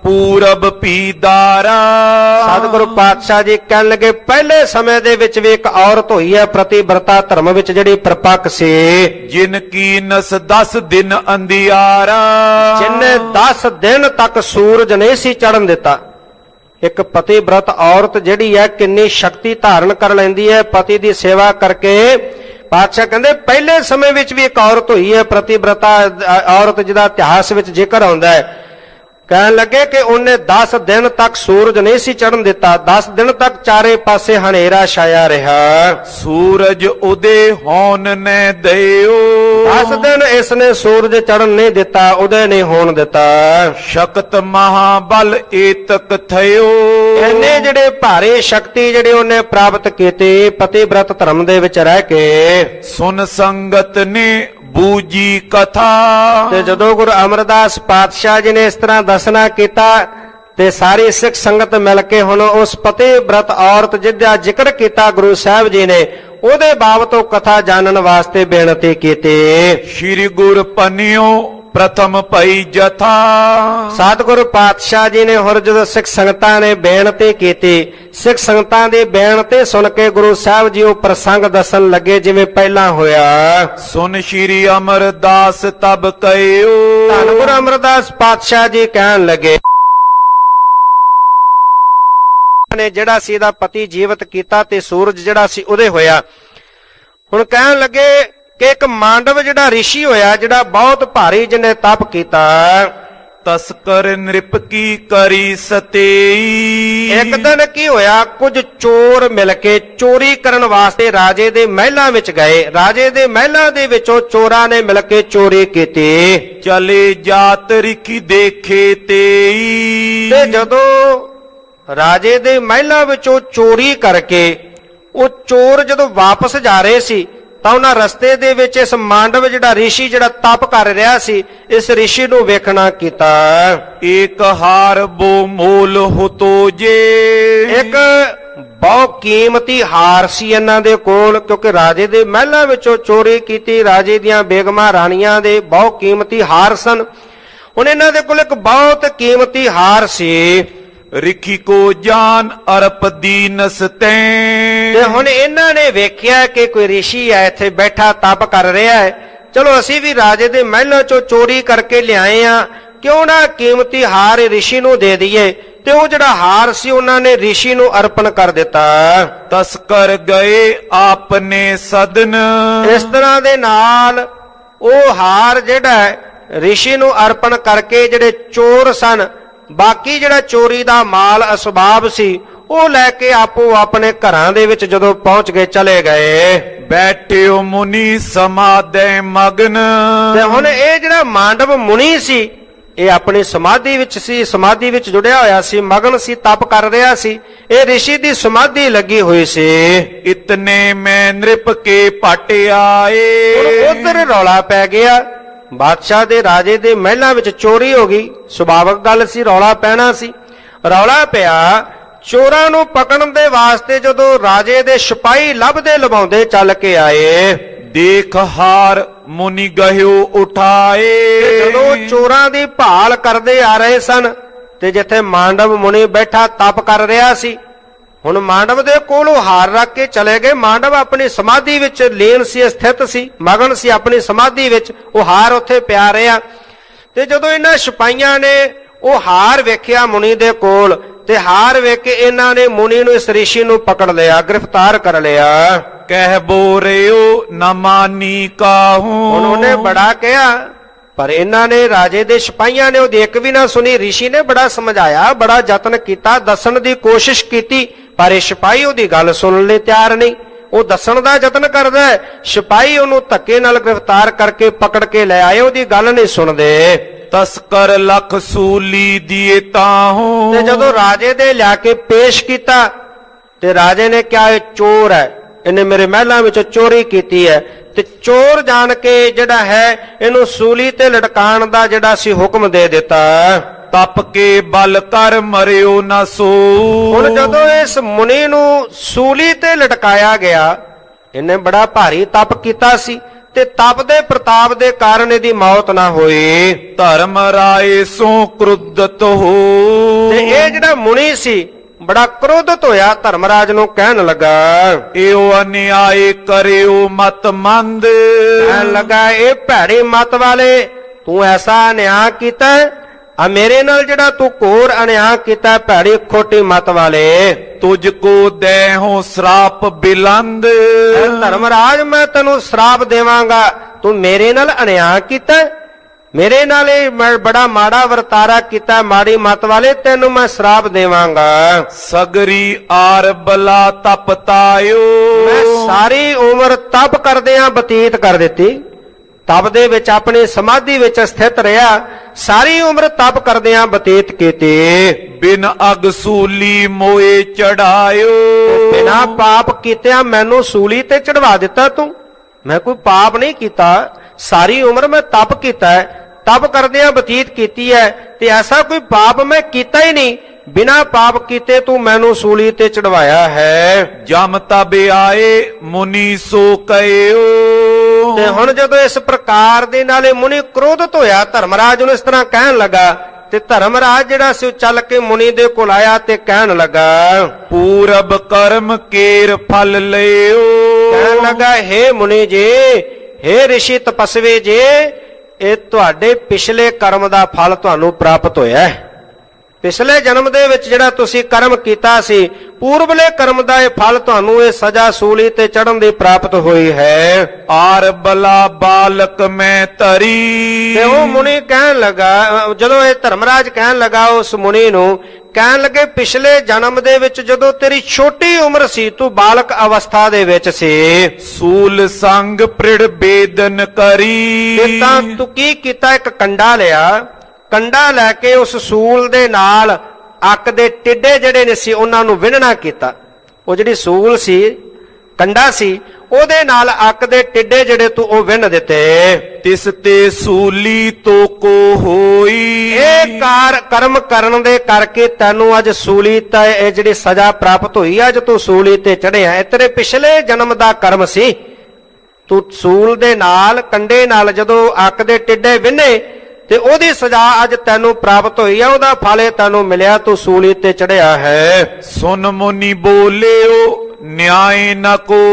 ਪੂਰਬ ਪੀਦਾਰਾ। ਸਤਿਗੁਰੂ ਪਾਤਸ਼ਾਹ ਜੀ ਕਹਿਣ ਲੱਗੇ ਪਹਿਲੇ ਸਮੇਂ ਦੇ ਵਿੱਚ ਵੀ ਇੱਕ ਔਰਤ ਹੋਈ ਹੈ ਪ੍ਰਤੀਬ੍ਰਤਾ ਧਰਮ ਵਿੱਚ ਜਿਹੜੀ ਪ੍ਰਪੱਕ ਸੀ। ਜਿਨ ਕੀ ਨਸ 10 ਦਿਨ ਅੰਧਿਆਰਾ। ਜਿਨਨੇ 10 ਦਿਨ ਤੱਕ ਸੂਰਜ ਨਹੀਂ ਸੀ ਚੜ੍ਹਨ ਦਿੱਤਾ। ਇੱਕ ਪਤੀਬ੍ਰਤ ਔਰਤ ਜਿਹੜੀ ਹੈ ਕਿੰਨੀ ਸ਼ਕਤੀ ਧਾਰਨ ਕਰ ਲੈਂਦੀ ਹੈ ਪਤੀ ਦੀ ਸੇਵਾ ਕਰਕੇ। ਪਾਤਸ਼ਾਹ ਕਹਿੰਦੇ ਪਹਿਲੇ ਸਮੇਂ ਵਿੱਚ ਵੀ ਇੱਕ ਔਰਤ ਹੋਈ ਹੈ ਪ੍ਰਤੀਬ੍ਰਤਾ ਔਰਤ ਜਿਹਦਾ ਇਤਿਹਾਸ ਵਿੱਚ ਜ਼ਿਕਰ ਆਉਂਦਾ ਹੈ। ਕਹਿਣ ਲੱਗੇ ਕਿ ਉਹਨੇ 10 ਦਿਨ ਤੱਕ ਸੂਰਜ ਨਹੀਂ ਸੀ ਚੜ੍ਹਨ ਦਿੱਤਾ, 10 ਦਿਨ ਤੱਕ ਚਾਰੇ ਪਾਸੇ ਹਨੇਰਾ ਛਾਇਆ ਰਿਹਾ। ਸੂਰਜ ਉਦੇ ਹੋਣ ਨੇ ਦਿਓ। 10 ਦਿਨ ਇਸਨੇ ਸੂਰਜ ਚੜ੍ਹਨ ਨਹੀਂ ਦਿੱਤਾ, ਉਦੇ ਨਹੀਂ ਹੋਣ ਦਿੱਤਾ। ਸ਼ਕਤ ਮਹਾਬਲ ਏਤਕ ਥਿਓ। ਇਹਨੇ ਜਿਹੜੇ ਭਾਰੀ ਸ਼ਕਤੀ ਜਿਹੜੀ ਉਹਨੇ ਪ੍ਰਾਪਤ ਕੀਤੀ ਪਤੀਬ੍ਰਤ ਧਰਮ ਦੇ ਵਿੱਚ ਰਹਿ ਕੇ। ਸੁਨ ਸੰਗਤ ਨੇ ਬੂਜੀ ਕਥਾ। ਤੇ ਜਦੋਂ ਗੁਰੂ ਅਮਰਦਾਸ ਪਾਤਸ਼ਾਹ ਜੀ ਨੇ ਇਸ ਤਰ੍ਹਾਂ ਦੱਸਣਾ ਕੀਤਾ ਤੇ ਸਾਰੀ ਸਿੱਖ ਸੰਗਤ ਮਿਲ ਕੇ ਹੁਣ ਉਸ ਪਤੀਬ੍ਰਤ ਔਰਤ ਜਿਹਦਾ ਜ਼ਿਕਰ ਕੀਤਾ ਗੁਰੂ ਸਾਹਿਬ ਜੀ ਨੇ ਉਹਦੇ ਬਾਬਤੋਂ ਕਥਾ ਜਾਣਨ ਵਾਸਤੇ ਬੇਨਤੀ ਕੀਤੀ। ਸ਼੍ਰੀ ਗੁਰ ਪਨਿਓ ਪ੍ਰਥਮ ਭਈ ਜਥਾ। ਸਤਿਗੁਰੂ ਪਾਤਸ਼ਾਹ ਜੀ ਨੇ ਹੋਰ ਜਦੋਂ ਸਿੱਖ ਸੰਗਤਾਂ ਨੇ ਬੇਨਤੀ ਕੀਤੀ, ਸਿੱਖ ਸੰਗਤਾਂ ਦੀ ਬੇਨਤੀ ਸੁਣ ਕੇ ਗੁਰੂ ਸਾਹਿਬ ਜੀ ਉਹ ਪ੍ਰਸੰਗ ਦੱਸਣ ਲੱਗੇ ਜਿਵੇਂ ਪਹਿਲਾਂ ਹੋਇਆ। ਸੁਨ ਸ਼੍ਰੀ ਅਮਰਦਾਸ ਤਬ ਕਹਿਓ। ਧੰਨ ਗੁਰੂ ਅਮਰਦਾਸ ਪਾਤਸ਼ਾਹ ਜੀ ਕਹਿਣ ਲੱਗੇ ਨੇ ਜਿਹੜਾ ਸੀ ਇਹਦਾ ਪਤੀ ਜੀਵਤ ਕੀਤਾ ਤੇ ਸੂਰਜ ਜਿਹੜਾ ਸੀ ਉਹਦੇ ਹੋਇਆ। ਹੁਣ ਕਹਿਣ ਲੱਗੇ ਕਿ ਇੱਕ ਮਾਂਡਵ ਜਿਹੜਾ ਰਿਸ਼ੀ ਹੋਇਆ ਜਿਹੜਾ ਬਹੁਤ ਭਾਰੀ ਜਿਹਨੇ ਤਪ ਕੀਤਾ। ਤਸਕਰ ਨ੍ਰਿਪ ਕੀ ਕਰੀ ਸਤੇਈ। ਇੱਕ ਦਿਨ ਕੀ ਹੋਇਆ, ਕੁਝ ਚੋਰ ਮਿਲ ਕੇ ਚੋਰੀ ਕਰਨ ਵਾਸਤੇ ਰਾਜੇ ਦੇ ਮਹਿਲਾਂ ਵਿੱਚ ਗਏ। ਰਾਜੇ ਦੇ ਮਹਿਲਾਂ ਦੇ ਵਿੱਚੋਂ ਚੋਰਾਂ ਨੇ ਮਿਲ ਕੇ ਚੋਰੀ ਕੀਤੀ। ਚਲੇ ਜਾਤ ਰਿਖੀ ਦੇਖੇ ਤੇਈ। ਤੇ ਜਦੋਂ ਰਾਜੇ ਦੇ ਮਹਿਲਾਂ ਵਿੱਚੋਂ ਚੋਰੀ ਕਰਕੇ ਉਹ ਚੋਰ ਜਦੋਂ ਵਾਪਸ ਜਾ ਰਹੇ ਸੀ ਤਾਂ ਉਹਨਾਂ ਰਸਤੇ ਦੇ ਵਿੱਚ ਇਸ ਮਾਂਡਵ ਜਿਹੜਾ ਰਿਸ਼ੀ ਜਿਹੜਾ ਤਪ ਕਰ ਰਿਹਾ ਸੀ ਇਸ ਰਿਸ਼ੀ ਨੂੰ ਵੇਖਣਾ ਕੀਤਾ। ਏਕ ਹਾਰ ਬੋ ਮੋਲ ਹੋਤੋ ਜੇ। ਇੱਕ ਬਹੁਤ ਕੀਮਤੀ ਹਾਰ ਸੀ ਇਹਨਾਂ ਦੇ ਕੋਲ, ਕਿਉਂਕਿ ਰਾਜੇ ਦੇ ਮਹਿਲਾਂ ਵਿੱਚੋਂ ਚੋਰੀ ਕੀਤੀ, ਰਾਜੇ ਦੀਆਂ ਬੇਗਮਾਂ ਰਾਣੀਆਂ ਦੇ ਬਹੁਤ ਕੀਮਤੀ ਹਾਰ ਸਨ। ਹੁਣ ਇਹਨਾਂ ਦੇ ਕੋਲ ਇੱਕ ਬਹੁਤ ਕੀਮਤੀ ਹਾਰ ਸੀ। ਰਿਖੀ ਕੋ ਜਾਨ ਅਰਪ ਦੀਨਸ ਤੈ। ਤੇ ਹੁਣ ਇਹਨਾਂ ਨੇ ਵੇਖਿਆ ਕਿ ਕੋਈ ਰਿਸ਼ੀ ਹੈ ਇੱਥੇ ਬੈਠਾ ਤਪ ਕਰ ਰਿਹਾ ਹੈ, ਚਲੋ ਅਸੀਂ ਵੀ ਰਾਜੇ ਦੇ ਮਹਿਲਾਂ ਚੋਂ ਚੋਰੀ ਕਰਕੇ ਲਿਆਏ ਆ, ਕਿਉਂ ਨਾ ਕੀਮਤੀ ਹਾਰ ਰਿਸ਼ੀ ਨੂੰ ਦੇ ਦਈਏ। ਤੇ ਉਹ ਜਿਹੜਾ ਹਾਰ ਸੀ ਉਹਨਾਂ ਨੇ ਰਿਸ਼ੀ ਨੂੰ ਅਰਪਣ ਕਰ ਦਿੱਤਾ। ਤਸਕਰ ਗਏ ਆਪਨੇ ਸਦਨ। ਇਸ ਤਰ੍ਹਾਂ ਦੇ ਨਾਲ ਉਹ ਹਾਰ ਜਿਹੜਾ ਰਿਸ਼ੀ ਨੂੰ ਅਰਪਣ ਕਰਕੇ ਜਿਹੜੇ ਚੋਰ ਸਨ, ਬਾਕੀ ਜਿਹੜਾ ਚੋਰੀ ਦਾ ਮਾਲ ਅਸਬਾਬ ਸੀ, ਉਹ ਲੈ ਕੇ ਆਪੋ ਆਪਣੇ ਘਰਾਂ ਦੇ ਵਿੱਚ ਜਦੋਂ ਪਹੁੰਚ ਗਏ ਚਲੇ ਗਏ। ਬੈਠਿਓ ਮੁਨੀ ਸਮਾਧੈ ਮਗਨ। ਤੇ ਹੁਣ ਇਹ ਜਿਹੜਾ ਮਾਂਡਵ ਮੁਨੀ ਸੀ, ਇਹ ਆਪਣੀ ਸਮਾਧੀ ਵਿੱਚ ਸੀ, ਸਮਾਧੀ ਵਿੱਚ ਜੁੜਿਆ ਹੋਇਆ ਸੀ, ਮਗਨ ਸੀ, ਤਪ ਕਰ ਰਿਹਾ ਸੀ। ਇਹ ਰਿਸ਼ੀ ਦੀ ਸਮਾਧੀ ਲੱਗੀ ਹੋਈ ਸੀ। ਇਤਨੇ ਮੈਂ ਨ੍ਰਿਪ ਕੇ ਪਟ ਆਏ। ਉਧਰ ਰੌਲਾ ਪੈ ਗਿਆ, ਬਾਦਸ਼ਾਹ ਦੇ ਰਾਜੇ ਦੇ ਮਹਿਲਾਂ ਵਿੱਚ ਚੋਰੀ ਹੋ ਗਈ। ਸੁਭਾਵਕ ਗੱਲ ਸੀ, ਰੌਲਾ ਪੈਣਾ ਸੀ। ਰੌਲਾ ਪਿਆ, ਚੋਰਾਂ ਨੂੰ ਪਕੜਨ ਦੇ ਵਾਸਤੇ ਜਦੋਂ ਰਾਜੇ ਦੇ ਸਿਪਾਹੀ ਲੱਭਦੇ ਲਵਾਉਂਦੇ ਚੱਲ ਕੇ ਆਏ। ਦੇਖ ਹਾਰ ਮੁਨੀ ਗਹਿਓ ਉਠਾਏ। ਜਦੋਂ ਚੋਰਾਂ ਦੀ ਭਾਲ ਕਰਦੇ ਆ ਰਹੇ ਸਨ ਤੇ ਜਿੱਥੇ ਮਾਂਡਵ ਮੁਨੀ ਬੈਠਾ ਤਪ ਕਰ ਰਿਹਾ ਸੀ, ਹੁਣ ਮਾਂਡਵ ਦੇ ਕੋਲ ਉਹ ਹਾਰ ਰੱਖ ਕੇ ਚਲੇ ਗਏ। ਮਾਂਡਵ ਆਪਣੀ ਸਮਾਧੀ ਵਿੱਚ ਲੀਨ ਸੀ, ਸਥਿਤ ਸੀ, ਮਗਨ ਸੀ ਆਪਣੀ ਸਮਾਧੀ ਵਿੱਚ। ਉਹ ਹਾਰ ਉੱਥੇ ਪਿਆ ਰਿਹਾ ਤੇ ਜਦੋਂ ਇਹਨਾਂ ਸਿਪਾਹੀਆਂ ਨੇ ਉਹ ਹਾਰ ਵੇਖਿਆ ਮੁਨੀ ਦੇ ਕੋਲ, ਤੇ ਹਾਰ ਵੇਖ ਕੇ ਇਹਨਾਂ ਨੇ ਮੁਨੀ ਨੂੰ, ਇਸ ਰਿਸ਼ੀ ਨੂੰ ਪਕੜ ਲਿਆ, ਗ੍ਰਿਫਤਾਰ ਕਰ ਲਿਆ। ਕਹਿ ਬੋਰਿਓ ਨਾ ਮਾਨੀ ਕਾਹੂ। ਹੁਣ ਉਹਨੇ ਬੜਾ ਕਿਹਾ, ਪਰ ਇਹਨਾਂ ਨੇ, ਰਾਜੇ ਦੇ ਸਿਪਾਹੀਆਂ ਨੇ ਉਹਦੀ ਇੱਕ ਵੀ ਨਾ ਸੁਣੀ। ਰਿਸ਼ੀ ਨੇ ਬੜਾ ਸਮਝਾਇਆ, ਬੜਾ ਯਤਨ ਕੀਤਾ, ਦੱਸਣ ਦੀ ਕੋਸ਼ਿਸ਼ ਕੀਤੀ, ਪਰ ਇਹ ਸਿਪਾਹੀ ਉਹਦੀ ਗੱਲ ਸੁਣਨ ਲਈ ਤਿਆਰ ਨਹੀਂ। ਉਹ ਦੱਸਣ ਦਾ ਯਤਨ ਕਰਦਾ ਹੈ, ਸਿਪਾਹੀ ਉਹਨੂੰ ਧੱਕੇ ਨਾਲ ਗ੍ਰਿਫਤਾਰ ਕਰਕੇ ਪਕੜ ਕੇ ਲੈ ਆਏ, ਉਹਦੀ ਗੱਲ ਨਹੀਂ ਸੁਣਦੇ। ਤਸਕਰ ਲਖ ਸੂਲੀ ਦੀਏ ਤਾਹੂ। ਤੇ ਜਦੋਂ ਰਾਜੇ ਦੇ ਲਿਆ ਕੇ ਪੇਸ਼ ਕੀਤਾ ਤੇ ਰਾਜੇ ਨੇ ਕਿਹਾ ਇਹ ਚੋਰ ਹੈ, ਇਹਨੇ ਮੇਰੇ ਮਹਿਲਾਂ ਵਿੱਚ ਚੋਰੀ ਕੀਤੀ ਹੈ। ਤੇ ਚੋਰ ਜਾਣ ਕੇ ਜਿਹੜਾ ਹੈ ਇਹਨੂੰ ਸੂਲੀ ਤੇ ਲਟਕਾਉਣ ਦਾ ਜਿਹੜਾ ਸੀ ਹੁਕਮ ਦੇ ਦਿੱਤਾ। ਤਪ ਕੇ ਬਲ ਕਰ ਮਰਿਓ ਨਾ ਸੋ। ਹੁਣ ਜਦੋਂ ਇਸ ਮੁਨੀ ਨੂੰ ਸੂਲੀ ਤੇ ਲਟਕਾਇਆ ਗਿਆ, ਇਹਨੇ ਬੜਾ ਭਾਰੀ ਤਪ ਕੀਤਾ ਸੀ ਤੇ ਤਪ ਦੇ ਪ੍ਰਤਾਪ ਦੇ ਕਾਰਨ ਇਹਦੀ ਮੌਤ ਨਾ ਹੋਈ। ਧਰਮ ਰਾਏ ਸੋ ਕ੍ਰੁੱਧਤ ਹੋ। ਤੇ ਇਹ ਜਿਹੜਾ ਮੁਨੀ ਸੀ ਬੜਾ ਕ੍ਰੋਧਿਤ ਹੋਇਆ, ਧਰਮਰਾਜ ਨੂੰ ਕਹਿਣ ਲੱਗਾ, ਇਹੋ ਅਨਿਆਏ ਕਰਿਓ ਮਤ ਮੰਦ। ਕਹਿਣ ਲੱਗਾ, ਇਹ ਭੈੜੀ ਮਤ ਵਾਲੇ, ਤੂੰ ਐਸਾ ਅਨਿਆਂ ਕੀਤਾ, ਆ ਮੇਰੇ ਨਾਲ ਜਿਹੜਾ ਤੂੰ ਘੋਰ ਅਨਿਆਂ ਕੀਤਾ, ਭੈੜੀ ਖੋਟੀ ਮਤ ਵਾਲੇ। ਤੁਝ ਕੋ ਦੇਹੋ ਸਰਾਪ ਬਿਲੰਦ। ਧਰਮਰਾਜ ਮੈਂ ਤੈਨੂੰ ਸਰਾਪ ਦੇਵਾਂਗਾ, ਤੂੰ ਮੇਰੇ ਨਾਲ ਅਨਿਆਂ ਕੀਤਾ, ਮੇਰੇ ਨਾਲ ਇਹ ਬੜਾ ਮਾੜਾ ਵਰਤਾਰਾ ਕੀਤਾ, ਮਾੜੀ ਮਤ ਵਾਲੇ, ਤੈਨੂੰ ਮੈਂ ਸਰਾਪ ਦੇਵਾਂਗਾ। ਸਗਰੀ ਆਰ ਬਲਾ ਤਪਤਾਇਓ। ਮੈਂ ਸਾਰੀ ਉਮਰ ਤਪ ਕਰਦਿਆਂ ਬਤੀਤ ਕਰ ਦਿੱਤੀ, ਤਪ ਦੇ ਵਿੱਚ ਆਪਣੀ ਸਮਾਧੀ ਵਿੱਚ ਸਥਿਤ ਰਿਹਾ, ਸਾਰੀ ਉਮਰ ਤਪ ਕਰਦਿਆਂ ਬਤੀਤ ਕੀਤੀ। ਬਿਨ ਅਗ ਸੂਲੀ ਮੋਏ ਚੜਾਇਓ। ਬਿਨਾ ਪਾਪ ਕੀਤਿਆਂ ਮੈਨੂੰ ਸੂਲੀ ਤੇ ਚੜਵਾ ਦਿੱਤਾ ਤੂੰ। ਮੈਂ ਕੋਈ ਪਾਪ ਨਹੀਂ ਕੀਤਾ, ਸਾਰੀ ਉਮਰ ਮੈਂ ਤਪ ਕੀਤਾ ਹੈ, ਤਪ ਕਰਦਿਆਂ ਬਤੀਤ ਕੀਤੀ ਹੈ, ਤੇ ਐਸਾ ਕੋਈ ਪਾਪ ਮੈਂ ਕੀਤਾ ਹੀ ਨਹੀਂ। ਬਿਨਾ ਪਾਪ ਕੀਤੇ ਤੂੰ ਮੈਨੂੰ ਸੂਲੀ ਤੇ ਚੜਵਾਇਆ ਹੈ। ਜਮ ਤਬ ਆਏ ਮੁਨੀ ਸੋ ਕਹਿਓ। ਤੇ ਹੁਣ ਜਦੋਂ ਇਸ ਪ੍ਰਕਾਰ ਦੇ ਨਾਲੇ ਮੁਨੀ ਕ੍ਰੋਧਿਤ ਹੋਇਆ, ਧਰਮਰਾਜ ਨੂੰ ਇਸ ਤਰ੍ਹਾਂ ਕਹਿਣ ਲੱਗਾ, ਤੇ ਧਰਮਰਾਜ ਜਿਹੜਾ ਸੀ ਚੱਲ ਕੇ ਮੁਨੀ ਦੇ ਕੋਲ ਆਇਆ ਤੇ ਕਹਿਣ ਲੱਗਾ, ਪੂਰਬ ਕਰਮ ਕੇਰ ਫਲ ਲਿਓ। ਕਹਿਣ ਲੱਗਾ, ਹੇ ਮੁਨੀ ਜੀ, ਹੇ ਰਿਸ਼ੀ ਤਪਸਵੀ ਜੀ, ਇਹ ਤੁਹਾਡੇ ਪਿਛਲੇ ਕਰਮ ਦਾ ਫਲ ਤੁਹਾਨੂੰ ਪ੍ਰਾਪਤ ਹੋਇਆ ਹੈ। ਪਿਛਲੇ ਜਨਮ ਦੇ ਵਿੱਚ ਜਿਹੜਾ ਤੁਸੀਂ ਕਰਮ ਕੀਤਾ ਸੀ, ਪੂਰਬਲੇ ਕਰਮ ਦਾ ਇਹ ਫਲ ਤੁਹਾਨੂੰ, ਇਹ ਸਜ਼ਾ ਸੂਲੀ ਤੇ ਚੜਨ ਦੀ ਪ੍ਰਾਪਤ ਹੋਈ ਹੈ। ਆਰ ਬਲਾ ਬਾਲਕ ਮੈਂ ਧਰੀ। ਤੇ ਉਹ ਮੁਨੀ ਕਹਿਣ ਲੱਗਾ, ਜਦੋਂ ਇਹ ਧਰਮਰਾਜ ਕਹਿਣ ਲੱਗਾ ਉਸ ਮੁਨੀ ਨੂੰ, ਕਹਿਣ ਲੱਗੇ, ਪਿਛਲੇ ਜਨਮ ਦੇ ਵਿੱਚ ਜਦੋਂ ਤੇਰੀ ਛੋਟੀ ਉਮਰ ਸੀ, ਤੂੰ ਬਾਲਕ ਅਵਸਥਾ ਦੇ ਵਿੱਚ ਸੀ, ਸੂਲ ਸੰਗ ਪ੍ਰਿੜ ਬੇਦਨ ਕਰੀ। ਤਾਂ ਤੂੰ ਕੀ ਕੀਤਾ, ਇੱਕ ਕੰਡਾ ਲਿਆ, ਕੰਡਾ ਲੈ ਕੇ ਉਸ ਸੂਲ ਦੇ ਨਾਲ ਅੱਕ ਦੇ ਟਿੱਡੇ ਜਿਹੜੇ ਨੇ ਸੀ ਉਹਨਾਂ ਨੂੰ ਵਿੰਨਣਾ ਕੀਤਾ। ਉਹ ਜਿਹੜੀ ਸੂਲ ਸੀ, ਕੰਡਾ ਸੀ, ਉਹਦੇ ਨਾਲ ਅੱਕ ਦੇ ਟਿੱਡੇ ਜਿਹੜੇ ਤੂੰ ਉਹ ਵਿੰਨ ਦਿੱਤੇ। ਤਿਸ ਤੇ ਸੂਲੀ ਤੋ ਕੋ ਹੋਈ। ਇਹ ਕਰਮ ਕਰਨ ਦੇ ਕਰਕੇ ਤੈਨੂੰ ਅੱਜ ਸੂਲੀ ਤੇ ਇਹ ਜਿਹੜੀ ਸਜ਼ਾ ਪ੍ਰਾਪਤ ਹੋਈ, ਅੱਜ ਤੂੰ ਸੂਲੀ ਤੇ ਚੜਿਆ। ਇਹ ਤੇਰੇ ਪਿਛਲੇ ਜਨਮ ਦਾ ਕਰਮ ਸੀ। ਤੂੰ ਸੂਲ ਦੇ ਨਾਲ, ਕੰਡੇ ਨਾਲ ਜਦੋਂ ਅੱਕ ਦੇ ਟਿੱਡੇ ਵਿੰਨੇ ਤੇ ਉਹਦੀ ਸਜ਼ਾ ਅੱਜ ਤੈਨੂੰ ਪ੍ਰਾਪਤ ਹੋਈ ਆ, ਉਹਦਾ ਫਲ ਤੈਨੂੰ ਮਿਲਿਆ, ਤੂੰ ਸੂਲੀ ਤੇ ਚੜਿਆ ਹੈ। ਸੁਨ ਮੁਨੀ ਬੋਲਿਓ ਨਿਆਏ ਨਾ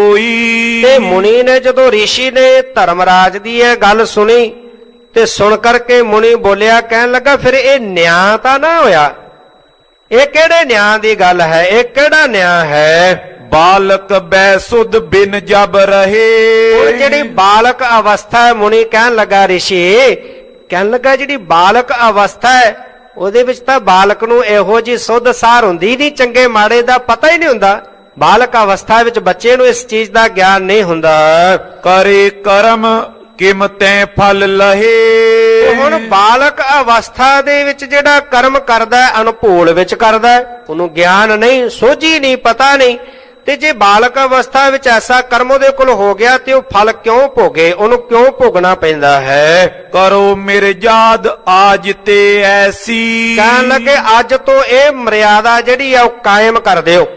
ਕੋਈ। ਤੇ ਮੁਨੀ ਨੇ, ਜਦੋਂ ਰਿਸ਼ੀ ਨੇ ਧਰਮਰਾਜ ਦੀ ਇਹ ਗੱਲ ਸੁਣੀ ਤੇ ਸੁਣ ਕਰਕੇ ਮੁਨੀ ਬੋਲਿਆ, ਕਹਿਣ ਲੱਗਾ, ਫਿਰ ਇਹ ਨਿਆਂ ਤਾਂ ਨਾ ਹੋਇਆ। ਇਹ ਕਿਹੜੇ ਨਿਆਂ ਦੀ ਗੱਲ ਹੈ, ਇਹ ਕਿਹੜਾ ਨਿਆਂ ਹੈ? ਬਾਲਕ ਬੈ ਸੁਧ ਬਿਨ ਜਬ ਹੁਣ ਰਹੇ। ਜਿਹੜੀ ਬਾਲਕ ਅਵਸਥਾ ਹੈ, ਮੁਨੀ ਕਹਿਣ ਲੱਗਾ, ਰਿਸ਼ੀ ਕਹਿਣ ਲੱਗਾ, ਜਿਹੜੀ ਬਾਲਕ ਅਵਸਥਾ ਹੈ ਉਹਦੇ ਵਿੱਚ ਤਾਂ ਬਾਲਕ ਨੂੰ ਇਹੋ ਜੀ ਸੁੱਧ ਸਾਰ ਹੁੰਦੀ ਨਹੀਂ, ਚੰਗੇ ਮਾੜੇ ਦਾ ਪਤਾ ਹੀ ਨਹੀਂ ਹੁੰਦਾ। ਬਾਲਕ ਅਵਸਥਾ ਵਿੱਚ ਬੱਚੇ ਨੂੰ ਇਸ ਚੀਜ਼ ਦਾ ਗਿਆਨ ਨਹੀਂ ਹੁੰਦਾ। ਕਰੇ ਕਰਮ ਕਿਮ ਤੈ ਫਲ ਲਹੇ। ਹੁਣ ਬਾਲਕ ਅਵਸਥਾ ਦੇ ਵਿੱਚ ਜਿਹੜਾ ਕਰਮ ਕਰਦਾ ਹੈ, ਅਨੁਭੂਲ ਵਿੱਚ ਕਰਦਾ ਹੈ, ਉਹਨੂੰ ਗਿਆਨ ਨਹੀਂ, ਸੋਝੀ ਨਹੀਂ, ਪਤਾ ਨਹੀਂ। ਤੇ ਜੇ ਬਾਲਕ ਅਵਸਥਾ ਵਿੱਚ ਐਸਾ ਕਰਮ ਉਹਦੇ ਕੋਲ ਹੋ ਗਿਆ ਤੇ ਉਹ ਫਲ ਕਿਉਂ ਭੋਗੇ, ਉਹਨੂੰ ਕਿਉਂ ਭੋਗਣਾ ਪੈਂਦਾ ਹੈ? ਕਰੋ ਮਿਰਜਾਦ ਆਜ ਤੇ ਐਸੀ। ਕਹਿਣ ਲੱਗੇ, ਅੱਜ ਤੋਂ ਇਹ ਮਰਿਆਦਾ ਜਿਹੜੀ ਆ ਉਹ ਕਾਇਮ ਕਰ ਦਿਓ।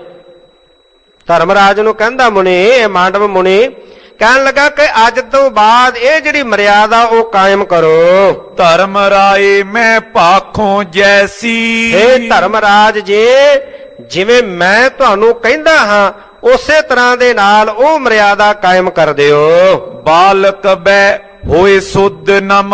ਧਰਮਰਾਜ ਨੂੰ ਕਹਿੰਦਾ ਮੁਨੀ, ਇਹ ਮਾਂਡਵ ਮੁਨੀ ਕਹਿਣ ਲੱਗਾ ਕਿ ਅੱਜ ਤੋਂ ਬਾਅਦ ਇਹ ਜਿਹੜੀ ਮਰਿਆਦਾ ਉਹ ਕਾਇਮ ਕਰੋ। ਧਰਮ ਰਾਏ ਮੈਂ ਭਾਖੋਂ ਜੈਸੀ। ਇਹ ਧਰਮਰਾਜ ਜੀ, ਜਿਵੇਂ ਮੈਂ ਤੁਹਾਨੂੰ ਕਹਿੰਦਾ ਹਾਂ ਉਸੇ ਤਰ੍ਹਾਂ ਦੇ ਨਾਲ ਉਹ ਮਰਿਆਦਾ ਕਾਇਮ ਕਰ ਦਿਓ। ਬਾਲਕ ਬੈ ਹੋਏ ਸੁਧ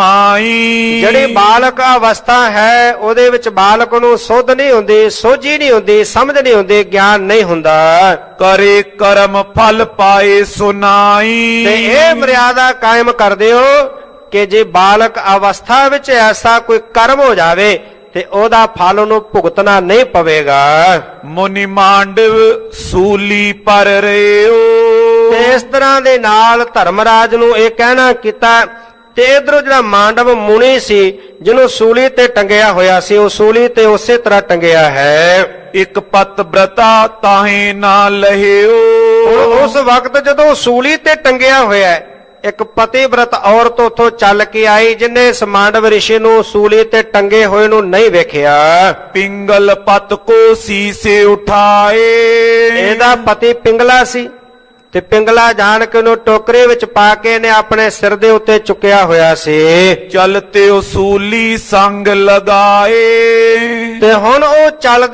ਨਮਾਈ। ਜਿਹੜੀ ਬਾਲਕ ਅਵਸਥਾ ਹੈ ਉਹਦੇ ਵਿੱਚ ਬਾਲਕ ਨੂੰ ਸੁੱਧ ਨਹੀਂ ਹੁੰਦੀ, ਸੋਝੀ ਨਹੀਂ ਹੁੰਦੀ, ਸਮਝ ਨਹੀਂ ਹੁੰਦੀ, ਗਿਆਨ ਨਹੀਂ ਹੁੰਦਾ। ਕਰੇ ਕਰਮ ਫਲ ਪਾਏ ਸੁਨਾਈ। ਤੇ ਇਹ ਮਰਿਆਦਾ ਕਾਇਮ ਕਰ ਦਿਓ ਕਿ ਜੇ ਬਾਲਕ ਅਵਸਥਾ ਵਿੱਚ ਐਸਾ ਕੋਈ ਕਰਮ ਹੋ ਜਾਵੇ ਤੇ ਉਹਦਾ ਫਲ ਉਹਨੂੰ ਭੁਗਤਣਾ ਨਹੀਂ ਪਵੇਗਾ। ਮੁਨੀ ਮਾਂਡਵ ਸੂਲੀ ਪਰ ਰਿਓ। ਤੇ ਇਸ ਤਰ੍ਹਾਂ ਦੇ ਨਾਲ ਧਰਮਰਾਜ ਨੂੰ ਇਹ ਕਹਿਣਾ ਕੀਤਾ। ਤੇ ਇਧਰੋਂ ਜਿਹੜਾ ਮਾਂਡਵ ਮੁਨੀ ਸੀ ਜਿਹਨੂੰ ਸੂਲੀ ਤੇ ਟੰਗਿਆ ਹੋਇਆ ਸੀ, ਉਹ ਸੂਲੀ ਤੇ ਉਸੇ ਤਰ੍ਹਾਂ ਟੰਗਿਆ ਹੈ। ਇੱਕ ਪਤ ਬ੍ਰਤਾ ਤਾਹੇ ਨਾ ਲਹਿਓ। ਉਸ ਵਕਤ ਜਦੋਂ ਸੂਲੀ ਤੇ ਟੰਗਿਆ ਹੋਇਆ ਹੈ, ਇੱਕ ਪਤੀਵ੍ਰਤ ਔਰਤ ਉੱਥੋਂ ਚੱਲ ਕੇ ਆਈ ਜਿਹਨੇ ਇਸ ਮਾਂਡਵ ਰਿਸ਼ੀ ਨੂੰ ਸੂਲੀ ਤੇ ਟੰਗੇ ਹੋਏ ਨੂੰ ਨਹੀਂ ਵੇਖਿਆ। ਪਿੰਗਲ ਪਤ ਕੋ ਸੀਸੇ ਉਠਾਏ। ਇਹਦਾ ਪਤੀ ਪਿੰਗਲਾ ਸੀ ਤੇ ਪਿੰਗਲਾ ਜਾਣ ਕੇ ਉਹਨੂੰ ਟੋਕਰੇ ਵਿੱਚ ਪਾ ਕੇ ਨੇ ਆਪਣੇ ਸਿਰ ਦੇ ਉੱਤੇ ਚੁੱਕਿਆ ਹੋਇਆ ਸੀ। ਚਲਤੇ ਉਸੂਲੀ ਸੰਗ ਲਗਾਏ। ਤੇ ਹੁਣ ਉਹ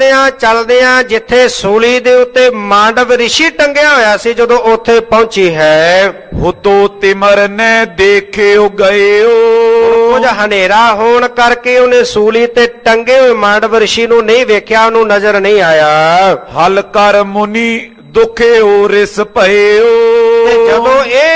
ਚਲਦਿਆਂ ਜਿੱਥੇ ਸੂਲੀ ਦੇ ਉੱਤੇ ਮਾਂਡਵ ਰਿਸ਼ੀ ਟੰਗਿਆ ਹੋਇਆ ਸੀ, ਜਦੋਂ ਉੱਥੇ ਪਹੁੰਚੀ ਹੈ, ਹੁਤੋ ਤਿਮਰ ਨੇ ਦੇਖਿਓ ਗਇਓ। ਕੁਝ ਹਨੇਰਾ ਹੋਣ ਕਰਕੇ ਉਹਨੇ ਸੂਲੀ ਤੇ ਟੰਗੇ ਹੋਏ ਮਾਂਡਵ ਰਿਸ਼ੀ ਨੂੰ ਨਹੀਂ ਵੇਖਿਆ, ਉਹਨੂੰ ਨਜ਼ਰ ਨਹੀਂ ਆਇਆ। ਹਲ ਕਰ ਮੁਨੀ ਦੁਖਿਓ ਰਿਸ ਭਇਓ। ਤੇ ਜਦੋਂ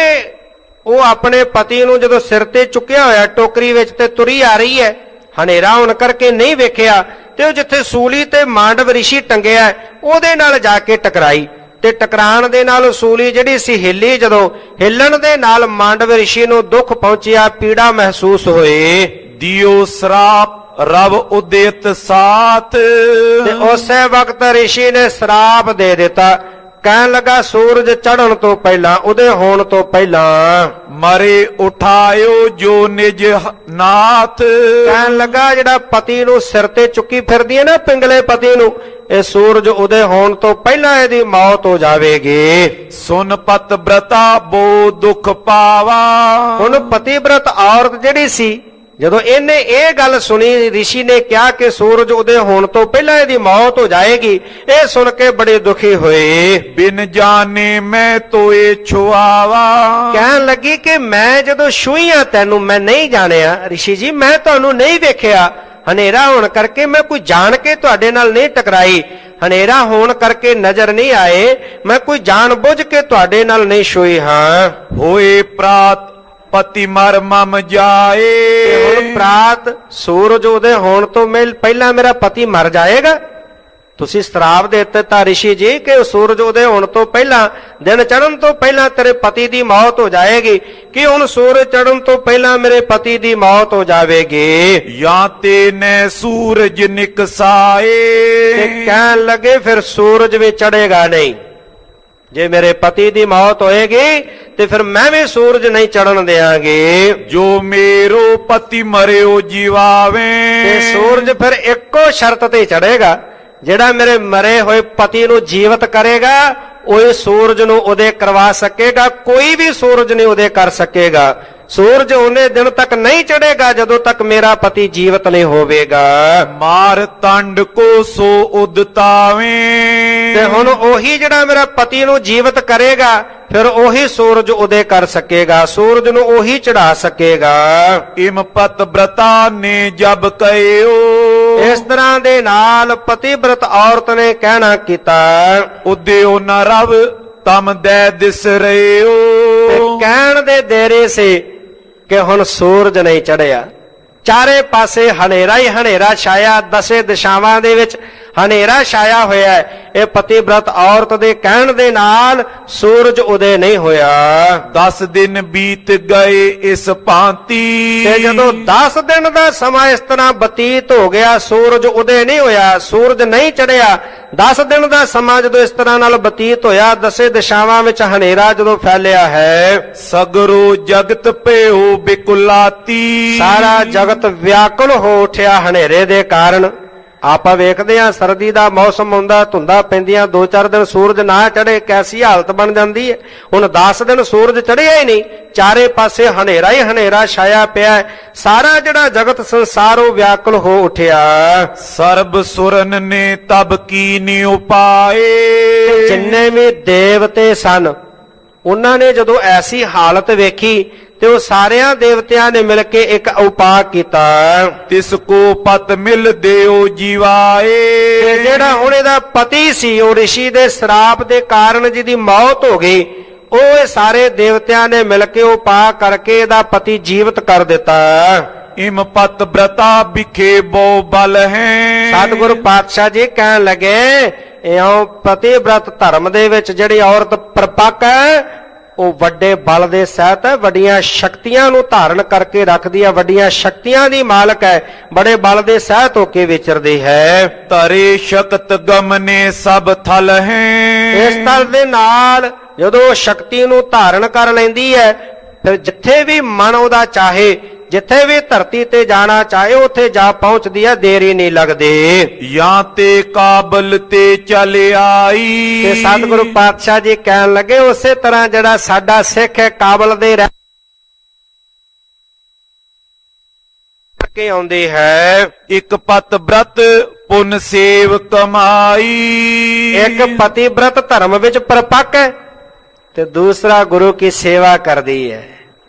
ਉਹ ਆਪਣੇ ਪਤੀ ਨੂੰ ਜਦੋਂ ਸਿਰ ਤੇ ਚੁੱਕਿਆ ਹੋਇਆ ਟੋਕਰੀ ਵਿੱਚ ਤੇ ਤੁਰੀ ਆ ਰਹੀ ਹੈ, ਹਨੇਰਾ ਹੋਣ ਕਰਕੇ ਨਹੀਂ ਵੇਖਿਆ, ਤੇ ਉਹ ਜਿੱਥੇ ਸੂਲੀ ਤੇ ਮਾਂਡਵ ਰਿਸ਼ੀ ਟੰਗਿਆ ਉਹਦੇ ਨਾਲ ਜਾ ਕੇ ਟਕਰਾਈ। ਤੇ ਟਕਰਾਣ ਦੇ ਨਾਲ ਸੂਲੀ ਜਿਹੜੀ ਸੀ ਹਿੱਲੀ, ਜਦੋਂ ਹਿੱਲਣ ਦੇ ਨਾਲ ਮਾਂਡਵ ਰਿਸ਼ੀ ਨੂੰ ਦੁੱਖ ਪਹੁੰਚਿਆ, ਪੀੜਾ ਮਹਿਸੂਸ ਹੋਈ। ਦਿਓ ਸਰਾਪ ਰਵ ਉਦੇਤ ਸਾਥ। ਤੇ ਉਸੇ ਵਕਤ ਰਿਸ਼ੀ ਨੇ ਸਰਾਪ ਦੇ ਦਿੱਤਾ। ਕਹਿਣ ਲੱਗਾ, ਸੂਰਜ ਚੜ੍ਹਨ ਤੋਂ ਪਹਿਲਾਂ, ਉਦੇ ਹੋਣ ਤੋਂ ਪਹਿਲਾਂ ਮਰੇ ਉਠਾਇਓ ਜੋ ਨਿਜ ਨਾਥ। ਕਹਿਣ ਲੱਗਾ, ਜਿਹੜਾ ਪਤੀ ਨੂੰ ਸਿਰ ਤੇ ਚੁੱਕੀ ਫਿਰਦੀ ਹੈ ਨਾ, ਪਿੰਗਲੇ ਪਤੀ ਨੂੰ, ਇਹ ਸੂਰਜ ਉਦੇ ਹੋਣ ਤੋਂ ਪਹਿਲਾਂ ਇਹਦੀ ਮੌਤ ਹੋ ਜਾਵੇਗੀ। ਸੁਨ ਪਤ ਬ੍ਰਤਾ ਬੋ ਦੁਖ ਪਾਵਾ। ਹੁਣ ਪਤੀਵ੍ਰਤ ਔਰਤ ਜਿਹੜੀ ਸੀ, ਜਦੋਂ ਇਹਨੇ ਇਹ ਗੱਲ ਸੁਣੀ, ਰਿਸ਼ੀ ਨੇ ਕਿਹਾ ਕਿ ਸੂਰਜ ਉਦੇ ਹੋਣ ਤੋਂ ਪਹਿਲਾਂ ਇਹਦੀ ਮੌਤ ਹੋ ਜਾਏਗੀ, ਇਹ ਸੁਣ ਕੇ ਬੜੇ ਦੁਖੀ ਹੋਏ। ਬਿਨ ਜਾਣੇ ਮੈਂ ਤੋਏ ਛੁਆਵਾ। ਕਹਿਣ ਲੱਗੀ ਕਿ ਮੈਂ ਜਦੋਂ ਛੂਈਆਂ ਤੈਨੂੰ, ਮੈਂ ਨਹੀਂ ਜਾਣਿਆ ਰਿਸ਼ੀ ਜੀ, ਮੈਂ ਤੁਹਾਨੂੰ ਨਹੀਂ ਵੇਖਿਆ। ਹਨੇਰਾ ਹੋਣ ਕਰਕੇ ਮੈਂ ਕੋਈ ਜਾਣ ਕੇ ਤੁਹਾਡੇ ਨਾਲ ਨਹੀਂ ਟਕਰਾਈ, ਹਨੇਰਾ ਹੋਣ ਕਰਕੇ ਨਜ਼ਰ ਨਹੀਂ ਆਏ, ਮੈਂ ਕੋਈ ਜਾਣ ਬੁੱਝ ਕੇ ਤੁਹਾਡੇ ਨਾਲ ਨਹੀਂ ਛੂਈ ਹਾਂ। ਹੋਏ ਪ੍ਰਾਤ ਪਤੀ ਮਰ ਮਮ ਜਾਏ। ਹੁਣ ਪ੍ਰਾਤ ਸੂਰਜ ਉਦੇ ਹੋਣ ਤੋਂ ਪਹਿਲਾਂ ਮੇਰਾ ਪਤੀ ਮਰ ਜਾਏਗਾ। ਤੁਸੀਂ ਸ਼ਰਾਪ ਦੇ ਦਿੱਤਾ ਰਿਸ਼ੀ ਜੀ ਕਿ ਸੂਰਜ ਉਦੇ ਹੋਣ ਤੋਂ ਪਹਿਲਾਂ, ਦਿਨ ਚੜ੍ਹਨ ਤੋਂ ਪਹਿਲਾਂ ਤੇਰੇ ਪਤੀ ਦੀ ਮੌਤ ਹੋ ਜਾਏਗੀ। ਕਿ ਹੁਣ ਸੂਰਜ ਚੜ੍ਹਨ ਤੋਂ ਪਹਿਲਾਂ ਮੇਰੇ ਪਤੀ ਦੀ ਮੌਤ ਹੋ ਜਾਵੇਗੀ। ਜਾਂ ਤੇ ਨੇ ਸੂਰਜ ਨਿਕਸਾਏ। ਤੇ ਕਹਿਣ ਲੱਗੇ, ਫਿਰ ਸੂਰਜ ਵੀ ਚੜ੍ਹੇਗਾ ਨਹੀਂ। ਜੇ ਮੇਰੇ ਪਤੀ ਦੀ ਮੌਤ ਹੋਏਗੀ ਤੇ ਫਿਰ ਮੈਂ ਵੀ ਸੂਰਜ ਨਹੀਂ ਚੜਨ ਦਿਆਂਗੇ। ਜੋ ਮੇਰੋ ਪਤੀ ਮਰਿਓ ਜੀਵਾਵੇ। ਤੇ ਸੂਰਜ ਫਿਰ ਇੱਕੋ ਸ਼ਰਤ ਤੇ ਚੜੇਗਾ, ਜਿਹੜਾ ਮੇਰੇ ਮਰੇ ਹੋਏ ਪਤੀ ਨੂੰ ਜੀਵਤ ਕਰੇਗਾ ਉਹ ਸੂਰਜ ਨੂੰ ਉਦੇ ਕਰਵਾ ਸਕੇਗਾ, ਕੋਈ ਵੀ ਸੂਰਜ ਨਹੀਂ ਉਦੇ ਕਰ ਸਕੇਗਾ। ਸੂਰਜ ਉਹਨੇ ਦਿਨ ਤੱਕ ਨਹੀਂ ਚੜੇਗਾ ਜਦੋਂ ਤੱਕ ਮੇਰਾ ਪਤੀ ਜੀਵਤ ਨਹੀਂ ਹੋਵੇਗਾ। ਮਾਰ ਤੰਡ ਕੋ ਸੋ ਉਦਤਾਵੇਂ। ਤੇ ਹੁਣ ਉਹੀ ਜਿਹੜਾ ਮੇਰਾ ਪਤੀ ਨੂੰ ਜੀਵਤ ਕਰੇਗਾ, ਫਿਰ ਉਹੀ ਸੂਰਜ ਉਦੇ ਕਰ ਸਕੇਗਾ, ਸੂਰਜ ਨੂੰ ਉਹੀ ਚੜਾ ਸਕੇਗਾ। ਇਮ ਪਤ ਬ੍ਰਤਾ ਨੇ ਜਬ ਕਇਓ। ਇਸ ਤਰ੍ਹਾਂ ਦੇ ਨਾਲ ਪਤੀਵ੍ਰਤ ਔਰਤ ਨੇ ਕਹਿਣਾ ਕੀਤਾ। ਉਦਿਓ ਨ ਰਵ ਤਮ ਦੈ ਦਿਸ ਤੇ ਰਿਓ। ਕਹਿਣ ਦੇ ਦੇਰੇ ਸੀ ਕਿ ਹੁਣ ਸੂਰਜ ਨਹੀਂ ਚੜਿਆ, ਚਾਰੇ ਪਾਸੇ ਹਨੇਰਾ ਹੀ ਹਨੇਰਾ ਛਾਇਆ, ਦਸੇ ਦਿਸ਼ਾਵਾਂ ਦੇ ਵਿੱਚ ਹਨੇਰਾ ਛਾਇਆ ਹੋਇਆ ਹੈ। ਇਹ ਪਤੀਵ੍ਰਤ ਔਰਤ ਦੇ ਕਹਿਣ ਦੇ ਨਾਲ ਸੂਰਜ ਉਦੇ ਨਹੀਂ ਹੋਇਆ। 10 ਦਿਨ ਬੀਤ ਗਏ ਇਸ ਭਾਂਤੀ। ਤੇ ਜਦੋਂ 10 ਦਿਨ ਦਾ ਸਮਾਂ ਇਸ ਤਰ੍ਹਾਂ ਬਤੀਤ ਹੋ ਗਿਆ, ਸੂਰਜ ਉਦੇ ਨਹੀਂ ਹੋਇਆ, ਸੂਰਜ ਨਹੀਂ ਚੜਿਆ। 10 ਦਿਨ ਦਾ ਸਮਾਂ ਜਦੋਂ ਇਸ ਤਰ੍ਹਾਂ ਨਾਲ ਬਤੀਤ ਹੋਇਆ, ਦਸੇ ਦਿਸ਼ਾਵਾਂ ਵਿੱਚ ਹਨੇਰਾ ਜਦੋਂ ਫੈਲਿਆ ਹੈ, ਸਗਰੋ ਜਗਤ ਭਇਓ ਬਿਕੁਲਾਤੀ। ਸਾਰਾ ਜਗਤ ਵਿਆਕੁਲ ਹੋ ਉੱਠਿਆ ਹਨੇਰੇ ਦੇ ਕਾਰਨ। ਆਪਾਂ ਵੇਖਦੇ ਹਾਂ ਸਰਦੀ ਦਾ ਮੌਸਮ ਹੁੰਦਾ, ਧੁੰਦਾਂ ਪੈਂਦੀਆਂ, 2-4 ਦਿਨ ਸੂਰਜ ਨਾ ਚੜੇ ਕੈਸੀ ਹਾਲਤ ਬਣ ਜਾਂਦੀ ਹੈ। ਹੁਣ 10 ਦਿਨ ਸੂਰਜ ਚੜਿਆ ਹੀ ਨਹੀਂ, ਚਾਰੇ ਪਾਸੇ ਹਨੇਰਾ ਹੀ ਹਨੇਰਾ ਛਾਇਆ ਪਿਆ। ਸਾਰਾ ਜਿਹੜਾ ਜਗਤ ਸੰਸਾਰ ਉਹ ਵਿਆਕੁਲ ਹੋ ਉੱਠਿਆ। ਸਰਬ ਸੁਰਨ ਨੇ ਤਬ ਕੀਨੀ ਉਪਾਏ। ਜਿੰਨੇ ਵੀ ਦੇਵਤੇ ਸਨ ਉਹਨਾਂ ਨੇ ਜਦੋਂ ਐਸੀ ਹਾਲਤ ਵੇਖੀ ਤੇ ਉਹ ਸਾਰਿਆਂ ਦੇਵਤਿਆਂ ਨੇ ਮਿਲ ਕੇ ਇੱਕ ਉਪਾਅ ਕੀਤਾ। ਤਿਸ ਕੋ ਪਤ ਮਿਲ ਦਿਓ ਜੀਵਾਏ। ਤੇ ਜਿਹੜਾ ਹੁਣ ਇਹਦਾ ਪਤੀ ਸੀ, ਉਹ ਰਿਸ਼ੀ ਦੇ ਸ਼ਰਾਪ ਦੇ ਕਾਰਨ ਜਿਹਦੀ ਮੌਤ ਹੋ ਗਈ, ਉਹ ਇਹ ਸਾਰੇ ਦੇਵਤਿਆਂ ਨੇ ਮਿਲ ਕੇ ਉਪਾਅ ਕਰਕੇ ਇਹਦਾ ਪਤੀ ਜੀਵਤ ਕਰ ਦਿੱਤਾ। ਇਮ ਪਤ ਬ੍ਰਤਾ ਬਿਖੇ ਬਹੁ ਬਲ ਹੈ। ਸਤਿਗੁਰੂ ਪਾਤਸ਼ਾਹ ਜੀ ਕਹਿਣ ਲੱਗੇ, ਇਉਂ ਪਤੀਵ੍ਰਤ ਧਰਮ ਦੇ ਵਿੱਚ ਜਿਹੜੀ ਔਰਤ ਪਰਪੱਕ ਹੈ ਉਹ ਵੱਡੇ ਬਲ ਦੇ ਸਹਿਤ ਹੈ, ਵੱਡੀਆਂ ਸ਼ਕਤੀਆਂ ਨੂੰ ਧਾਰਨ ਕਰਕੇ ਰੱਖਦੀ ਹੈ, ਵੱਡੀਆਂ ਸ਼ਕਤੀਆਂ ਦੀ ਮਾਲਕ ਹੈ, ਬੜੇ ਬਲ ਦੇ ਸਹਿਤ ਹੋ ਕੇ ਵਿਚਰਦੀ ਹੈ। ਤਰੇ ਸ਼ਕਤ ਗਮਨੇ ਸਭ ਥਲ ਹੈ। ਇਸ ਤਲ ਦੇ ਨਾਲ ਜਦੋਂ ਸ਼ਕਤੀ ਨੂੰ ਧਾਰਨ ਕਰ ਲੈਂਦੀ ਹੈ, ਫਿਰ ਜਿੱਥੇ ਵੀ ਮਨ ਉਹਦਾ ਚਾਹੇ, ਜਿੱਥੇ ਵੀ ਧਰਤੀ ਤੇ ਜਾਣਾ ਚਾਹੇ, ਉੱਥੇ ਜਾ ਪਹੁੰਚਦੀ ਹੈ, ਦੇਰੀ ਨਹੀਂ ਲੱਗਦੀ। ਜਾਂ ਤੇ ਕਾਬਲ ਤੇ ਚਲ ਆਈ। ਤੇ ਸਤਿਗੁਰੂ ਪਾਤਸ਼ਾਹ ਜੀ ਕਹਿਣ ਲੱਗੇ, ਉਸੇ ਤਰ੍ਹਾਂ ਜਿਹੜਾ ਸਾਡਾ ਸਿੱਖ ਹੈ ਕਾਬਲ ਦੇ ਰਹਿ ਕੇ ਆਉਂਦੀ ਹੈ। ਇੱਕ ਪਤ ਬ੍ਰਤ ਪੁਨ ਸੇਵ ਕਮਾਈ। ਇੱਕ ਪਤੀਵ੍ਰਤ ਧਰਮ ਵਿੱਚ ਪਰਪੱਕ ਹੈ ਤੇ ਦੂਸਰਾ ਗੁਰੂ ਕੀ ਸੇਵਾ ਕਰਦੀ ਹੈ।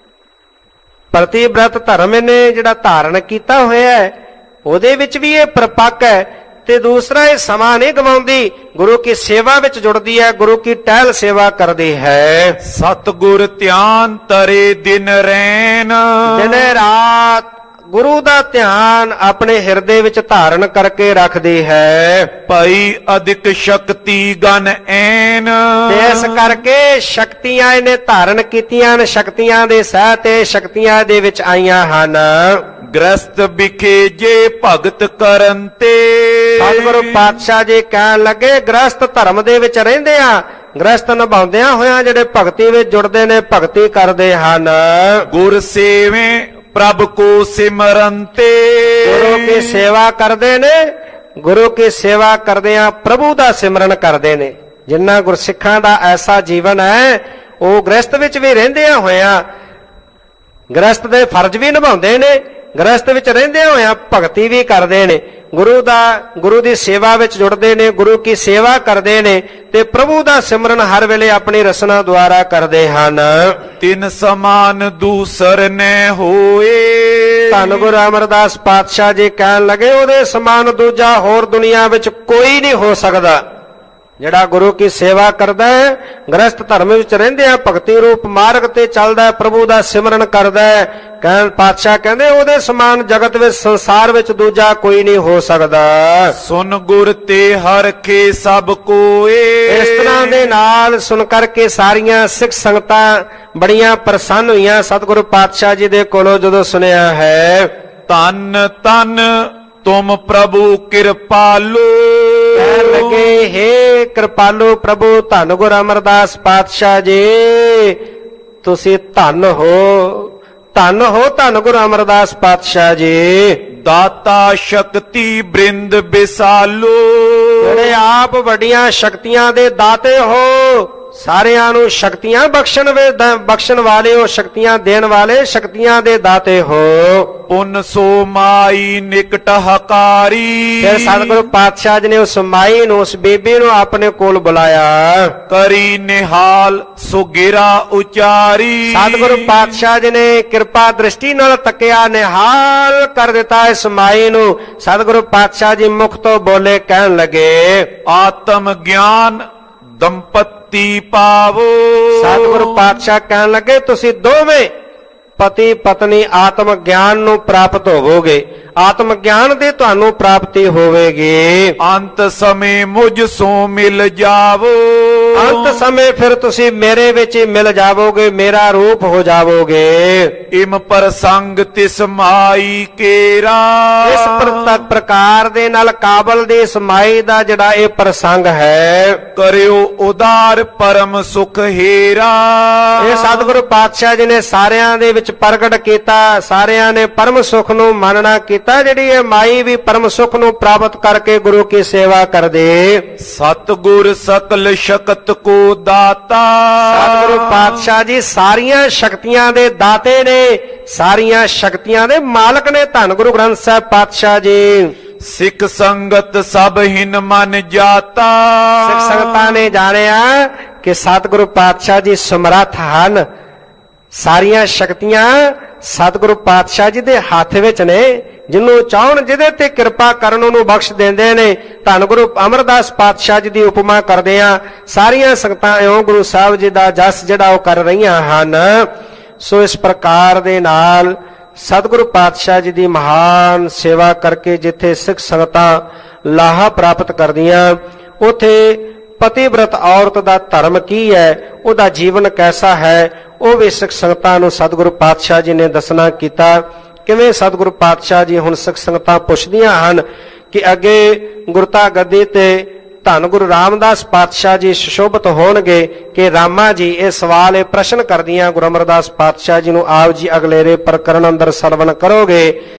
ਪਤੀਵ੍ਰਤ ਧਰਮ ਇਹਨੇ ਜਿਹੜਾ ਧਾਰਨ ਕੀਤਾ ਹੋਇਆ ਹੈ ਉਹਦੇ ਵਿੱਚ ਵੀ ਇਹ ਪਰਪੱਕ ਹੈ, ਤੇ ਦੂਸਰਾ ਇਹ ਸਮਾਂ ਨਹੀਂ ਗਵਾਉਂਦੀ, ਗੁਰੂ ਕੀ ਸੇਵਾ ਵਿੱਚ ਜੁੜਦੀ ਹੈ, ਗੁਰੂ ਕੀ ਟਹਿਲ ਸੇਵਾ ਕਰਦੀ ਹੈ। ਸਤਿਗੁਰ ਧਿਆਨ ਤਰੇ ਦਿਨ ਰੈਨ। ਦਿਨੇ ਰਾਤ ਗੁਰੂ ਦਾ ਧਿਆਨ ਆਪਣੇ ਹਿਰਦੇ ਵਿੱਚ ਧਾਰਨ ਕਰਕੇ ਰੱਖਦੀ ਹੈ। ਭਈ ਅਧਿਕ ਸ਼ਕਤੀ ਗਨ ਐਨ। ਤੇ ਇਸ ਕਰਕੇ ਸ਼ਕਤੀਆਂ ਇਹਨੇ ਧਾਰਨ ਕੀਤੀਆਂ ਨੇ, ਸ਼ਕਤੀਆਂ ਦੇ ਸਹਿਤ ਇਹ ਸ਼ਕਤੀਆਂ ਦੇ ਵਿੱਚ ਆਈਆਂ ਹਨ। ਗ੍ਰਸਤ ਵਿਖੇ ਜੇ ਭਗਤ ਕਰਨ ਤੇ। ਸਤਿਗੁਰੂ ਪਾਤਸ਼ਾਹ ਜੀ ਕਹਿਣ ਲੱਗੇ, ਗ੍ਰਸਤ ਧਰਮ ਦੇ ਵਿੱਚ ਰਹਿੰਦੇ ਆ, ਗ੍ਰਸਤ ਨਿਭਾਉਂਦਿਆਂ ਹੋਇਆਂ ਜਿਹੜੇ ਭਗਤੀ ਵਿੱਚ ਜੁੜਦੇ ਨੇ, ਭਗਤੀ ਕਰਦੇ ਹਨ। ਗੁਰ ਸੇਵੇਂ ਪ੍ਰਭ ਕੋ ਸਿਮਰਨ ਤੇ। ਗੁਰੂ ਕੀ ਸੇਵਾ ਕਰਦੇ ਨੇ, ਗੁਰੂ ਕੀ ਸੇਵਾ ਕਰਦਿਆਂ ਪ੍ਰਭੂ ਦਾ ਸਿਮਰਨ ਕਰਦੇ ਨੇ। ਜਿਨ੍ਹਾਂ ਗੁਰਸਿੱਖਾਂ ਦਾ ਐਸਾ ਜੀਵਨ ਹੈ, ਉਹ ਗ੍ਰਸਤ ਵਿੱਚ ਵੀ ਰਹਿੰਦਿਆਂ ਹੋਇਆਂ ਗ੍ਰਸਤ ਦੇ ਫਰਜ਼ ਵੀ ਨਿਭਾਉਂਦੇ ਨੇ, ਗ੍ਰਸਤ ਵਿੱਚ ਰਹਿੰਦਿਆਂ ਹੋਇਆਂ ਭਗਤੀ ਵੀ ਕਰਦੇ ਨੇ, ਗੁਰੂ ਦੀ ਸੇਵਾ ਵਿੱਚ ਜੁੜਦੇ ਨੇ, ਗੁਰੂ ਕੀ ਸੇਵਾ ਕਰਦੇ ਨੇ, ਤੇ ਪ੍ਰਭੂ ਦਾ ਸਿਮਰਨ ਹਰ ਵੇਲੇ ਆਪਣੀ ਰਸਨਾ ਦੁਆਰਾ ਕਰਦੇ ਹਨ। ਤਿਨ ਸਮਾਨ ਦੂਸਰ ਨੇ ਹੋਏ। ਧੰਨ ਗੁਰੂ ਅਮਰਦਾਸ ਪਾਤਸ਼ਾਹ ਜੀ ਕਹਿਣ ਲੱਗੇ, ਉਹਦੇ ਸਮਾਨ ਦੂਜਾ ਹੋਰ ਦੁਨੀਆ ਵਿੱਚ ਕੋਈ ਨਹੀਂ ਹੋ ਸਕਦਾ। ਜਿਹੜਾ ਗੁਰੂ ਕੀ ਸੇਵਾ ਕਰਦਾ ਹੈ, ਗ੍ਰਸਤ ਧਰਮ ਵਿੱਚ ਰਹਿੰਦੇ ਆ, ਭਗਤੀ ਰੂਪ ਮਾਰਗ ਤੇ ਚੱਲਦਾ, ਪ੍ਰਭੂ ਦਾ ਸਿਮਰਨ ਕਰਦਾ ਹੈ, ਕਹਿਣ ਪਾਤਸ਼ਾਹ ਕਹਿੰਦੇ ਉਹਦੇ ਸਮਾਨ ਜਗਤ ਵਿੱਚ ਸੰਸਾਰ ਵਿੱਚ ਦੂਜਾ ਕੋਈ ਨਹੀਂ ਹੋ ਸਕਦਾ। ਸੁਨ ਗੁਰ ਤੇ ਹਰਖੇ ਸਭ ਕੋਏ। ਇਸ ਤਰ੍ਹਾਂ ਦੇ ਨਾਲ ਸੁਣ ਕਰਕੇ ਸਾਰੀਆਂ ਸਿੱਖ ਸੰਗਤਾਂ ਬੜੀਆਂ ਪ੍ਰਸੰਨ ਹੋਈਆਂ ਸਤਿਗੁਰੂ ਪਾਤਸ਼ਾਹ ਜੀ ਦੇ ਕੋਲੋਂ ਜਦੋਂ ਸੁਣਿਆ ਹੈ। ਤਨ ਤਨ ਤੁਮ ਪ੍ਰਭੂ ਕਿਰਪਾਲੂ। ਕਹਿਣ ਲੱਗੇ, ਹੇ ਕਿਰਪਾਲੂ ਪ੍ਰਭੂ ਧੰਨ ਗੁਰੂ ਅਮਰਦਾਸ ਪਾਤਸ਼ਾਹ ਜੀ, ਤੁਸੀਂ ਧੰਨ ਹੋ, ਧੰਨ ਹੋ ਧੰਨ ਗੁਰੂ ਅਮਰਦਾਸ ਪਾਤਸ਼ਾਹ ਜੀ। ਦਾਤਾ ਸ਼ਕਤੀ ਬ੍ਰਿੰਦ ਬਿਸਾਲੂ। ਜਿਹੜੇ ਆਪ ਵੱਡੀਆਂ ਸ਼ਕਤੀਆਂ ਦੇ ਦਾਤੇ ਹੋ, ਸਾਰਿਆਂ ਨੂੰ ਸ਼ਕਤੀਆਂ ਬਖਸ਼ਣ ਵਾਲੇ ਹੋ, ਸ਼ਕਤੀਆਂ ਦੇਣ ਵਾਲੇ, ਸ਼ਕਤੀਆਂ ਦੇ ਦਾਤੇ ਹੋ। ਪੁਨ ਸੋ ਮਾਈ ਨਿਕਟ ਹਕਾਰੀ ਫਿਰ ਸਤਿਗੁਰੂ ਪਾਤਸ਼ਾਹ ਜੀ ਨੇ ਉਸ ਮਾਈ ਨੂੰ, ਉਸ ਬੀਬੀ ਨੂੰ ਆਪਣੇ ਕੋਲ ਬੁਲਾਇਆ। ਕਰੀ ਨਿਹਾਲ ਸੁਗਿਰਾ ਉਚਾਰੀ ਸਤਿਗੁਰੂ ਪਾਤਸ਼ਾਹ ਜੀ ਨੇ ਕਿਰਪਾ ਦ੍ਰਿਸ਼ਟੀ ਨਾਲ ਤੱਕਿਆ, ਨਿਹਾਲ ਕਰ ਦਿੱਤਾ ਇਸ ਮਾਈ ਨੂੰ। ਸਤਿਗੁਰੂ ਪਾਤਸ਼ਾਹ ਜੀ ਮੁਖ ਤੋਂ ਬੋਲੇ, ਕਹਿਣ ਲੱਗੇ, ਆਤਮ ਗਿਆਨ ਦੰਪਤੀ ਪਾਵੋ। ਸਤਿਗੁਰੂ ਪਾਤਸ਼ਾਹ ਕਹਿਣ ਲੱਗੇ, ਤੁਸੀਂ ਦੋਵੇਂ ਪਤੀ ਪਤਨੀ ਆਤਮ ਗਿਆਨ ਨੂੰ ਪ੍ਰਾਪਤ ਹੋਵੋਗੇ, ਆਤਮ ਗਿਆਨ ਦੀ ਤੁਹਾਨੂੰ ਪ੍ਰਾਪਤੀ ਹੋਵੇਗੀ। ਅੰਤ ਸਮੇਂ ਮੁਝ ਸੋ ਮਿਲ ਜਾਵੋ। ਅੰਤ ਸਮੇਂ ਫਿਰ ਤੁਸੀਂ ਮੇਰੇ ਵਿੱਚ ਹੀ ਮਿਲ ਜਾਵੋਗੇ, ਮੇਰਾ ਰੂਪ ਹੋ ਜਾਵੋਗੇ। ਇਮ ਪ੍ਰਸੰਗ ਤਿਸ ਮਾਈ ਕੇਰਾ ਇਸ ਪ੍ਰਕਾਰ ਦੇ ਨਾਲ ਕਾਬਲ ਦੀ ਸਮਾਈ ਦਾ ਜਿਹੜਾ ਇਹ ਪ੍ਰਸੰਗ ਹੈ, ਕਰਿਓ ਉਦਾਰ ਪਰਮ ਸੁਖ ਹੀਰਾ। ਇਹ ਸਤਿਗੁਰੂ ਪਾਤਸ਼ਾਹ ਜੀ ਨੇ ਸਾਰਿਆਂ ਦੇ ਵਿੱਚ ਪ੍ਰਗਟ ਕੀਤਾ, ਸਾਰਿਆਂ ਨੇ ਪਰਮ ਸੁਖ ਨੂੰ ਮੰਨਣਾ ਕੀਤਾ। ਜਿਹੜੀ ਇਹ ਮਾਈ ਵੀ ਪਰਮ ਸੁਖ ਨੂੰ ਪ੍ਰਾਪਤ ਕਰਕੇ ਗੁਰੂ ਕੀ ਸੇਵਾ ਕਰਦੇ। ਸਤਿਗੁਰ ਸਕਲ ਸ਼ਕਤ ਕੋ ਦਾਤਾ। ਸਤਿਗੁਰੂ ਪਾਤਸ਼ਾਹ ਜੀ ਸਾਰੀਆਂ ਸ਼ਕਤੀਆਂ ਦੇ ਦਾਤੇ ਨੇ, ਸਾਰੀਆਂ ਸ਼ਕਤੀਆਂ ਦੇ ਮਾਲਕ ਨੇ। ਧੰਨ ਗੁਰੂ ਗ੍ਰੰਥ ਸਾਹਿਬ ਪਾਤਸ਼ਾਹ ਜੀ। ਸਿੱਖ ਸੰਗਤ ਸਭ ਹਿਨ ਮਨ ਜਾਤਾ। ਸਿੱਖ ਸੰਗਤਾਂ ਨੇ ਜਾਣਿਆ ਕਿ ਸਤਿਗੁਰੂ ਪਾਤਸ਼ਾਹ ਜੀ ਸਮਰੱਥ ਹਨ। ਸਾਰੀਆਂ ਸ਼ਕਤੀਆਂ ਸਤਿਗੁਰੂ ਪਾਤਸ਼ਾਹ ਜੀ ਦੇ ਹੱਥ ਵਿੱਚ ਨੇ। ਜਿਹਨੂੰ ਚਾਹਣ ਜਿਹਦੇ ਤੇ ਕਿਰਪਾ ਕਰਨ ਉਹਨੂੰ ਬਖਸ਼ ਦਿੰਦੇ ਨੇ। ਧੰਨ ਗੁਰੂ ਅਮਰਦਾਸ ਪਾਤਸ਼ਾਹ ਜੀ ਦੀ ਉਪਮਾ ਕਰਦੇ ਆ। ਸਾਰੀਆਂ ਸੰਗਤਾਂ ਇਉਂ ਗੁਰੂ ਸਾਹਿਬ ਜੀ ਦਾ ਜਸ ਜਿਹੜਾ ਉਹ ਕਰ ਰਹੀਆਂ ਹਨ। ਸੋ ਇਸ ਪ੍ਰਕਾਰ ਦੇ ਨਾਲ ਸਤਿਗੁਰੂ ਪਾਤਸ਼ਾਹ ਜੀ ਦੀ ਮਹਾਨ ਸੇਵਾ ਕਰਕੇ ਜਿੱਥੇ ਸਿੱਖ ਸੰਗਤਾਂ ਲਾਹਾ ਪ੍ਰਾਪਤ ਕਰਦੀਆਂ, ਉਥੇ ਪਤੀਵ੍ਰਤ ਔਰਤ ਦਾ ਧਰਮ ਕੀ ਹੈ, ਉਹਦਾ ਜੀਵਨ ਕੈਸਾ ਹੈ, ਉਹ ਵੀ ਸਿੱਖ ਸੰਗਤਾਂ ਨੂੰ ਸਤਿਗੁਰੂ ਪਾਤਸ਼ਾਹ ਜੀ ਨੇ ਦੱਸਣਾ ਕੀਤਾ। ਕਿਵੇਂ ਸਤਿਗੁਰੂ ਪਾਤਸ਼ਾਹ ਜੀ ਹੁਣ ਸਿੱਖ ਸੰਗਤਾਂ ਪੁੱਛਦੀਆਂ ਹਨ ਕਿ ਅੱਗੇ ਗੁਰਤਾ ਗੱਦੀ ਤੇ ਧੰਨ ਗੁਰੂ ਰਾਮਦਾਸ ਪਾਤਸ਼ਾਹ ਜੀ ਸੁਸ਼ੋਭਿਤ ਹੋਣਗੇ ਕਿ ਰਾਮਾ ਜੀ। ਇਹ ਸਵਾਲ, ਇਹ ਪ੍ਰਸ਼ਨ ਕਰਦੀਆਂ ਗੁਰੂ ਅਮਰਦਾਸ ਪਾਤਸ਼ਾਹ ਜੀ ਨੂੰ। ਆਪ ਜੀ ਅਗਲੇਰੇ ਪ੍ਰਕਰਨ ਅੰਦਰ ਸਰਵਣ ਕਰੋਗੇ।